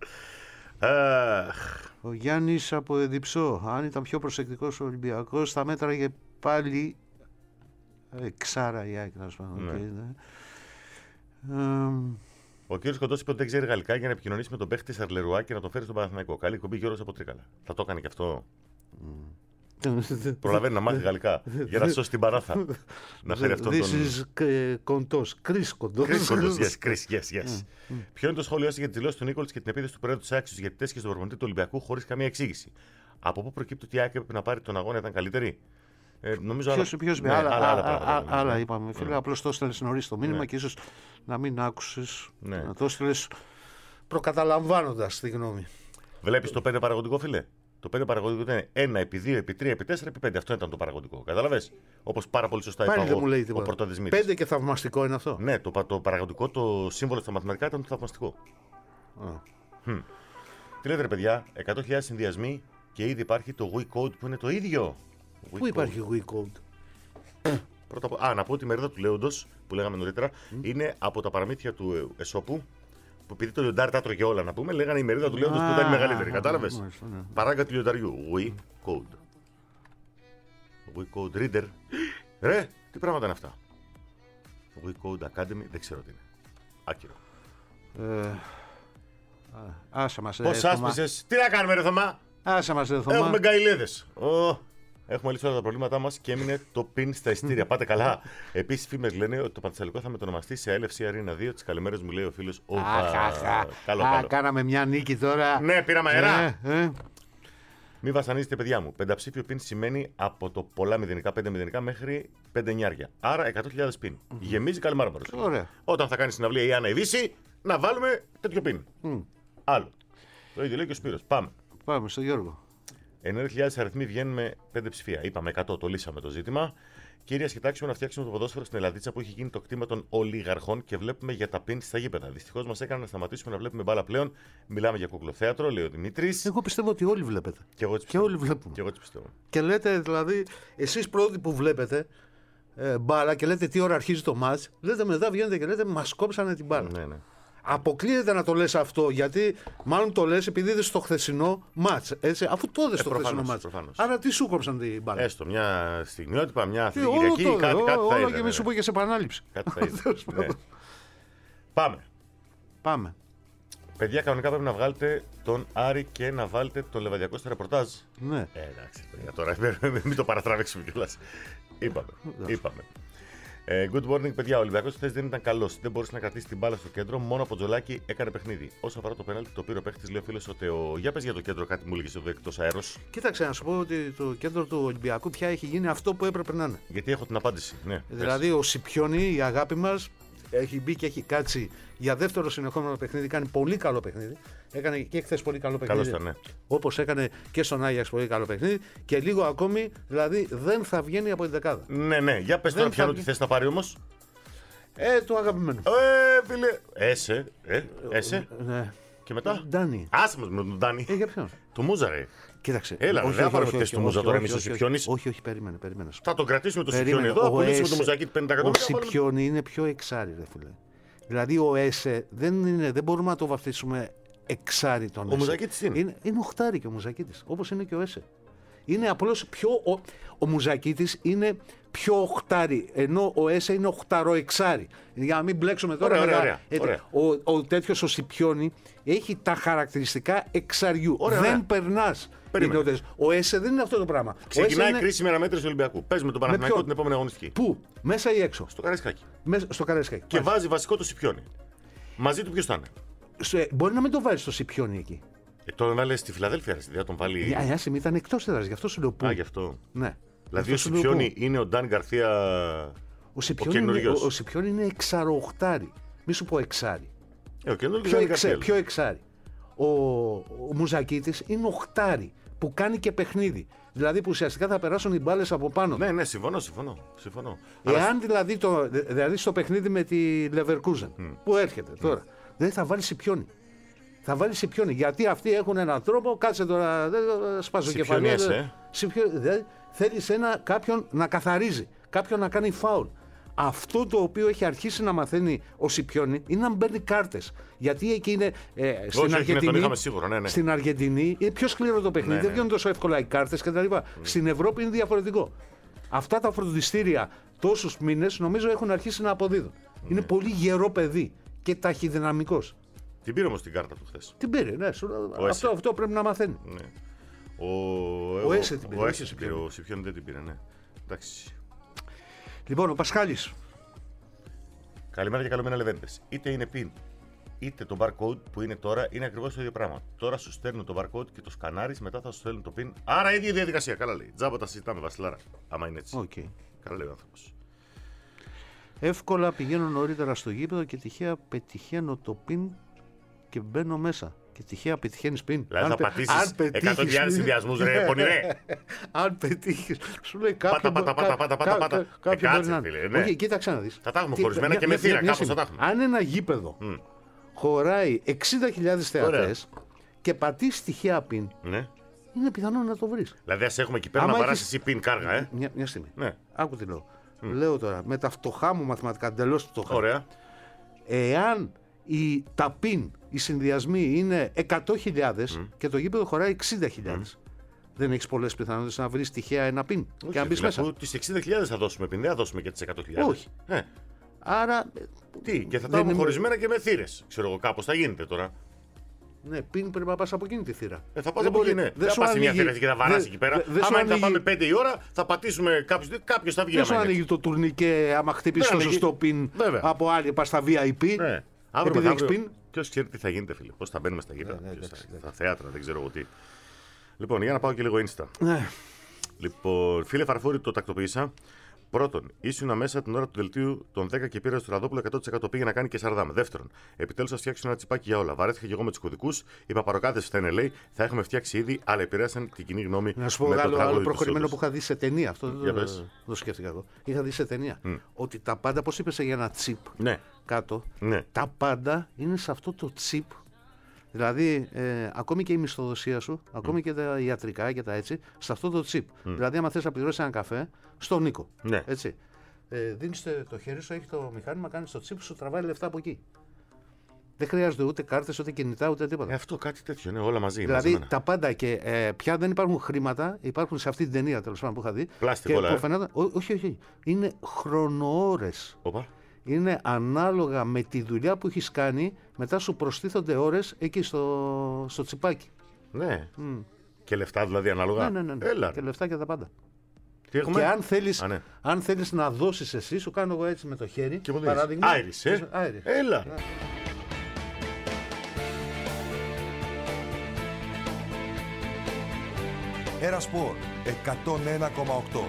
Αχ. Ο Γιάννης από Εδιψό. Αν ήταν πιο προσεκτικός ο Ολυμπιακός, θα μέτραγε πάλι εξάρα η ΑΕΚ. Ναι. Okay, ναι. Ε, Ο κύριος Κοντός είπε ότι δεν ξέρει γαλλικά για να επικοινωνήσει με τον παίχτη Σαρλερουά και να τον φέρει στον Παναθηναϊκό. Καλή κομπή Γιώργος από Τρίκαλα. Θα το έκανε και αυτό. Προλαβαίνει να μάθει γαλλικά για να σώσει την παράθα. Να φέρει αυτόν This τον. is Κοντός. Κρίς Κοντός. Chris Κοντός, yes, Chris, yes, yes. Ποιο είναι το σχόλιο σας για τη δηλώση του Νίκολτς και την επίθεση του Πρόεδρου της ΑΕΚ στους διαιτητές και στον προπονητή του Ολυμπιακού χωρίς καμία εξήγηση? Από πού προκύπτει ότι η ΑΕΚ έπρεπε να πάρει τον αγώνα, ήταν καλύτερη? Ε, νομίζω Ποιος, άλλα... ποιος, ναι, άλλα, άλλα, άλλα, α, α, πράγματα, άλλα ναι. είπαμε. Φίλε, Ναι. απλώς το έστελες νωρίς το μήνυμα Ναι. και ίσως να μην άκουσες. Ναι. Να το έστελες προκαταλαμβάνοντας τη γνώμη. Βλέπεις το πέντε παραγωγικό, φίλε. Το πέντε παραγωγικό ήταν ένα επί δύο επί τρία επί τέσσερα επί πέντε. Αυτό ήταν το παραγωγικό. Κατάλαβες? Όπως πάρα πολύ σωστά Πάλι είπα δεν εγώ, μου λέει ο τίποτα. Πρωτοδεσμήτης. Πέντε και θαυμαστικό είναι αυτό. Ναι, το, πα- το παραγωγικό, το σύμβολο στα μαθηματικά ήταν το θαυμαστικό. Α. Hm. Τι λέτε, ρε παιδιά, εκατό χιλιάδες συνδυασμοί και ήδη υπάρχει το WeCode που είναι το ίδιο. Πού WeCode. υπάρχει WeCode? Πρώτα απ' Α, να πω ότι η μερίδα του Λέοντος που λέγαμε νωρίτερα είναι από τα παραμύθια του Εσώπου. Που επειδή το λιοντάρι τα τρώγε όλα, να πούμε, λέγανε η μερίδα του Λέοντος που ήταν η μεγαλύτερη. Κατάλαβες? Παράγκα του λιονταριού. WeCode. WeCode Reader. Ρε, τι πράγματα είναι αυτά? WeCode Academy, δεν ξέρω τι είναι. Άκυρο. Ε, α, άσε μας, Πώς ρε, Θωμά. άσπισες, τι να κάνουμε, ρε Θωμά? Άσε μας, ρε, Θωμά. Έχουμε γκαηλέδες. Ω, Έχουμε λύσει όλα τα προβλήματά μας και έμεινε το πιν στα εισιτήρια. Πάτε καλά. Επίσης, φήμες λένε ότι το Πανθεσσαλικό θα μετονομαστεί σε Ελ Εφ Σι Arena δύο. Τις καλημέρες μου λέει ο φίλος. Καλό, καλό. Κάναμε μια νίκη τώρα. Ναι, πήραμε αερά. Μην βασανίζετε, παιδιά μου. Πενταψήφιο πιν σημαίνει από το πολλά μηδενικά, πέντε μηδενικά μέχρι πέντε εννιάρια. Άρα εκατό χιλιάδες πιν. Mm-hmm. Γεμίζει καλημέρα παρουσία. Όταν θα κάνει συναυλία ή Άννα Ειδήση, να βάλουμε τέτοιο πιν. Mm. Άλλο. Το ίδιο λέει και ο Σπύρος. Πάμε. Πάμε στο Γιώργο. εννέα χιλιάδες αριθμοί βγαίνουν με πέντε ψηφία. Είπαμε εκατό, το λύσαμε το ζήτημα. Κύριε, κοιτάξουμε να φτιάξουμε το ποδόσφαιρο στην Ελλαδίτσα που έχει γίνει το κτήμα των ολιγαρχών και βλέπουμε για τα πιν στα γήπεδα. Δυστυχώς μας έκανε να σταματήσουμε να βλέπουμε μπάλα πλέον. Μιλάμε για κουκλοθέατρο, λέει ο Δημήτρης. Εγώ πιστεύω ότι όλοι βλέπετε. Και εγώ και όλοι βλέπουμε. Και εγώ πιστεύω. Και λέτε, δηλαδή, εσείς πρώτοι που βλέπετε ε, μπάλα και λέτε τι ώρα αρχίζει το μάτς, λέτε μετά βγαίνετε και λέτε μας κόψανε την μπάλα. Ναι, ναι. Αποκλείεται να το λες αυτό, γιατί μάλλον το λες επειδή είδες στο χθεσινό μάτς. Έτσι, αφού το είδες ε, στο προφανώς, χθεσινό μάτς. Προφανώς. Άρα τι σου κόψαν την μπάλα. Έστω μια στιγμιότυπα, μια αθλητική Κυριακή, κάτι, κάτι, κάτι όλο, θα όλο είδε. Και μη σου πω και σε επανάληψη. Κάτι θα είδε. Ναι. Πάμε. Πάμε. Παιδιά, κανονικά πρέπει να βγάλετε τον Άρη και να βάλετε τον Λεβαδιακό στο ρεπορτάζ. Ναι. Ε, εντάξει, παιδιά, τώρα μην το παρατράβηξουμε κιόλας. Είπαμε. είπαμε. Ε, good morning, παιδιά. Ο Ολυμπιακός χθες δεν ήταν καλός. Δεν μπορούσε να κρατήσει την μπάλα στο κέντρο. Μόνο από Τζολάκι έκανε παιχνίδι. Όσο αφορά το πέναλτι, το πήρε ο παίχτης, λέει ο φίλος ο Τεο. Για πες για το κέντρο, κάτι μου έλεγε εδώ εκτός αέρος. Κοίταξε, να σου πω ότι το κέντρο του Ολυμπιακού πια έχει γίνει αυτό που έπρεπε να είναι. Γιατί έχω την απάντηση. Ναι, δηλαδή, ο Σιπιόνι, η αγάπη μας, έχει μπει και έχει κάτσει για δεύτερο συνεχόμενο παιχνίδι. Κάνει πολύ καλό παιχνίδι. Έκανε και χθες πολύ καλό παιχνίδι. Καλώς ήταν, ναι. Όπως έκανε και στον Άγιαξ πολύ καλό παιχνίδι. Και λίγο ακόμη, δηλαδή δεν θα βγαίνει από την δεκάδα. Ναι, ναι. Για πες τώρα ποιον τη θέση θα πάρει όμως. Ε, το αγαπημένο. Ε, φίλε. Έσε. Ε, έσε. Ναι. Και μετά. Ντάνι. Άσε μας με τον Ντάνι. Ε, για ποιον. Το Μούζαρε. Κοίταξε. Έλα, δεν θα πάρουμε θέση του Μούζα τώρα εμείς ο Σιπιόνις. Όχι, όχι, περίμενε, περίμενε. Θα τον κρατήσουμε το Σιπιόνι εδώ, απολύσουμε το Μουζακί πενήντα εκατομμύρια. Ο Σιπιόνι είναι πιο εξάρι, ρε φίλε. Δηλαδή ο Έσε δεν, είναι, δεν μπορούμε να το βαφτίσουμε εξάρι τον Έσε. Ο Μουζακίτης είναι. είναι. Είναι οχτάρι και ο Μουζακίτης, όπως είναι και ο Έσε. Είναι απλώς πιο. Ο, ο Μουζακίτης είναι πιο οχτάρι, ενώ ο Έσε είναι οχταρό εξάρι. Για να μην μπλέξουμε τώρα. Ωραία, ωραία, με ωραία. Ο, ο τέτοιος ο Σιπιόνι έχει τα χαρακτηριστικά εξαριού. Ωραία, δεν ωραία. περνάς. Ο Έσε δεν είναι αυτό το πράγμα. Ξεκινάει είναι... η κρίσιμη αναμέτρηση του Ολυμπιακού. Παίζουμε τον Παναθηναϊκό την επόμενη αγωνιστική. Πού, μέσα ή έξω. Στο Καραϊσκάκι. Μέσα, στο Καραϊσκάκι. Και Μάλιστα. βάζει βασικό το Σιπιόνι. Μαζί του ποιο θα είναι. Σε, μπορεί να μην το βάλει στο Σιπιόνι εκεί. Ε, τον έβαλε στη Φιλαδέλφια, δεν τον βάλει. Η Άσιμ ήταν εκτός έδρας, γι' αυτό σου λέω πού. Α, γι' αυτό. Ναι. Δηλαδή ο Σιπιόνι είναι ο Ντάν Γκαρθία. Ο Σιπιόνι είναι, ο, ο Σιπιόνι είναι εξαροοχτάρι. Μη σου πω εξάρι. Ε, ο πιο, εξε, πιο εξάρι. Ο, ο Μουζακίτης είναι οχτάρι που κάνει και παιχνίδι. Δηλαδή που ουσιαστικά θα περάσουν οι μπάλες από πάνω. Ναι, ναι, συμφωνώ, συμφωνώ. συμφωνώ. Εάν Αλλά... δηλαδή, το, δηλαδή στο παιχνίδι με τη Leverkusen mm. που έρχεται τώρα, mm. δεν θα βάλει Σιπιόνι. Θα βάλει Σιπιόνι. Γιατί αυτοί έχουν έναν τρόπο, κάτσε τώρα, δεν σπάζω κεφαλιά. Ε. Θέλει ένα κάποιον να καθαρίζει, κάποιον να κάνει φάουλ. Αυτό το οποίο έχει αρχίσει να μαθαίνει ο Σιπιόνι είναι να μπαίνει κάρτες. Γιατί εκεί είναι ε, στην, όχι, Αργεντινή, είχαμε σίγουρα, ναι, ναι. στην Αργεντινή είναι πιο σκληρό το παιχνίδι, ναι, ναι. δεν βγαίνουν τόσο εύκολα οι κάρτες κτλ. Mm. Στην Ευρώπη είναι διαφορετικό. Αυτά τα φροντιστήρια τόσους μήνες νομίζω έχουν αρχίσει να αποδίδουν. Mm. Είναι πολύ γερό παιδί και ταχυδυναμικός. Την πήρε όμως την κάρτα του χθες. Την πήρε, ναι. Αυτό, αυτό πρέπει να μαθαίνει. Ναι. Ο, ο Έσε την πήρε. Ο Έσε πήρε, ο Σιπιόνι δεν την πήρε, ναι. Εντάξει. Λοιπόν, ο Πασχάλης. Καλημέρα και καλημέρα Λεβέντες. Είτε είναι πιν, είτε το barcode που είναι τώρα είναι ακριβώς το ίδιο πράγμα. Τώρα σου στέλνουν το barcode και το σκανάρεις, μετά θα σου στέλνουν το pin. Άρα ίδια διαδικασία. Καλά λέει. Τζάμπα τα συζητάμε, Βασιλάρα. Άμα είναι έτσι. Okay. Καλά λέει ο άνθρωπος. Εύκολα πηγαίνω νωρίτερα στο γήπεδο και τυχαία πετυχαίνω το pin και μπαίνω μέσα. Και τυχαία πετυχαίνεις πιν. Δηλαδή θα πατήσεις εκατό χιλιάδες συνδυασμούς, ρε πονηρέ. Αν πετύχεις, σου λέει κάποιο. Πάτα, πάτα, πάτα, πάτα, πάτα. Κάποιο μπορεί να είναι. Όχι, κοίταξε να δεις. Θα τα έχουμε χωρισμένα και με θύρα, κάπως θα τα έχουμε. Αν ένα γήπεδο χωράει εξήντα χιλιάδες θεατές και πατήσεις τυχαία πιν, είναι πιθανό να το βρεις. Δηλαδή ας έχουμε εκεί πέρα να βαράσεις εσύ πιν κάργα, ε. Μια στιγμή. Άκου τι λέω. Λέω τώρα, με τα φτωχά μου μαθηματικά, εντελώς φτωχά. Ωραία. Εάν η, τα πιν, οι συνδυασμοί είναι εκατό χιλιάδες mm. και το γήπεδο χωράει εξήντα χιλιάδες. Mm. Δεν έχεις πολλές πιθανότητες να βρεις τυχαία ένα πιν. Όχι, και να μπεις μέσα. Τις εξήντα χιλιάδες θα δώσουμε πιν, δεν θα δώσουμε και τις εκατό χιλιάδες. Όχι. Ε. Άρα. Τι, και θα τα έχουμε χωρισμένα και με θύρες. Ξέρω εγώ, κάπως θα γίνεται τώρα. Ναι, πιν πρέπει να πας από εκείνη τη θύρα. Ε, θα πας από εκεί, ναι. Δεν θα πας σε μια θύρα και θα βαράς εκεί πέρα. Άμα θα πάμε πέντε η ώρα, θα πατήσουμε κάποιος, κάποιος θα βγει. Δεν σου ανοίγει το τουρνικέ άμα χτυπήσεις το σωστό πιν από άλλη, πας στα βι άι πι. Ναι. Αύριο πιν. Ποιος ξέρει τι θα γίνεται, φίλε. Πώς θα μπαίνουμε στα γήπεδα, στα θέατρα, δεν ξέρω εγώ τι. Λοιπόν, για να πάω και λίγο Insta. Ναι. Λοιπόν, φίλε Φαρφούρη, το τακτοποίησα. Πρώτον, ήσουν μέσα την ώρα του δελτίου των δέκα και πήρα στο Ραδόπουλο εκατό τοις εκατό πήγε να κάνει και σαρδάμ. Δεύτερον, επιτέλους θα φτιάξουν ένα τσιπάκι για όλα. Βαρέθηκα και εγώ με τους κωδικούς. Οι παπαροκάδες φταίνε, λέει, θα έχουμε φτιάξει ήδη, αλλά επηρέασαν την κοινή γνώμη. Να σου πω άλλο, άλλο προχωρημένο που είχα δει σε ταινία. Αυτό δεν το, το σκέφτηκα εγώ. Είχα δει σε ταινία. Mm. Ότι τα πάντα, πώς είπες για ένα τσιπ ναι. κάτω, ναι. τα πάντα είναι σε αυτό το τσιπ. Δηλαδή, ε, ακόμη και η μισθοδοσία σου, ακόμη mm. και τα ιατρικά και τα έτσι, σε αυτό το τσιπ. Mm. Δηλαδή, άμα θες να πληρώσεις έναν καφέ, στον Νίκο. Ναι. Έτσι. Ε, δίνεις το χέρι σου, έχει το μηχάνημα, κάνεις το τσιπ, σου τραβάει λεφτά από εκεί. Δεν χρειάζονται ούτε κάρτες, ούτε κινητά, ούτε τίποτα. Ε, αυτό κάτι τέτοιο, ναι, όλα μαζί. Δηλαδή μαζεμένα. Τα πάντα και ε, πια δεν υπάρχουν χρήματα, υπάρχουν σε αυτή την ταινία τέλος πάντων που είχα δει. Πλάστικο, όλα. Φαινόταν, ό, όχι, όχι. Είναι χρονοώρες. Οπα. Είναι ανάλογα με τη δουλειά που έχεις κάνει, μετά σου προστίθονται ώρες εκεί στο, στο τσιπάκι. Ναι. Mm. Και λεφτά δηλαδή ανάλογα. Ναι, ναι, ναι. Έλα. Και λεφτά και τα πάντα. Τι έχουμε? Και αν θέλεις, Α, ναι. αν θέλεις να δώσεις εσύ, σου κάνω εγώ έτσι με το χέρι. Και παράδειγμα. Άιρις, ε. Άιρις. Έλα. Ναι. Ένα Σπορ εκατόν ένα κόμμα οκτώ.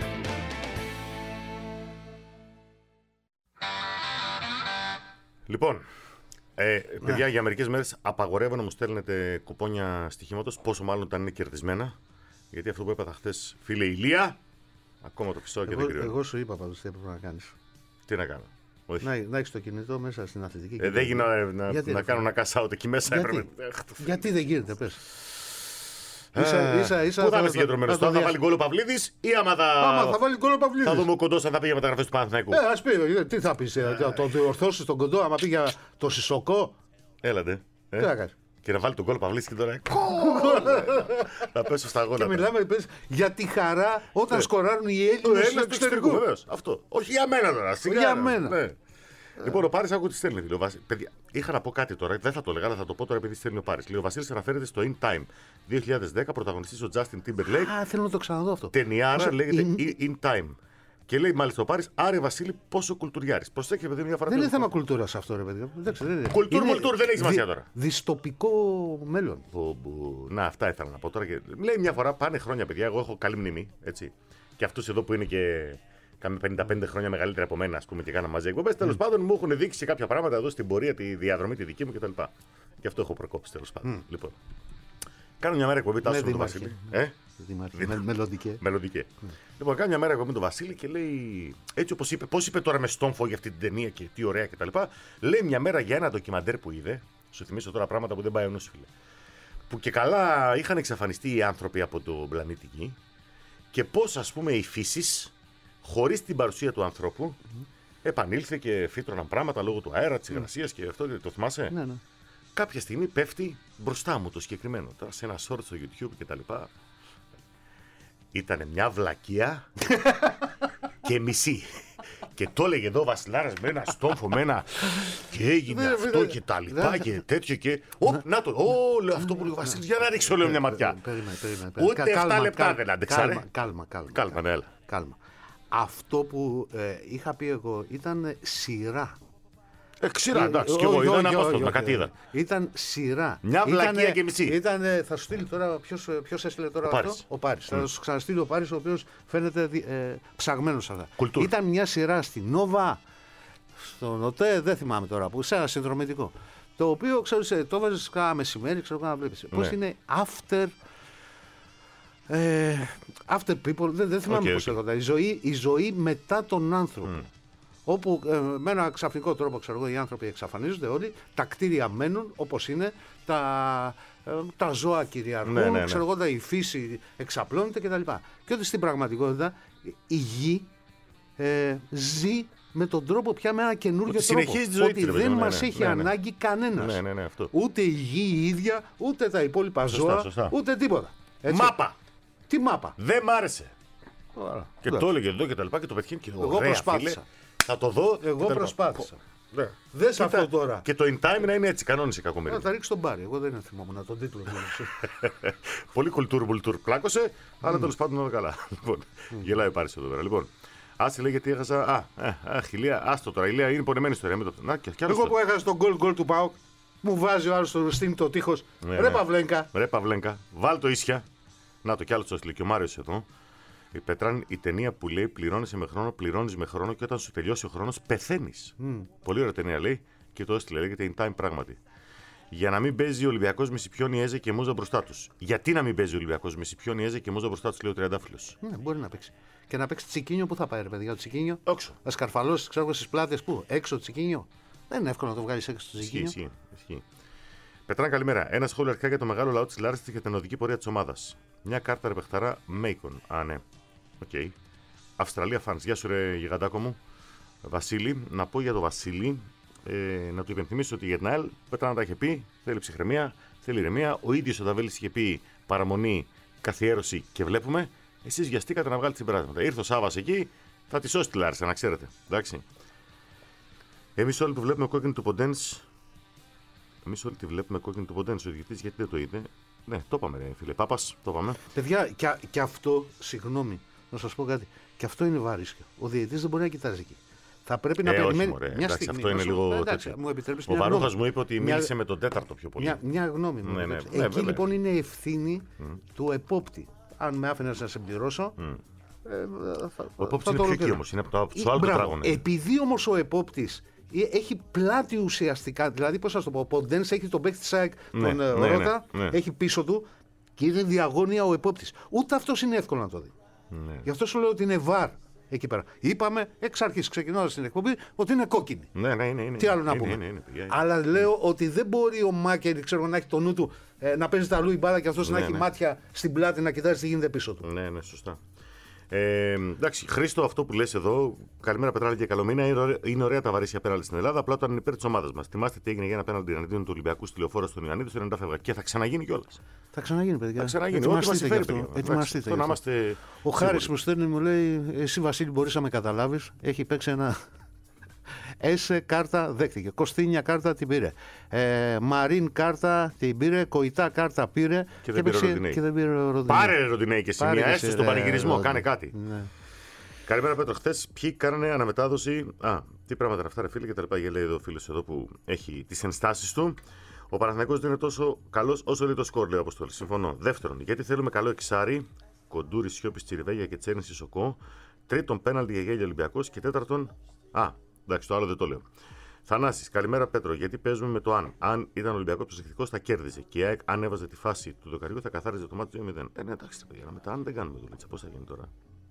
Λοιπόν, ε, παιδιά, ναι. για μερικές μέρες απαγορεύω να μου στέλνετε κουπόνια στοιχήματος, πόσο μάλλον όταν είναι κερδισμένα. Γιατί αυτό που έπαθα χθες, φίλε Ηλία, ακόμα το φυσάω και δεν κρυώνω. Εγώ σου είπα πάντως τι έπρεπε να κάνεις. Τι να κάνω? Όχι. Να, να έχεις το κινητό μέσα στην αθλητική. Ε, δεν έγινα να, να, γιατί, να κάνω ένα cash out εκεί μέσα. Γιατί, έπρεπε... γιατί δεν γίνεται, πες. Ίσα, ίσα, ίσα, πού θα είναι συγκεντρωμένος τώρα, θα βάλει γκολ ο Παυλίδης ή άμα θα. Άμα θα βάλει γκολ ο Παυλίδης. Θα δούμε ο Κοντός αν θα πει για μεταγραφές του Παναθηναϊκού. Ε, ας πει, τι θα πεις, ε, το διορθώσεις τον Κοντό, άμα πει για το Σισοκό. Έλατε. Ε. Τι θα κάνεις. Και να βάλει τον γκολ ο Παυλίδης και τώρα. Θα πέσω στα γόνατα. Και μιλάμε πες, για τη χαρά όταν σκοράρουν οι Έλληνες του εξωτερικού. Αυτό. Όχι για μένα τώρα. Για μένα. Λοιπόν, ο Πάρης άκου τι στέλνει. Λέει, Βασίλη. Παιδιά, είχα να πω κάτι τώρα, δεν θα το έλεγα, αλλά θα το πω τώρα επειδή στέλνει ο Πάρης. Λέει, ο Βασίλης αναφέρεται στο In Time δύο χιλιάδες δέκα, πρωταγωνιστής ο Justin Timberlake. Α, θέλω να το ξαναδώ αυτό. Ταινιάρα λέγεται In... In Time. Και λέει μάλιστα ο Πάρης, άρε Βασίλη, πόσο κουλτουριάρης. Προσέχε, παιδί, μια φορά. Δεν είναι θέμα κουλτούρας αυτό, ρε παιδί. Κουλτούρ, κουλτούρ, δεν έχει σημασία τώρα. Δυστοπικό μέλλον. Να, αυτά ήθελα να πω τώρα. Λέει μια φορά, πάνε χρόνια, παιδιά, εγώ έχω καλή μνήμη. Έτσι. Και αυτός εδώ που είναι και. Κάμε πενήντα πέντε χρόνια μεγαλύτερα από μένα, ας πούμε, και κάναμε μαζί εκπομπές. Mm. Τέλος πάντων, μου έχουν δείξει κάποια πράγματα εδώ στην πορεία, τη διαδρομή τη δική μου κτλ. Γι' αυτό έχω προκόψει τέλος πάντων. Mm. Λοιπόν, κάνω μια μέρα εκπομπή, τάσο με τον Βασίλη. Ε? Με, μελλοντικέ. Μελλοντικέ. Mm. Λοιπόν, κάνω μια μέρα εκπομπή με τον Βασίλη και λέει, έτσι όπως είπε, πώς είπε τώρα με στόμφο για αυτή την ταινία και τι ωραία κτλ. Λέει μια μέρα για ένα ντοκιμαντέρ που είδε. Σου θυμίσω τώρα πράγματα που δεν πάει ο νους, φίλε. Που και καλά είχαν εξαφανιστεί οι άνθρωποι από τον πλανήτη Γη και πώς, ας πούμε, οι φύσεις. Χωρίς την παρουσία του ανθρώπου, mm-hmm. επανήλθε και φύτρωναν πράγματα λόγω του αέρα, της υγρασίας mm. και αυτό. Το θυμάσαι? Ναι, ναι. Κάποια στιγμή πέφτει μπροστά μου το συγκεκριμένο. Τώρα σε ένα short στο YouTube κτλ. Ήτανε μια βλακεία και μισή. Και το έλεγε εδώ ο Βασιλάρας με ένα στόμφο, με ένα. Και έγινε ναι, αυτό ναι, και τα λοιπά ναι, και τέτοιο και. Ω, ναι, να το. Ω, λέω αυτό που λέει ο Βασίλης, για να ρίξω λέω μια ματιά. Περίμενε, περίμενε. Ούτε επτά λεπτά δεν άντεξα. Κάλμα, κάλμα. Κάλμα, ναι, έλα. Κάλμα. Αυτό που ε, είχα πει εγώ ήταν σειρά. Ε, ξηρά, εντάξει, κι εγώ είδα ένα από αυτό, μα κάτι είδα. Ήταν σειρά. Μια βλακεία και μισή. Ήταν, θα σου στείλει τώρα, ποιος, ποιος έστειλε τώρα ο αυτό? Πάρης. Ο Πάρης. Mm. Θα σου ξαναστείλει ο Πάρης, ο οποίος φαίνεται ε, ψαγμένος αυτά. Κουλτούρ. Ήταν μια σειρά στη Νόβα, στον ΟΤΕ, δεν θυμάμαι τώρα που, σε ένα συνδρομητικό. Το οποίο, ξέρεις, το βάζεις κάνα μεσημέρι, ξέρω να βλέπεις. Ναι. Πώς είναι after... Ε, after people, δεν, δεν θυμάμαι okay, πώς okay. λέγονταν. Η ζωή, η ζωή μετά τον άνθρωπο. Mm. Όπου ε, με ένα ξαφνικό τρόπο, ξέρω εγώ, οι άνθρωποι εξαφανίζονται όλοι, τα κτίρια μένουν όπως είναι, τα, ε, τα ζώα κυριαρχούν, ναι, ναι, ναι. ξέρω εγώ, η φύση εξαπλώνεται κτλ. Και ότι στην πραγματικότητα η γη ε, ζει με τον τρόπο πια με ένα καινούριο τρόπο. Ότι δεν ναι, μας ναι, έχει ναι, ναι. ανάγκη κανένας. Ναι, ναι, ναι, αυτό. Ούτε η γη η ίδια, ούτε τα υπόλοιπα σωστά, ζώα, σωστά. ούτε τίποτα. Έτσι. Μάπα! Τι μάπα? Δεν μ' άρεσε. Άρα, και το έλεγε εδώ και τα λοιπά και το πετυχαίνει και εγώ προσπάθησα. Φίλε, θα το δω. Εγώ προσπάθησα. Ναι. Δες αυτό τώρα. Και το in time να είναι έτσι, κανόνισε κακομοίρη. Θα ρίξει τον Μπάρι. Εγώ δεν θυμόμουν τον τίτλο. Πολύ κουλτούρ, μπουλτούρ πλάκωσε, αλλά τέλος πάντων όλα καλά. Λοιπόν, γελάει πάρει εδώ πέρα. Λοιπόν, άσε λέει γιατί έχασα. Α, αχ, η Λία, άστο τώρα. Η Λία είναι πονεμένη ιστορία. Το... Να, και, και εγώ που έχασα τον γκολ γκολ του ΠΑΟΚ, μου βάζει ο άλλο στο στήνει το τείχος. Ναι, ρε ναι. Παυλέγκα. Ρε Παυλέγκα, βάλ το ίσια. Να το κι άλλο το έστειλε και ο Μάριος εδώ. Η Πετράν, η ταινία που λέει πληρώνεσαι με χρόνο, πληρώνεις με χρόνο και όταν σου τελειώσει ο χρόνος πεθαίνεις. Mm. Πολύ ωραία ταινία λέει και το έστειλε. Λέγεται In Time πράγματι. Για να μην παίζει ο Ολυμπιακός με Σιπιόνι, Έζε και Μούζα μπροστά τους. Γιατί να μην παίζει ο Ολυμπιακός με Σιπιόνι, Έζε και Μούζα μπροστά τους, λέει ο Τριαντάφυλλος. Ναι, μπορεί να παίξει. Και να παίξει Τσικίνιο, πού θα πάει, ρε παιδιά, το Τσικίνιο. Όξο. Να σκαρφαλώσει, ξέρω στις πλάτες, πού, έξω Τσικίνιο. Δεν είναι εύκολο να το βγάλει έξω το Τσικίνιο. Ισχύει, ισχύει. Πετράν, καλημέρα. Ένα σχόλιο αρχικά για το μεγάλο λαό τη Λάρισας για την οδική πορεία τη ομάδα. Μια κάρτα ρε παιχταρά Μέικον. Α, ναι. Οκ. Okay. Αυστραλία φανς. Γεια σου, ρε γιγαντάκο μου. Βασίλη, να πω για το Βασίλη, ε, να του υπενθυμίσω ότι για την ΑΕΛ Πετράν τα είχε πει. Θέλει ψυχραιμία, θέλει ηρεμία. Ο ίδιος ο Δαβέλης είχε πει παραμονή, καθιέρωση και βλέπουμε. Εσείς βιαστήκατε να βγάλετε συμπεράσματα. Ήρθε ο Σάββας εκεί, θα τη σώσει τη Λάρισα, να ξέρετε. Εντάξει. Εμείς όλοι του βλέπουμε κόκκινη του Ποντένς. Εμείς όλοι τη βλέπουμε κόκκινη του Ποντένς. Ο διαιτητής γιατί δεν το είδε. Ναι, το είπαμε, ρε φίλε. Πάπας, το είπαμε. Παιδιά, και, και αυτό, συγγνώμη, να σας πω κάτι. Και αυτό είναι βάρισκο. Ο διαιτητής δεν μπορεί να κοιτάζει εκεί. Θα πρέπει να ε, περιμένει. Όχι, μωρέ, μια εντάξει, στιγμή. Αυτό είναι λίγο. Εντάξει, μου επιτρέπεις, ο Βαρούχας μου είπε ότι μια... μίλησε με τον τέταρτο πιο πολύ. Μια, μια γνώμη μου. Ναι, ναι, εκεί ναι, λοιπόν είναι ευθύνη mm. του επόπτη. Αν με άφηνες να σε πληρώσω. Mm. Ε, θα, ο επόπτης είναι πιο εκεί όμως. Είναι από το, το άλλο τραγωνε. Επειδή όμως ο επόπτης έχει πλάτη ουσιαστικά. Δηλαδή, πώς θα το πω, ο Ποντένς έχει τον παίκτη ΣΑΕΚ, ναι, τον ναι, Ρώτα, ναι, ναι. έχει πίσω του και είναι διαγώνια ο επόπτης. Ούτε αυτός είναι εύκολο να το δει. Ναι. Γι' αυτό σου λέω ότι είναι βαρ εκεί πέρα. Είπαμε εξ αρχής, ξεκινώντας την εκπομπή, ότι είναι κόκκινη. Ναι, ναι, είναι, είναι, τι άλλο είναι, να πούμε. Είναι, είναι, είναι, είναι. Αλλά λέω ότι δεν μπορεί ο Μάκερ, ξέρω, να έχει το νου του ε, να παίζει τα λούι μπάλα και αυτός ναι, να έχει ναι. μάτια στην πλάτη να κοιτάζει τι γίνεται πίσω του. Ναι, ναι, σωστά. Ε, εντάξει, Χρήστο, αυτό που λες εδώ, καλημέρα Πετράλη και καλό μήνα. Είναι ωραία, είναι ωραία τα βαρύσια πέναλτι στην Ελλάδα. Απλά όταν είναι υπέρ της ομάδας μας. Θυμάστε τι έγινε για ένα πέναλτι εναντίον του Ολυμπιακού στη Λεωφόρο στον Ιωαννίδη στο ενενήντα φεύγα. Και θα ξαναγίνει κιόλας. Θα ξαναγίνει, παιδιά. Θα ξαναγίνει. Ό,τι μας συμφέρει, παιδιά. Ετοιμαστείτε. Είμαστε... Ο Χάρης μου στέλνει, μου λέει: εσύ, Βασίλη, μπορείς να με καταλάβεις. Έχει παίξει ένα. Έσε κάρτα δέχτηκε. Κωστίνια κάρτα την πήρε. Ε, Μαρίν κάρτα την πήρε. Κοϊτά κάρτα πήρε. Και, και, δεν, και δεν πήρε Ροντινέη. Πάρε Ροντινέη και σημεία. Έστω στον πανηγυρισμό. Ροντι... Κάνε κάτι. Ναι. Καλημέρα Πέτρο. Χθες ποιοι κάνανε αναμετάδοση. Α, τι πράγματα είναι αυτά, ρε φίλε, και τα λοιπά. Λέει εδώ ο φίλος εδώ που έχει τις ενστάσεις του. Ο Παναθηναϊκός δεν είναι τόσο καλός όσο λέει το σκορ, λέει ο Αποστόλης. Συμφωνώ. Δεύτερον, γιατί θέλουμε καλό εξάρι. Κοντούρι, Σιώπης, Τσιριβέγια και Τσέρνη Σοκό. Τρίτον, πέναλτι για γέλιο Ολυμπιακός. Και τέταρτον, α, εντάξει, το άλλο δεν το λέω. Θανάσης, καλημέρα Πέτρο. Γιατί παίζουμε με το αν. Αν ήταν Ολυμπιακός προσεκτικός θα κέρδιζε. Και η ΑΕΚ, αν έβαζε τη φάση του δοκαριού, θα καθάριζε το μάτι του δύο μηδέν. Ε, ναι, εντάξει, παιδιά, μετά αν δεν κάνουμε δουλίτσα, πώς θα γίνει τώρα.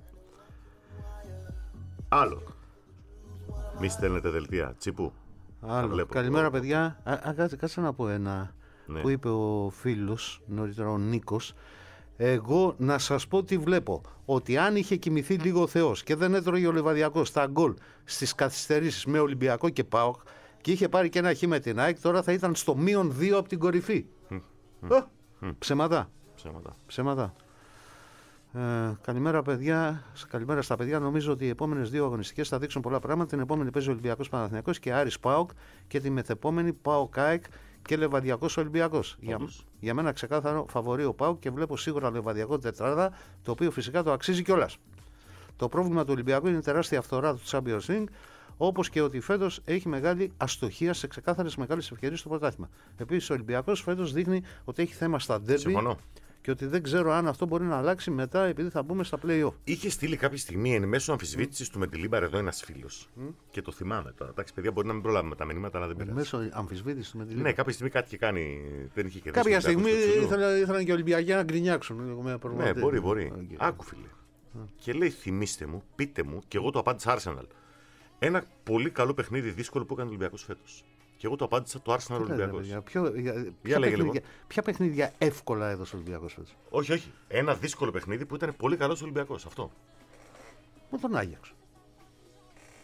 Άλλο. Μη στέλνετε δελτία. Τσίπου. Άλλο. Καλημέρα, παιδιά. Α, α, κάτσε, κάτσε να πω ένα ναι. που είπε ο φίλος νωρίτερα, ο Νίκος. Εγώ να σας πω τι βλέπω. Ότι αν είχε κοιμηθεί λίγο ο Θεός και δεν έτρωγε ο Λιβαδιακός τα γκολ στις καθυστερήσεις με Ολυμπιακό και ΠΑΟΚ και είχε πάρει και ένα χ με την ΑΕΚ, τώρα θα ήταν στο μείον δύο από την κορυφή. Mm, mm, mm. Ψέματα. Ψέματα. Ψέματα. Ε, καλημέρα, παιδιά. Καλημέρα στα παιδιά. Νομίζω ότι οι επόμενες δύο αγωνιστικές θα δείξουν πολλά πράγματα. Την επόμενη παίζει ο Ολυμπιακός Παναθηναϊκός και Άρης ΠΑΟΚ και τη μεθεπόμενη ΠΑΟΚ ΑΕΚ και Λεβαδιακός Ολυμπιακός. Για, για μένα ξεκάθαρο φαβορεί ο ΠΑΟΚ και βλέπω σίγουρα Λεβαδιακό τετράδα, το οποίο φυσικά το αξίζει κιόλας. Το πρόβλημα του Ολυμπιακού είναι η τεράστια φθορά του Champions League, όπως και ότι φέτος έχει μεγάλη αστοχία σε ξεκάθαρες μεγάλες ευκαιρίες στο πρωτάθλημα. Επίσης, ο Ολυμπιακός φέτος δείχνει ότι έχει θέμα στα ντέρμπι. Και ότι δεν ξέρω αν αυτό μπορεί να αλλάξει μετά επειδή θα μπούμε στα play-off. Είχε στείλει κάποια στιγμή εν μέσω αμφισβήτησης mm. του Μεντιλίμπαρ εδώ ένας φίλος. Mm. Και το θυμάμαι τώρα. Εντάξει, παιδιά, μπορεί να μην προλάβουμε τα μηνύματα, αλλά δεν πειράζει. Εν μέσω αμφισβήτησης του Μεντιλίμπαρ. Ναι, κάποια στιγμή κάτι είχε κάνει. Δεν είχε κερδίσει. Κάποια στιγμή ήθελαν και οι Ολυμπιακοί να γκρινιάξουν. Ναι, μπορεί, μπορεί. Okay. Άκου, φίλε. Mm. Και λέει, θυμίστε μου, πείτε μου, και εγώ το απάντησα Arsenal. Ένα πολύ καλό παιχνίδι δύσκολο που έκανε ο Ολυμπιακός φέτος. Και εγώ το απάντησα το Arsenal Ολυμπιακός. Για, ποιο, για, για ποια, παιχνίδια, ποια παιχνίδια εύκολα έδωσε ο Ολυμπιακός φέτος? Όχι, όχι. Ένα δύσκολο παιχνίδι που ήταν πολύ καλός ο Ολυμπιακός. Αυτό. Με τον Άγιαξ.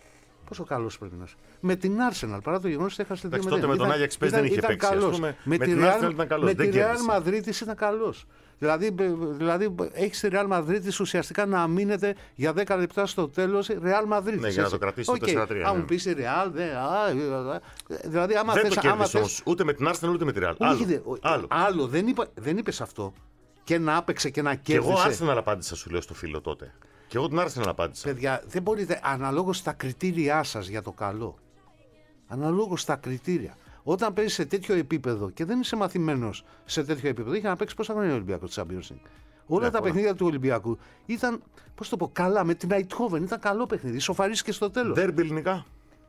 Πόσο καλός πρέπει να είσαι. Με την Arsenal, παρά το γεγονός ότι έχασε δύο μηδέν. Τότε με τον Άγιαξ πες δεν είχε παίξει. Καλός. Με, με με τη την Arsenal ήταν καλός. Με τη Real Madrid ήταν καλός. Δηλαδή, δηλαδή έχει τη Real Madrid ουσιαστικά να μείνετε για δέκα λεπτά στο τέλος Real Madrid. Ναι, για να το κρατήσει το τέσσερα τρία. Αν μου πει η Real, δε, α, δηλαδή άμα δεν θες, το κέρδισε θες... όμως ούτε με την Arsenal ούτε με τη Real. Άλλο, δε, άλλο. άλλο. Δεν, είπα, δεν είπες αυτό. Και να άπαιξε και να κέρδισε. Και εγώ Arsenal απάντησα, σου λέω στο φίλο τότε. Και εγώ την Arsenal απάντησα. Παιδιά, δεν μπορείτε αναλόγως στα κριτήριά σας για το καλό. Αναλόγως στα κριτήρια. Όταν παίζεις σε τέτοιο επίπεδο και δεν είσαι μαθημένος σε τέτοιο επίπεδο, είχε να παίξει πόσα χρόνια ο Ολυμπιακός της Champions League. Όλα yeah, τα πολλά. Παιχνίδια του Ολυμπιακού ήταν, πώς το πω, καλά. Με την Eindhoven ήταν καλό παιχνίδι. Ισοφαρίστηκε στο τέλος. Δέρμπι ελληνικά.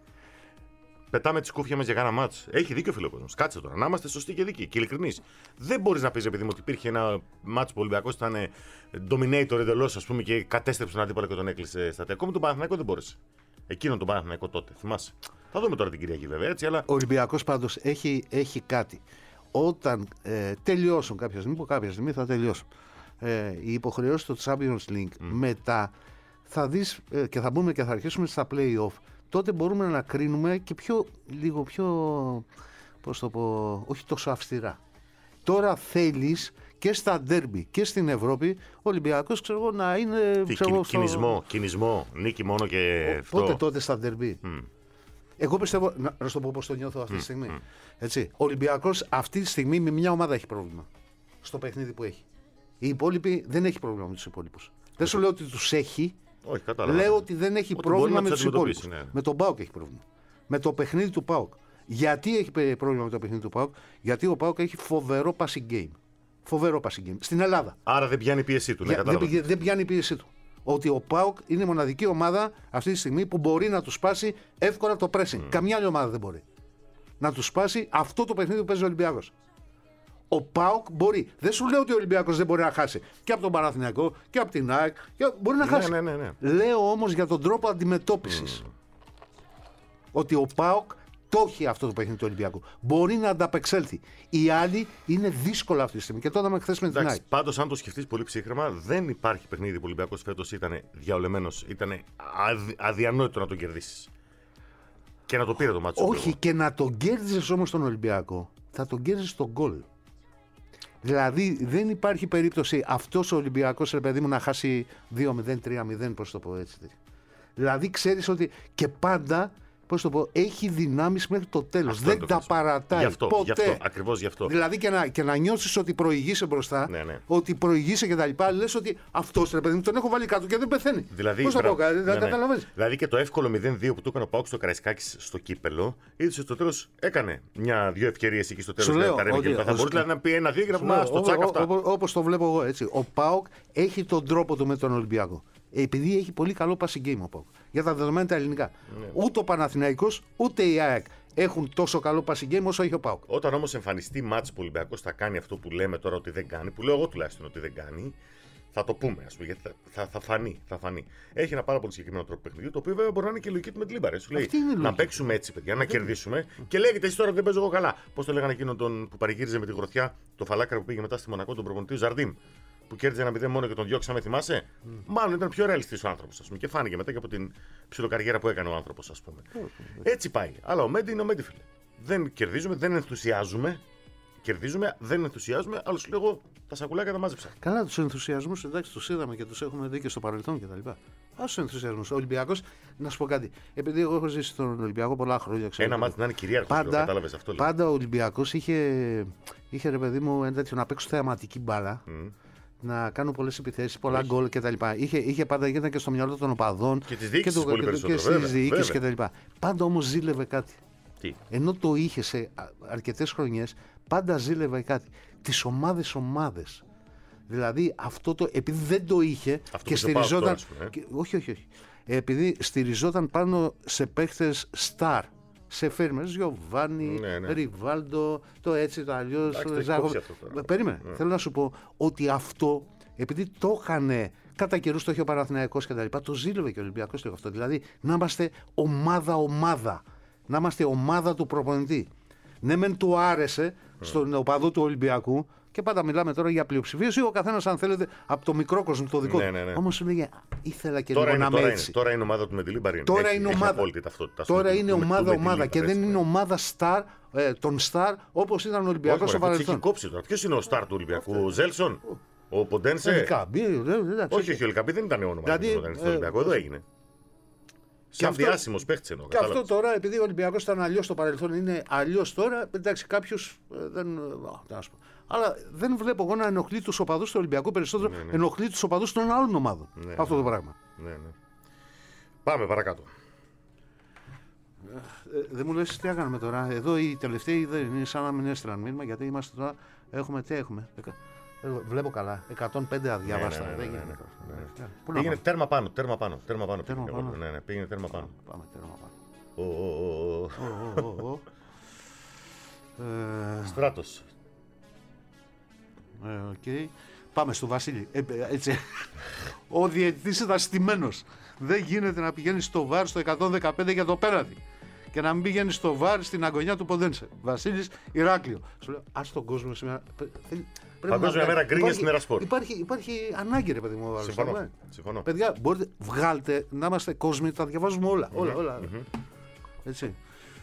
Πετάμε τη σκούφια μας για κάνα μάτς. Έχει δίκιο φίλο κόσμος. Κάτσε τώρα. Να είμαστε σωστοί και δίκοι και ειλικρινείς. Δεν μπορείς να πεις επειδή μου ότι υπήρχε ένα μάτς που ο Ολυμπιακός ήταν dominator εντελώς, ας πούμε, και κατέστρεψε τον αντίπαλο και τον έκλεισε στα τέλη. Ακόμη τον Παναθηναϊκό δεν μπόρεσε. Εκείνον τον Παναθηναϊκό τότε. Θυμάσαι. Θα δούμε τώρα την Κυριακή βέβαια. Έτσι, αλλά... Ο Ολυμπιακός πάντως έχει, έχει κάτι. Όταν ε, τελειώσουν κάποια στιγμή, που κάποια στιγμή θα τελειώσουν ε, οι υποχρεώσεις του Champions League, mm. μετά θα δεις ε, και θα μπούμε και θα αρχίσουμε στα play-off. Τότε μπορούμε να κρίνουμε και πιο, λίγο πιο, πώς το πω, όχι τόσο αυστηρά. Τώρα θέλεις και στα ντέρμπι και στην Ευρώπη ο Ολυμπιακός, ξέρω εγώ, να είναι... Τι, ξέρω, κινησμό, στο... κινησμό, νίκη μόνο και ο, αυτό. Πότε τότε στα ντέρμπι. Mm. Εγώ πιστεύω, να, να σου το πω πώς το νιώθω αυτή mm. τη στιγμή. Mm. Έτσι, ο Ολυμπιακός αυτή τη στιγμή με μια ομάδα έχει πρόβλημα στο παιχνίδι που έχει. Οι υπόλοιποι δεν έχει πρόβλημα με τους υπόλοιπους. Mm. Δεν σου λέω ότι τους έχει. Όχι, κατάλαβα. Λέω ότι δεν έχει ότι πρόβλημα με τους υπόλοιπους. Ναι. Με τον ΠΑΟΚ έχει πρόβλημα. Με το παιχνίδι του ΠΑΟΚ. Γιατί έχει πρόβλημα με το παιχνίδι του ΠΑΟΚ? Γιατί ο ΠΑΟΚ έχει φοβερό passing game. Φοβερό passing game. Στην Ελλάδα. Άρα δεν πιάνει η πίεσή του. Για, δεν, δεν πιάνει η πίεσή του. Ότι ο ΠΑΟΚ είναι η μοναδική ομάδα αυτή τη στιγμή που μπορεί να του σπάσει εύκολα το pressing. Mm. Καμιά άλλη ομάδα δεν μπορεί να του σπάσει αυτό το παιχνίδι που παίζει ο Ολυμπιακός. Ο ΠΑΟΚ μπορεί. Δεν σου λέω ότι ο Ολυμπιακός δεν μπορεί να χάσει και από τον Παναθηναϊκό και από την ΑΕΚ. Και μπορεί να ναι, χάσει. Ναι, ναι, ναι. Λέω όμως για τον τρόπο αντιμετώπισης. Mm. Ότι ο ΠΑΟΚ το έχει αυτό το παιχνίδι του Ολυμπιακού. Μπορεί να ανταπεξέλθει. Οι άλλοι είναι δύσκολα αυτή τη στιγμή. Και τώρα με χθες με την ΑΕΚ. Πάντως, αν το σκεφτείς πολύ ψύχρεμα, δεν υπάρχει παιχνίδι που ο Ολυμπιακός φέτος ήταν διαολεμένος. Ήταν αδι... αδιανόητο να τον κερδίσεις. Και να το πήρε το μάτσο. Όχι, λόγω. Και να τον κέρδιζες όμως τον Ολυμπιακό, θα τον κέρδιζες στον γκολ. Δηλαδή δεν υπάρχει περίπτωση αυτός ο Ολυμπιακός, ρε παιδί μου, να χάσει δύο μηδέν, τρία μηδέν, πώς το πω έτσι. Δηλαδή ξέρεις ότι και πάντα, πώς το πω, έχει δυνάμεις μέχρι το τέλος. Δεν το τα χρήσιμο. Παρατάει γι αυτό, ποτέ. Γι' αυτό, ακριβώς γι' αυτό. Δηλαδή και να, και να νιώσεις ότι προηγείσαι μπροστά, ναι, ναι. ότι προηγείσαι και τα λοιπά, λες ότι αυτός, ρε παιδί μου, τον έχω βάλει κάτω και δεν πεθαίνει. Δηλαδή, πώς θα πω, ναι, ναι. καταλαβαίνεις. Δηλαδή και το εύκολο μηδέν δύο που του έκανε ο ΠΑΟΚ στο Καραϊσκάκης στο κύπελο, είδες στο τέλος έκανε μια-δυο ευκαιρίες εκεί στο τέλος. Θα μπορούσε δηλαδή να πει ένα-δύο και να πούμε στο τσάκ αυτά. Όπως το βλέπω εγώ έτσι. Ο ΠΑΟΚ έχει τον τρόπο του με τον Ολυμπιακό. Επειδή έχει πολύ καλό passing game ο ΠΑΟΚ. Για τα δεδομένα τα ελληνικά. Ναι. Ούτε ο Παναθηναϊκός ούτε η ΑΕΚ έχουν τόσο καλό passing game όσο έχει ο ΠΑΟΚ. Όταν όμως εμφανιστεί μάτς που ο Ολυμπιακός θα κάνει αυτό που λέμε τώρα ότι δεν κάνει, που λέω εγώ τουλάχιστον ότι δεν κάνει, θα το πούμε, ας πούμε, γιατί θα, θα, θα, φανεί, θα φανεί. Έχει ένα πάρα πολύ συγκεκριμένο τρόπο παιχνιδιού, το οποίο βέβαια μπορεί να είναι και η λογική του με τη Λίμπαρ. Σου λέει να παίξουμε έτσι, παιδιά, να κερδίσουμε. Mm. Και λέγεται εσύ τώρα δεν παίζω εγώ καλά. Πώς το λέγανε εκείνον τον που παρηγύριζε με τη γροθιά, το φαλάκρα που πήγε μετά στη Μονακό, τον προπονητή Ζαρντίν. Που κέρδιζε ένα μηδέν μόνο και τον διώξαμε, θυμάσαι. Mm. Μάλλον ήταν πιο ρεαλιστής ο άνθρωπος, ας πούμε. Και φάνηκε μετά και από την ψιλοκαριέρα που έκανε ο άνθρωπος, ας πούμε. Mm. Έτσι πάει. Αλλά ο Μέντι είναι ο Μέντι, φίλε. Δεν κερδίζουμε, δεν ενθουσιάζουμε. Κερδίζουμε, δεν ενθουσιάζουμε. Άλλο σου λέω εγώ τα σακουλάκια τα μάζεψα. Καλά, τους ενθουσιασμούς εντάξει, τους είδαμε και τους έχουμε δει και στο παρελθόν κτλ. Άσου ενθουσιασμούς. Ο Ολυμπιακός, να σου πω κάτι. Επειδή εγώ έχω ζήσει στον Ολυμπιακό πολλά χρόνια, ξέρω. Ένα μάτι να είναι κυρίαρχο, κατάλαβες αυτό. Πάντα ο Ολυμπιακός είχε, είχε ρε παιδί μου ένα τέτοιο να παίξω θεαματική μπάλα. Mm. Να κάνουν πολλές επιθέσεις, πολλά γκολ κτλ. Είχε, είχε πάντα ήταν και στο μυαλό των οπαδών και της διοίκησης πολύ περισσότερο. Και στις διοίκησεις κτλ. Πάντα όμως ζήλευε κάτι. Τι? Ενώ το είχε σε αρκετές χρονιές, πάντα ζήλευε κάτι. Τις ομάδες ομάδες. Δηλαδή αυτό το. Επειδή δεν το είχε αυτό και στηριζόταν. Τώρα, και, όχι, όχι, όχι. Επειδή στηριζόταν πάνω σε παίχτες star. Σε φέρμες, Γιωβάνι, ναι, ναι. Ριβάλντο, το έτσι, το αλλιώς. Περίμενε. Ναι. Θέλω να σου πω ότι αυτό, επειδή το είχαν κατά καιρούς, το είχε ο Παναθηναϊκός και τα λοιπά, το ζήλευε και ο Ολυμπιακός αυτό. Δηλαδή να είμαστε ομάδα-ομάδα. Να είμαστε ομάδα του προπονητή. Ναι, μεν του άρεσε στον οπαδό του Ολυμπιακού. Και πάντα μιλάμε τώρα για πλειοψηφίες ή ο καθένας, αν θέλετε, από το μικρό κόσμο το δικό του. Ναι, ναι, ναι. Όμως λέγε, ήθελα και τώρα λίγο είναι, να τώρα με έτσι. Είναι, τώρα είναι η ομάδα του με τη Λίμπαρη. Τώρα έχει, είναι έχει ομάδα. απόλυτη ταυτότητα. Τώρα είναι ομάδα-ομάδα και δεν ναι. είναι ομάδα star, ε, τον star όπως ήταν ο Ολυμπιακός στο παρελθόν. Έχει κόψει τώρα. Ποιος είναι ο star του Ολυμπιακού, ο Ζέλσον, ο Ποντένσε. Όχι, όχι, ο Ελκαμπή δεν ήταν όνομα του Ολυμπιακού. Εδώ έγινε. Σαν διάσημος παίχτης εννοώ. Και αυτό τώρα, επειδή ο Ολυμπιακός ήταν αλλιώς στο παρελθόν, είναι αλλιώς τώρα. Εντάξει, κάποιους δεν. Αλλά δεν βλέπω εγώ να ενοχλεί τους οπαδούς του Ολυμπιακού περισσότερο. Ναι, ναι. Ενοχλεί τους οπαδούς των άλλων ομάδων. Ναι, αυτό ναι. το πράγμα. Ναι, ναι. Πάμε παρακάτω. Ε, δεν μου λες τι έκαναμε τώρα. Εδώ οι τελευταίοι δεν είναι σαν να μην έστειλαν μήνυμα, γιατί είμαστε τώρα. Έχουμε τι έχουμε. Βλέπω καλά. εκατόν πέντε αδιάβαστα. Ναι, ναι, ναι, δεν ναι, γίνεται. ναι, ναι. Ναι. Πήγαινε τέρμα πάνω, τέρμα πάνω, τέρμα πάνω. Τέρμα πήγαινε, πάνω. Ναι, ναι, πήγαινε τέρμα πάνω. Πάμε τέρμα πάνω. Ο, ο, ο, ο. Ε, Στράτος. Ε, okay. Πάμε στο Βασίλη. Ε, έτσι. Ο διαιτητής ήταν στημένος. Δεν γίνεται να πηγαίνει στο βαρ στο εκατόν δεκαπέντε για το πέναλτι και να μην πηγαίνει στο βαρ στην αγωνιά του Ποντένσε. Βασίλης Ηράκλειο. Σου λέω, ας τον κόσμο σήμερα. Παγκόσμια μέρα γκρίνια στην Ερασπόρ. Υπάρχει, υπάρχει ανάγκη, ρε παιδί μου. Συμφωνώ. Συμφωνώ. Παιδιά, μπορείτε, βγάλτε να είμαστε κόσμοι, τα διαβάζουμε όλα. Mm-hmm. όλα, όλα. Mm-hmm. Έτσι.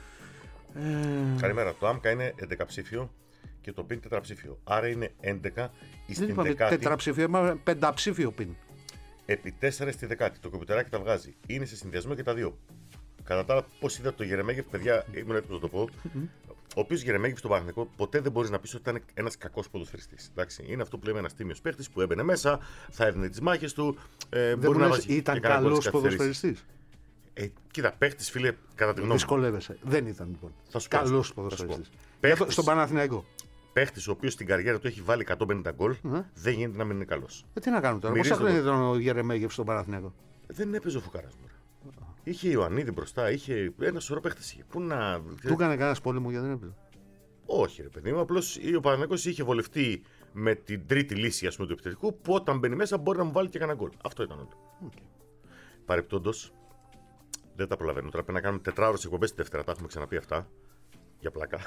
Ε... Καλημέρα. Το ΆΜΚΑ είναι έντεκα ψήφιο και το πιν τετραψήφιο. Άρα είναι έντεκα στην Δεν είπαμε δεκάτη. Τετραψήφιο, είπαμε πενταψήφιο πιν. Επί τέσσερα στη δεκάτη. Το κομπιουτεράκι τα βγάζει. Είναι σε συνδυασμό και τα δύο. Κατά τα άλλα, πώς είδατε το Γερεμέγεφ, παιδιά, ήμουν έτοιμο να το πω. Ο οποίος Γερεμέγεφ στον Παναθηναϊκό ποτέ δεν μπορεί να πει ότι ήταν ένας κακός ποδοσφαιριστής. Είναι αυτό που λέμε ένας τίμιος παίχτης που έμπαινε μέσα, θα έδινε τις μάχες του. Ε, δεν μπορεί να βάζει. Ήταν καλός ποδοσφαιριστής. Ε, κοίτα, παίχτης, φίλε, κατά τη γνώμη μου. Δυσκολεύεσαι. Δεν ήταν λοιπόν. Καλός ποδοσφαιριστής. Στον Παναθηναϊκό. Παίχτης ο οποίος στην καριέρα του έχει βάλει εκατόν πενήντα γκολ, mm. δεν γίνεται να μην είναι καλός. Ε, τι να κάνουμε τώρα, πόσα χρόνια ήταν ο Γερεμέγεφ στον Παναθηναϊκό. Δεν έπαιζε ο Φουκάρας μου. Είχε Ιωαννίδη μπροστά, είχε ένα σωρό παίχτες. Πού να. Του έκανε κανένα πόλεμο γιατί δεν έπαιζε. Όχι, ρε παιδί μου. Απλώς ο Παναθηναϊκός είχε βολευτεί με την τρίτη λύση, ας πούμε, του επιθετικού, που όταν μπαίνει μέσα μπορεί να μου βάλει και κανένα γκολ. Αυτό ήταν όλο. Okay. Παρεπτόντως, δεν τα προλαβαίνω. Τώρα πρέπει να κάνουμε τετράωρες εκπομπές τη Δευτέρα, τα έχουμε ξαναπεί αυτά. Για πλάκα.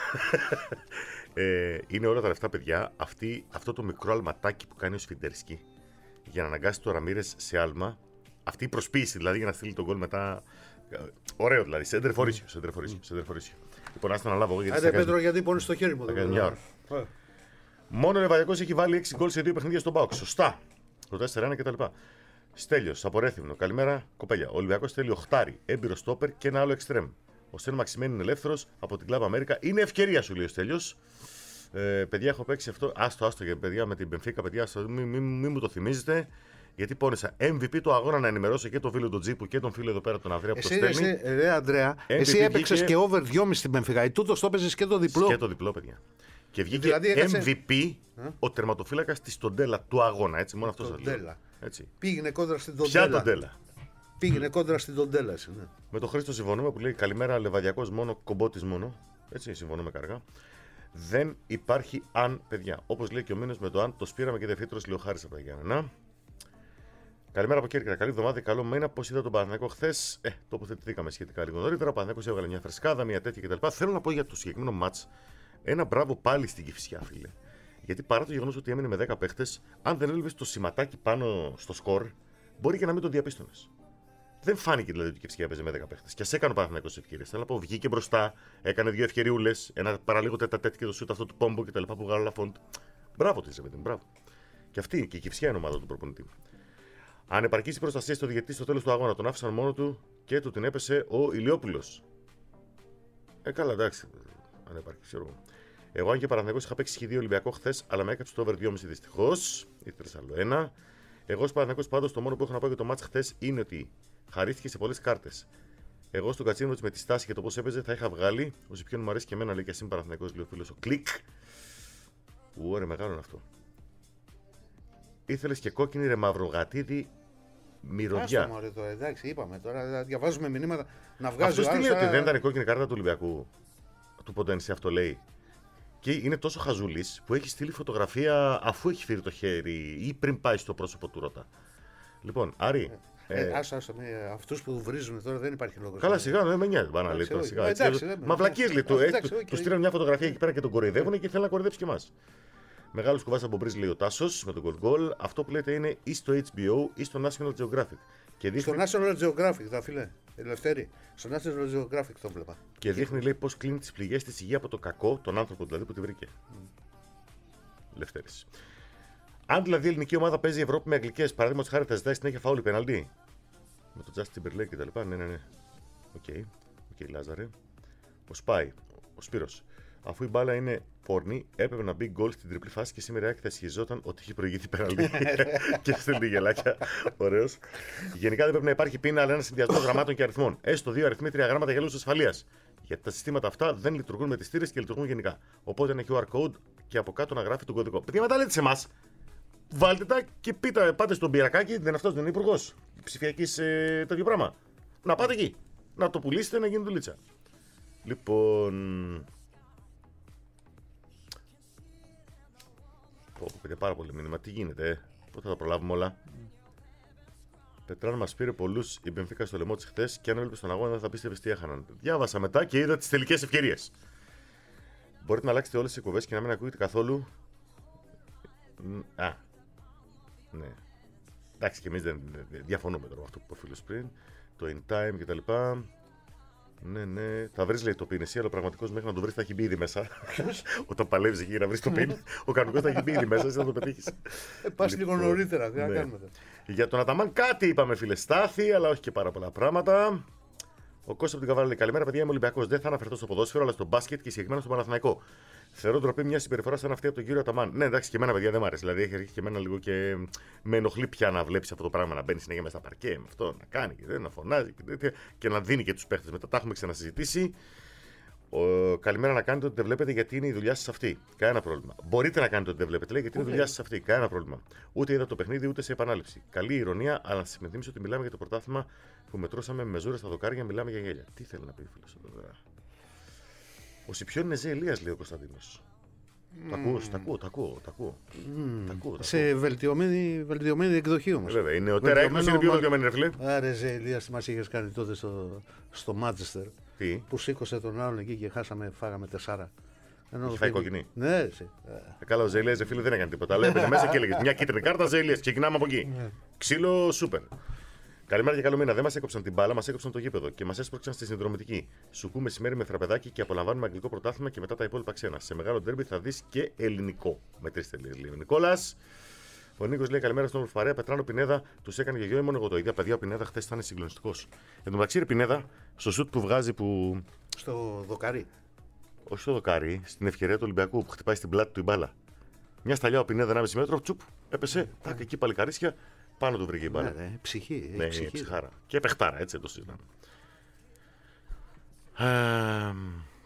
ε, είναι όλα τα λεφτά, παιδιά. Αυτή, αυτό το μικρό αλματάκι που κάνει ο Σφιντερσκι για να αναγκάσει το Ραμίρες σε άλμα. Αυτή η προσποίηση δηλαδή για να στείλει τον γκολ μετά. Ωραίο δηλαδή. Σέντερ φορήσιο. Σέντερ φορήσιο. Λοιπόν, άστο να λάβω εγώ. Άντε Πέτρο, γιατί πόνει στο χέρι μου. Θα κάνει μια ώρα. Yeah. Μόνο ο Λεβαδιακός έχει βάλει έξι γκολ σε δύο παιχνίδια στον ΠΑΟΚ. Σωστά. Το τέσσερα ένα κτλ. Στέλιος, από Ρέθυμνο. Καλημέρα, κοπέλια. Ο Ολυμπιακός θέλει οχτάρι, έμπειρο στόπερ και ένα άλλο εξτρέμ. Ο Στέν Μαξιμένη είναι ελεύθερος από την Κλαμπ Αμέρικα. Είναι ευκαιρία σου, λέει ο Στέλιος. Ε, παιδιά, έχω παίξει αυτό. Άστο, άστο για παιδιά με την Μπενφίκα, παιδιά. Μην μη, μη, μη μου το θυμίζετε. Γιατί πόνεσα εμ βι πι το αγώνα να ενημερώσω και τον φίλο του Τζίπου και τον φίλο εδώ πέρα τον Ανδρέα που εσύ, το στέλνει. Εσύ, ρε Ανδρέα, εσύ έπαιξε βγήκε... και over δυόμισι στην Μπενφίκα. Τούτο το έπαιζε και το διπλό. Και το διπλό, παιδιά. Και βγήκε δηλαδή, έκασε... εμ βι πι ε? ο τερματοφύλακας της Τοντέλα του αγώνα. Έτσι, μόνο αυτό σας λέω. Πήγαινε κόντρα στην Τοντέλα. Ποια Τοντέλα. Πήγαινε κόντρα στην Τοντέλα. Εσύ, ναι. Με τον Χρήστο συμφωνούμε που λέει καλημέρα, Λεβαδιακός μόνο, Κομπότης μόνο. Έτσι, συμφωνούμε καργά. Δεν υπάρχει αν, παιδιά. Όπως λέει και ο Μήνος με το αν, το σπήραμε και δευτερόλεπτο λέει ο Χάρης από τα Γιάννενα. Καλημέρα από Κέρκυρα. Καλή εβδομάδα. Καλό μήνα. Πώς είδα τον Παναθηναϊκό χθες. Ε, τοποθετηθήκαμε σχετικά λίγο νωρίτερα. Ο Παναθηναϊκός έβγαλε μια φρεσκάδα, μια τέτοια κτλ. Θέλω να πω για το συγκεκριμένο μάτς ένα μπράβο πάλι στην Κηφισιά, φίλε. Γιατί παρά το γεγονός ότι έμεινε με δέκα παίχτες, αν δεν έλειβε το σηματάκι πάνω στο σκορ, μπορεί και να μην το διαπίστωνες. Δεν φάνηκε δηλαδή ότι η Κηφισιά έπαιζε με δέκα παίχτες. Και α έκανε ο Παναθηναϊκός ευκαιρίες. Θέλω να πω, βγήκε μπροστά, έκανε δύο ευκαιριούλες, ένα παραλίγο τετατέτ και το σούτ αυτό του Πόμπο κτλ. Που βγάλω Λαφόντ. Μπράβο τη, ρε παιδί μου, μπράβο. Και αυτή και η Κηφισιά είναι ομάδα του προπονητή. Ανεπαρκής η προστασία στο διαιτητή στο τέλος του αγώνα. Τον άφησαν μόνο του και του την έπεσε ο Ηλιόπουλος. Ε, καλά, εντάξει. Ανεπαρκής, ξέρω εγώ. Εγώ, αν και Παναθηναϊκός, είχα παίξει δύο Ολυμπιακό χθες, αλλά με έκαψε το over δυόμισι δυστυχώς. Ήθελες άλλο ένα. Εγώ, ως Παναθηναϊκός, πάντως, το μόνο που έχω να πω για το μάτς χθες είναι ότι χαρίστηκε σε πολλές κάρτες. Εγώ στον Κατσίνοβιτς με τη στάση και το πώς έπαιζε θα είχα βγάλει. Όσο πιο μου αρέσει και εμένα, λέει και εσύ Παναθηναϊκός, λέει ο φίλος ο Κλικ. Ουωρε, μεγάλο είναι αυτό. Ήθελες και κόκκινη ρε μαυρογατίδι μυρωδιά. Άστο, μωρέ, το, εντάξει, είπαμε τώρα. Διαβάζουμε μηνύματα να βγάζει. Αυτό τι λέει ότι δεν ήταν η κόκκινη κάρτα του Ολυμπιακού. Του Ποντένσε, αυτό λέει. Και είναι τόσο χαζούλης που έχει στείλει φωτογραφία αφού έχει φύρει το χέρι ή πριν πάει στο πρόσωπο του Ρώτα. Λοιπόν, Άρη, Ε, άστα, άστα, με αυτούς που βρίζουν τώρα δεν υπάρχει λόγος. Καλά, σιγά, δεν με νοιάζει. Πάνε λέει τώρα σιγά. Μα βλακίες λέει. Του στείλαν μια φωτογραφία εκεί πέρα και τον κοροϊδεύουν και θέλουν να κοροϊδέψει και εμάς. Μεγάλο κουβάς από Μπρίζ λέει ο Τάσος με τον Gold Goal. Αυτό που λέτε είναι ή στο έιτς μπι ο ή στο National Geographic. Και δείχνει... Στο National Geographic, θα φίλε. Ελευθέρη. Στο National Geographic το βλέπα. Και δείχνει λέει πώς κλείνει τις πληγές της υγεία από το κακό, τον άνθρωπο δηλαδή που τη βρήκε. Mm. Ελευθέρης. Αν δηλαδή η ελληνική ομάδα παίζει η Ευρώπη με αγγλικές, παραδείγματος χάρη θα ζητάει συνέχεια φάουλ ή πεναλτί. Με τον Justin Timberlake και τα λοιπά. Ναι, ναι, ναι. Οκ, okay. okay, Λάζαρε. Ο Σπάι, ο Σπύρος. Αφού η μπάλα είναι πόρνη, έπρεπε να μπει γκολ στην τριπλή φάση και σήμερα η θα ισχυζόταν ότι έχει προηγηθεί πέναλτι. Και στέλνει γελάκια. Ωραίος. Γενικά δεν πρέπει να υπάρχει πείνα, αλλά ένα συνδυασμό γραμμάτων και αριθμών. Έστω δύο αριθμοί, τρία γράμματα για λόγους ασφαλείας. Γιατί τα συστήματα αυτά δεν λειτουργούν με τις στήρες και λειτουργούν γενικά. Οπότε ένα κιου αρ code και από κάτω να γράφει τον κωδικό. Παιδιά, μετά λέτε σε εμάς. Βάλτε τα και πείτε, πάτε στον Πυρακάκη, δεν αυτός δεν είναι υπουργός ψηφιακής ε, τέτοιο πράγμα. Να πάτε εκεί. Να το πουλήσετε να γίνει δουλίτσα. Λοιπόν. Πω, παιδιά, πάρα πολύ μήνυμα. Τι γίνεται, ε? Πότε θα τα προλάβουμε όλα. Πετράν μας πήρε πολλούς η Μπενφίκα στο λαιμό της χθες και αν έβλεπε στον αγώνα δεν θα πίστευες τι έχαναν. Διάβασα μετά και είδα τις τελικές ευκαιρίες. Μπορείτε να αλλάξετε όλες τις εκπομπές και να μην ακούγεται καθόλου. Α. Ναι. Εντάξει, και εμείς δεν διαφωνούμε τώρα με αυτό που είπε ο φίλος πριν. Το in time κτλ. Ναι, ναι. Θα βρεις λέει το πιν εσύ, αλλά ο πραγματικός μέχρι να το βρεις θα έχει μπει ήδη μέσα. Όταν παλεύεις εκεί να βρεις το πιν, ο κανονικός θα έχει μπει ήδη μέσα, εσύ θα το πετύχεις. Ε, πας λίγο νωρίτερα, τι να κάνουμε. Για τον Αταμάν κάτι είπαμε, φίλε Στάθη, αλλά όχι και πάρα πολλά πράγματα. Ο Κώστας από την Καβάλα λέει: καλημέρα, παιδιά, είμαι Ολυμπιακός. Δεν θα αναφερθώ στο ποδόσφαιρο, αλλά στο μπάσκετ και συγκεκριμένα στο Παναθηναϊκό. Θεωρώ ντροπή μια συμπεριφορά σαν αυτή από τον κύριο Αταμάν. Ναι, εντάξει, και εμένα, παιδιά, δεν μ' αρέσει. Δηλαδή, έχει αρχίσει και εμένα λίγο και με ενοχλεί πια να βλέπει αυτό το πράγμα να μπαίνει συνέχεια μέσα στα παρκέ με αυτό, να κάνει και να φωνάζει και, τέτοια, και να δίνει και του παίχτες μετά. Τα έχουμε ξανασυζητήσει. Ο, καλημέρα να κάνετε ότι δεν βλέπετε γιατί είναι η δουλειά σας αυτή. Κανένα πρόβλημα. Μπορείτε να κάνετε ότι δεν βλέπετε, λέει, γιατί είναι η δουλειά σας αυτή. Κανένα πρόβλημα. Ούτε είδα το παιχνίδι ούτε σε επανάληψη. Καλή ηρωνία, αλλά να σα υπενθυμίσω ότι μιλάμε για το πρωτάθλημα που μετρώσαμε με ζούρες στα δοκάρια, μιλάμε για γέλια. Τι θέλει να πει, φίλο εδώ. Ο Σιπιόν είναι Ζε Ελίας, λέει ο Κωνσταντίνος. Mm. Τα ακούω, τα ακούω, τα ακούω. Τα ακούω. Mm. Τα ακούω, τα σε βελτιωμένη, βελτιωμένη εκδοχή όμως. Ε, βέβαια, η νεωτέρα έκδοση είναι πιο βελτιωμένη, ρε φίλε. Άρε, Ζε Ελίας, τι μας είχες κάνει τότε στο, στο Μάντσεστερ. Τι? Που σήκωσε τον άλλον εκεί και χάσαμε, φάγαμε τεσσάρα. Έχει φάει κόκκινη. Ναι, εσύ. Ε, καλά, ο Ζε Ελίας, φίλε, δεν έκανε τίποτα. Αλλά έπαιρνε μέσα και έλεγε μια κίτρινη κάρτα, Ζε Ελίας. Ξεκινάμε από εκεί. Ξύλο, σούπερ. Καλημέρα και καλό μήνα. Δεν μας έκοψαν την μπάλα, μας έκοψαν το γήπεδο και μας έσπρωξαν στη συνδρομητική. Σουκού μεσημέρι με θραπεδάκι και απολαμβάνουμε αγγλικό πρωτάθλημα και μετά τα υπόλοιπα ξένα. Σε μεγάλο ντέρμπι θα δεις και ελληνικό. Με τρεις τελείες λέει ο Νικόλας. Ο Νίκος λέει καλημέρα στον Ορφαρέα. Πετράνο Πινέδα του έκανε γιο ή μόνο εγώ το ίδιο. Παιδιά, ο Πινέδα χθες ήταν συγκλονιστικός. Εν τω μεταξύ, ρε Πινέδα, στο σουτ που βγάζει που. Στο δοκάρι. Όχι στο δοκάρι, στην ευκαιρία του Ολυμπιακού που χτυπάει στην πλάτη του η μπάλα. Μια σταλιά ο Πινέδα ενάμιση μέτρο, τσουπ, έπεσε. Τάκ, εκεί παλικαρίσια. Πάνω του βρήκε η μπάλα. Ναι, ναι, ψυχή. Ναι, ψυχή. ψυχάρα. Και παιχτάρα, έτσι το συζητάμε. Ε,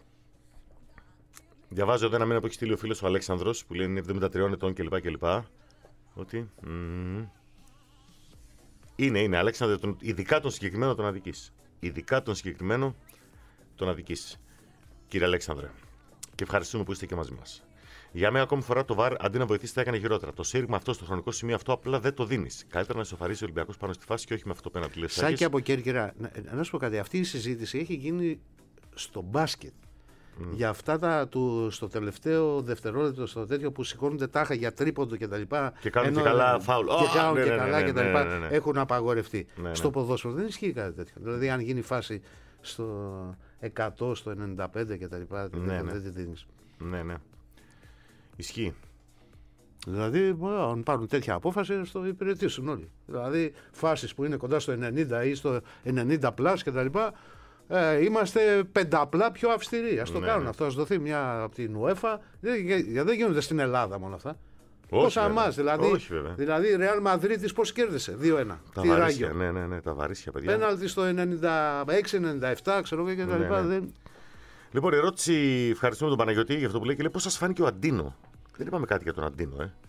διαβάζω εδώ ένα μήνα που έχει στείλει ο φίλος ο Αλέξανδρος που λέει είναι εβδομήντα τριών ετών κλπ. κλπ. Ότι. Mm, είναι, είναι, Αλέξανδρο, τον, ειδικά τον συγκεκριμένο τον αδικείς. Ειδικά τον συγκεκριμένο τον αδικείς. Κύριε Αλέξανδρε. Και ευχαριστούμε που είστε και μαζί μας. Για μια ακόμη φορά το βαρ αντί να βοηθήσει θα έκανε χειρότερα. Το σύριγμα αυτό στο χρονικό σημείο αυτό απλά δεν το δίνει. Καλύτερα να ισοφαρίσει ο Ολυμπιακός πάνω στη φάση και όχι με αυτό το πέναλτι. Σαν και από Κέρκυρα, να, να σου πω κάτι. Αυτή η συζήτηση έχει γίνει στο μπάσκετ. Mm. Για αυτά τα, του, στο τελευταίο δευτερόλεπτο, στο τέτοιο που σηκώνονται τάχα για τρίποντο κτλ. Και, και κάνουν ενώ, και καλά φάουλ. Και oh, κάνουν ναι, και ναι, καλά ναι, κτλ. Ναι, ναι, ναι. Έχουν απαγορευτεί. Ναι, ναι. Στο ποδόσφαιρο δεν ισχύει κάτι τέτοιο. Δηλαδή, αν γίνει φάση στο εκατό, στο ενενήντα πέντε κτλ. Ναι, ναι. Δεν τη δίνει. Ναι, ναι. Ισχύει. Δηλαδή, αν πάρουν τέτοια απόφαση, στο υπηρετήσουν όλοι. Δηλαδή, φάσεις που είναι κοντά στο ενενήντα ή στο ενενήντα πλάς κτλ. Ε, είμαστε πενταπλά πιο αυστηροί. Ας το ναι, κάνουν ναι. αυτό, ας δοθεί μια από την UEFA. Δεν, δεν γίνονται στην Ελλάδα μόνο αυτά. Πώς αμάς, δηλαδή, δηλαδή η Real Madrid πώς κέρδισε, δύο ένα. Τα βαρύσια, ναι, ναι, ναι, τα βαρύσια, παιδιά. Πέναλτι στο ενενήντα έξι ενενήντα επτά, ξέρω εγώ κτλ. Ναι, ναι. Δεν... Λοιπόν, η ερώτηση, ευχαριστούμε τον Παναγιώτη για αυτό που λέει και λέει πώς σας φάνηκε ο Αντίνο. Δεν είπαμε κάτι για τον Αντίνο, ε.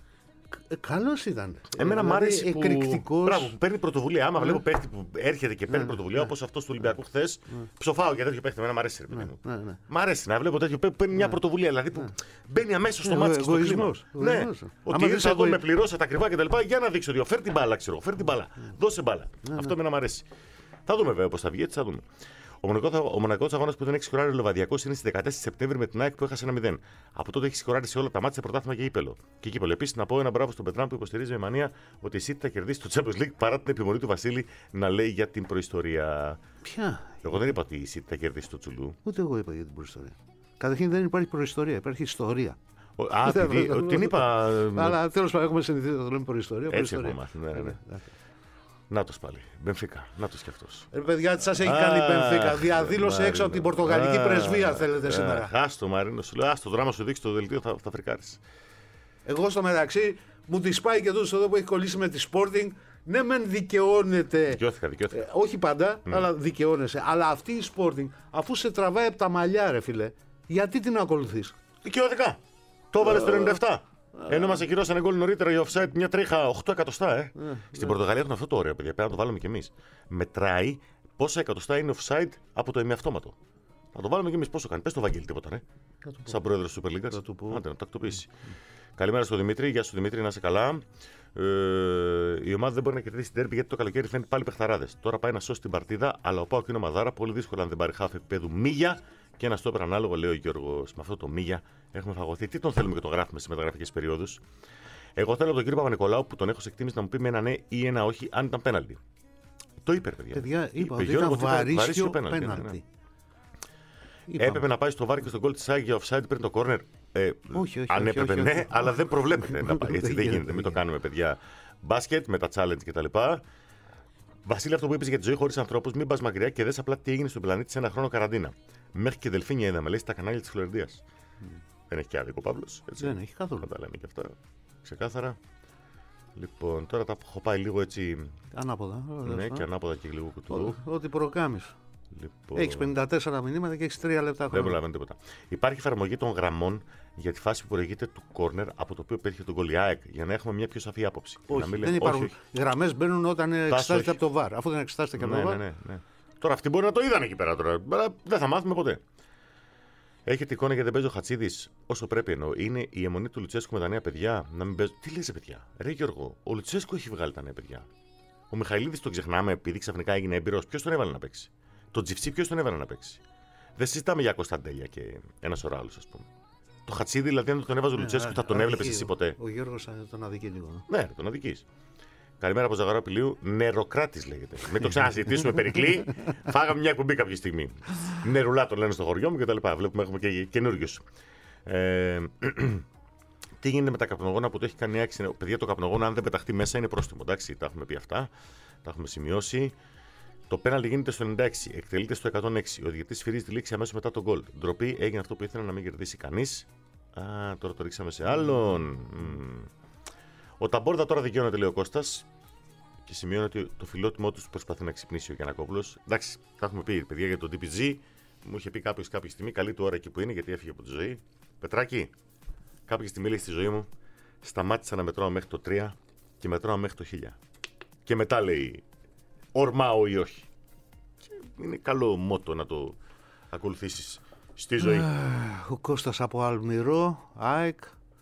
Ε, καλός ήταν. Εμένα δηλαδή, μ' άρεσε που, εκρηκτικός. Μπράβο, που παίρνει πρωτοβουλία. Άμα Ναι. βλέπω παίχτη που έρχεται και παίρνει Ναι, πρωτοβουλία, ναι. όπως αυτός του Ολυμπιακού χθες, Ναι. ψοφάω για τέτοιο παίχτη. Εμένα μ' αρέσει. Ρε, παιδί μου. Ναι, ναι. Μ' αρέσει να βλέπω τέτοιο παίχτη που παίρνει μια πρωτοβουλία. Δηλαδή που μπαίνει αμέσως στο Ναι, μάτι και στο κλίμα. εγωισμός, Ναι, εγωισμός. ότι Άμα ήρθα δεν εδώ, σε με πληρώσατε ακριβά κτλ. Για να δείξω ότι φέρ την μπάλα, ξέρω. Φέρ την μπάλα. Δώσε μπάλα. Ναι, Αυτό εμένα μ' αρέσει. Θα δούμε βέβαια πώς θα βγει, έτσι θα δούμε. Ο μοναδικός αγώνας που δεν έχει σκοράρει ο Λεβαδιακός είναι στις δεκατέσσερις Σεπτέμβρη με την ΑΕΚ που έχασε ένα μηδέν. Από τότε έχει σκοράρει σε όλα τα μάτια, πρωτάθλημα και κύπελο. Και κύπελο. Επίσης, να πω ένα μπράβο στον Πετράν που υποστηρίζει με μανία ότι η City θα κερδίσει το Champions League παρά την επιμονή του Βασίλη να λέει για την προϊστορία. Ποια? Εγώ δεν είπα ότι η City θα κερδίσει το Τσουλού. Ούτε εγώ είπα για την προϊστορία. Καταρχήν δεν υπάρχει προϊστορία, υπάρχει ιστορία. Α, την, την είπα. Αλλά τέλος πάντων έχουμε συνηθίσει να το λέμε προϊστορία. Έτσι έχω μάθει. Ναι, ναι. Νάτος πάλι. Μπενφίκα. Νάτος κι αυτός. Ε, παιδιά, τι σας έχει κάνει η Μπενφίκα. Διαδήλωσε έξω από την Πορτογαλική πρεσβεία, θέλετε σήμερα. Άστο, Μαρίνο, σου λέω, άστο δράμα σου δείξει το δελτίο, θα, θα φρικάρεις. Εγώ στο μεταξύ μου τη πάει και τούτο εδώ που έχει κολλήσει με τη Sporting. Ναι, μεν δικαιώνεται. Δικαιώθηκα, δικαιώθηκα. Ε, όχι πάντα, mm. αλλά δικαιώνεσαι. Αλλά αυτή η Sporting, αφού σε τραβάει από τα μαλλιά, ρε φίλε, γιατί την ακολουθείς? Δικαιώθηκα. Το έβαλε στο ενενήντα επτά. Ενώ μας ακυρώσανε γκολ νωρίτερα η offside, μια τρέχα οκτώ εκατοστά, ε. Yeah, Στην yeah. Πορτογαλία έχουν αυτό το ωραίο, παιδιά. Πρέπει να το βάλουμε κι εμείς. Μετράει πόσα εκατοστά είναι offside από το ημιαυτόματο. Να το βάλουμε κι εμείς. Πόσο κάνει? Πες το Βαγγέλη τίποτα, ναι. Σαν πρόεδρος του Super League. Θα του πω. Άντε, να το τακτοποιήσει. Mm. Καλημέρα στον Δημήτρη. Γεια σου Δημήτρη, να είσαι καλά. Ε, η ομάδα δεν μπορεί να κερδίσει την τέρπι γιατί το καλοκαίρι φαίνεται πάλι παιχταράδες. Τώρα πάει να σώσει την παρτίδα, αλλά ο Πάοκ είναι μαδάρα. Πολύ δύσκολα αν δεν πάρει χάφ επίπεδου Μίγια και ένα στόπερ ανάλογο, λέει ο Γιώργος. Με αυτό το Μίγια έχουμε φαγωθεί. Τι τον θέλουμε και το γράφουμε σε μεταγραφικές περιόδους. Εγώ θέλω από τον κύριο Παπα-Νικολάου που τον έχω σε εκτίμηση να μου πει με ένα ναι ή ένα όχι αν ήταν πέναλτι. Το είπε, παιδιά. Παιδιά, είπα ότι Γιώργο, ήταν βαρύσιο πέναλτι. Ναι, ναι. Έπρεπε να πάει στο βάρ και στον γκολ της Άγια offside πριν το corner. Ε, όχι, όχι, αν όχι, έπρεπε, όχι, ναι, όχι. αλλά δεν προβλέπεται να πάει. Έτσι δεν γίνεται, γίνεται. Μην το κάνουμε, παιδιά. Μπάσκετ με τα challenge κτλ. Βασίλη, αυτό που είπες για τη ζωή χωρίς ανθρώπους, μην πας μακριά και δες απλά τι έγινε στον πλανήτη σε ένα χρόνο καραντίνα. Μέχρι και δελφίνια είδαμε, λέει, στα κανάλια της Φλωρεντίας. Mm. Δεν έχει και άδικο ο Παύλος. Δεν έχει καθόλου. Να τα λέμε και αυτά ξεκάθαρα. Λοιπόν, τώρα τα έχω πάει λίγο έτσι. Ανάποδα. Ναι, και ανάποδα και λίγο κουτού. Ό,τι προκάμεις. Λοιπόν... Έχεις πενήντα τέσσερα μηνύματα και έχεις τρία λεπτά Δεν χρόνο. προλαβαίνω τίποτα. Υπάρχει εφαρμογή των γραμμών για τη φάση που προηγείται του κόρνερ από το οποίο πέτυχε τον γκολ η ΑΕΚ για να έχουμε μια πιο σαφή άποψη. Όχι, να μην δεν λέμε, υπάρχουν. όχι, όχι. Οι γραμμές μπαίνουν όταν εξετάζεται όχι. από το βαρ. Αφού δεν εξετάζεται και από Ναι, το ναι, βαρ. ναι, ναι. Τώρα αυτοί μπορεί να το είδαν εκεί πέρα τώρα. Αλλά δεν θα μάθουμε ποτέ. Έχετε εικόνα γιατί δεν παίζει ο Χατσίδης όσο πρέπει εννοώ. Είναι η αιμονή του Λουτσέσκου με τα νέα παιδιά να μην παίζουν. Τι λες, παιδιά. Ρε Γιώργο, ο Λουτσέσκου έχει βγάλει τα νέα παιδιά. Ο Μιχαηλίδης τον ξεχνάμε επειδή ξαφνικά έγινε έμπειρος. Ποιος τον έβαλε να παίξει? Το Τζιφτσί ποιος τον έβαλε να παίξει? Δεν συζητάμε για Κωνσταντέλια και ένα σωρό άλλους, ας πούμε. Το Χατσίδη, δηλαδή, αν τον έβαζε ο Λουτσέσκου, θα τον έβλεπε εσύ ποτέ? Ο Γιώργος θα τον αδικεί λίγο. Ναι, τον αδικείς. Καλημέρα από Ζαγαρό Πηλίου. Νεροκράτης λέγεται. Μην το ξανασυζητήσουμε, Περικλή. Φάγαμε μια εκπομπή κάποια στιγμή. Νερουλά τον λένε στο χωριό μου κτλ. Βλέπουμε έχουμε και καινούριους. Ε, τι γίνεται με τα καπνογόνα που το έχει κάνει άξιο? Παιδιά, το καπνογόνα, αν δεν πεταχτεί μέσα, είναι πρόστιμο. Εντάξει, τα έχουμε πει αυτά. Τα έχουμε σημειώσει. Το πέναλτι γίνεται στο ενενήντα έξι, εκτελείται στο εκατόν έξι. Ο διαιτητής σφυρίζει τη λήξη αμέσως μετά τον γκολ. Ντροπή, έγινε αυτό που ήθελα να μην κερδίσει κανείς. Α, τώρα το ρίξαμε σε άλλον. Mm. Ο Ταμπόρδα τώρα δικαιώνεται, λέει ο Κώστας. Και σημειώνει ότι το φιλότιμό του προσπαθεί να ξυπνήσει ο Γιαννακόπουλος. Εντάξει, τα έχουμε πει, παιδιά, για τον ντι πι τζι. Μου είχε πει κάποιος κάποια στιγμή, καλή του ώρα εκεί που είναι, γιατί έφυγε από τη ζωή. Πετράκι, κάποια στιγμή λέει στη ζωή μου, σταμάτησα να μετράω μέχρι το τρία και μετράω μέχρι το χίλια. Και μετά λέει, ορμάω ή όχι. Και είναι καλό μότο να το ακολουθήσεις στη ζωή. Ο Κώστας από Αλμυρό, ΑΕΚ.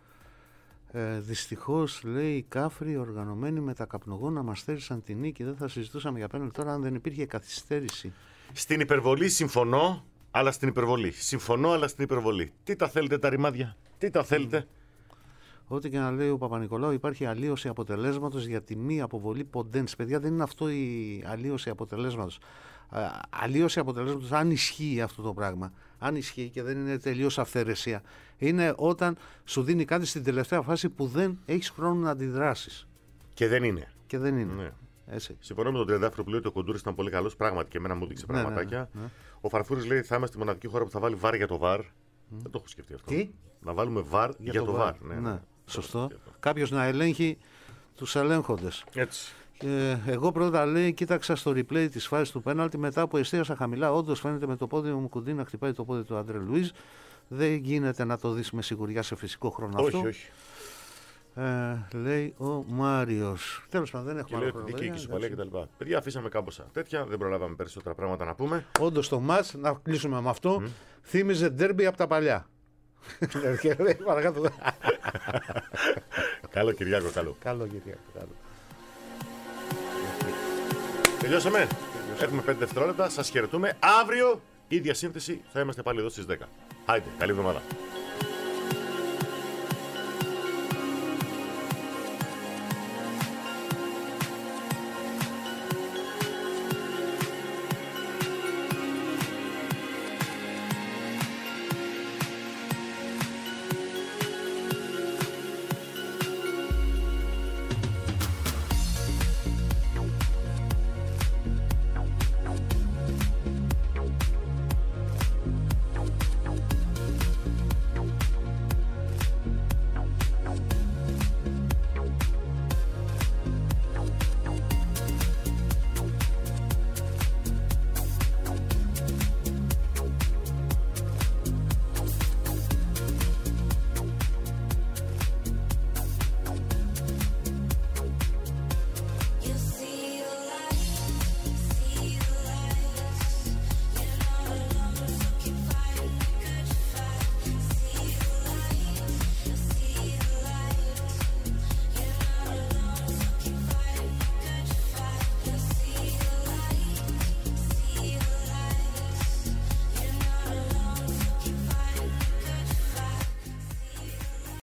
Ε, δυστυχώς, λέει, οι κάφροι οργανωμένοι με τα καπνογόνα μας στέρισαν την νίκη. Δεν θα συζητούσαμε για πέναλτι τώρα αν δεν υπήρχε καθυστέρηση. Στην υπερβολή συμφωνώ, αλλά στην υπερβολή. Συμφωνώ, αλλά στην υπερβολή. Τι τα θέλετε τα ρημάδια, τι τα θέλετε. Ό,τι και να λέει ο Παπα-Νικολάου, υπάρχει αλλίωση αποτελέσματος για τη μη αποβολή ποντένς. Παιδιά, δεν είναι αυτό η αλλίωση αποτελέσματος. Αλλίωση αποτελέσματος, αν ισχύει αυτό το πράγμα, αν ισχύει και δεν είναι τελείως αυθαιρεσία, είναι όταν σου δίνει κάτι στην τελευταία φάση που δεν έχεις χρόνο να αντιδράσεις. Και δεν είναι. Και δεν είναι. Ναι. Έτσι. Συμφωνώ με τον τριαντάφυλλο που λέει ότι ο Κοντούρης ήταν πολύ καλός. Πράγματι και εμένα μου έδειξε Ναι, πραγματάκια. ναι, ναι. Ο Φαρφούρης λέει θα είμαστε η μοναδική χώρα που θα βάλει βάρ για το βάρ. Mm. Δεν το έχω σκεφτεί αυτό. Τι? Να βάλουμε βάρ για, για το, το βάρ. Ναι, ναι. ναι. Σωστό. Κάποιος να ελέγχει τους ελέγχοντες. Έτσι. Ε, εγώ πρώτα, λέει, κοίταξα στο replay της φάσης του πέναλτι μετά που εστίασα χαμηλά. Όντως φαίνεται με το πόδι μου κουντί να χτυπάει το πόδι του Άντρε Λουίζ. Δεν γίνεται να το δεις με σιγουριά σε φυσικό χρόνο όχι, αυτό. Όχι. Ε, λέει ο Μάριος. Τέλος πάντων, δεν έχουμε και άλλο λέει χρόνο. δική ισοπαλία κτλ. Παιδιά, αφήσαμε κάμποσα τέτοια, δεν προλάβαμε περισσότερα πράγματα να πούμε. Όντως το μάτς, να κλείσουμε με αυτό, mm. θύμιζε ντέρμπι από τα παλιά. Καλό Κυριάκο, καλό. Καλό Κυριάκο, καλό. Τελειώσαμε. Έχουμε πέντε δευτερόλεπτα. Σας χαιρετούμε. Αύριο, ίδια σύνθεση, θα είμαστε πάλι εδώ στις δέκα. Άιντε, καλή εβδομάδα.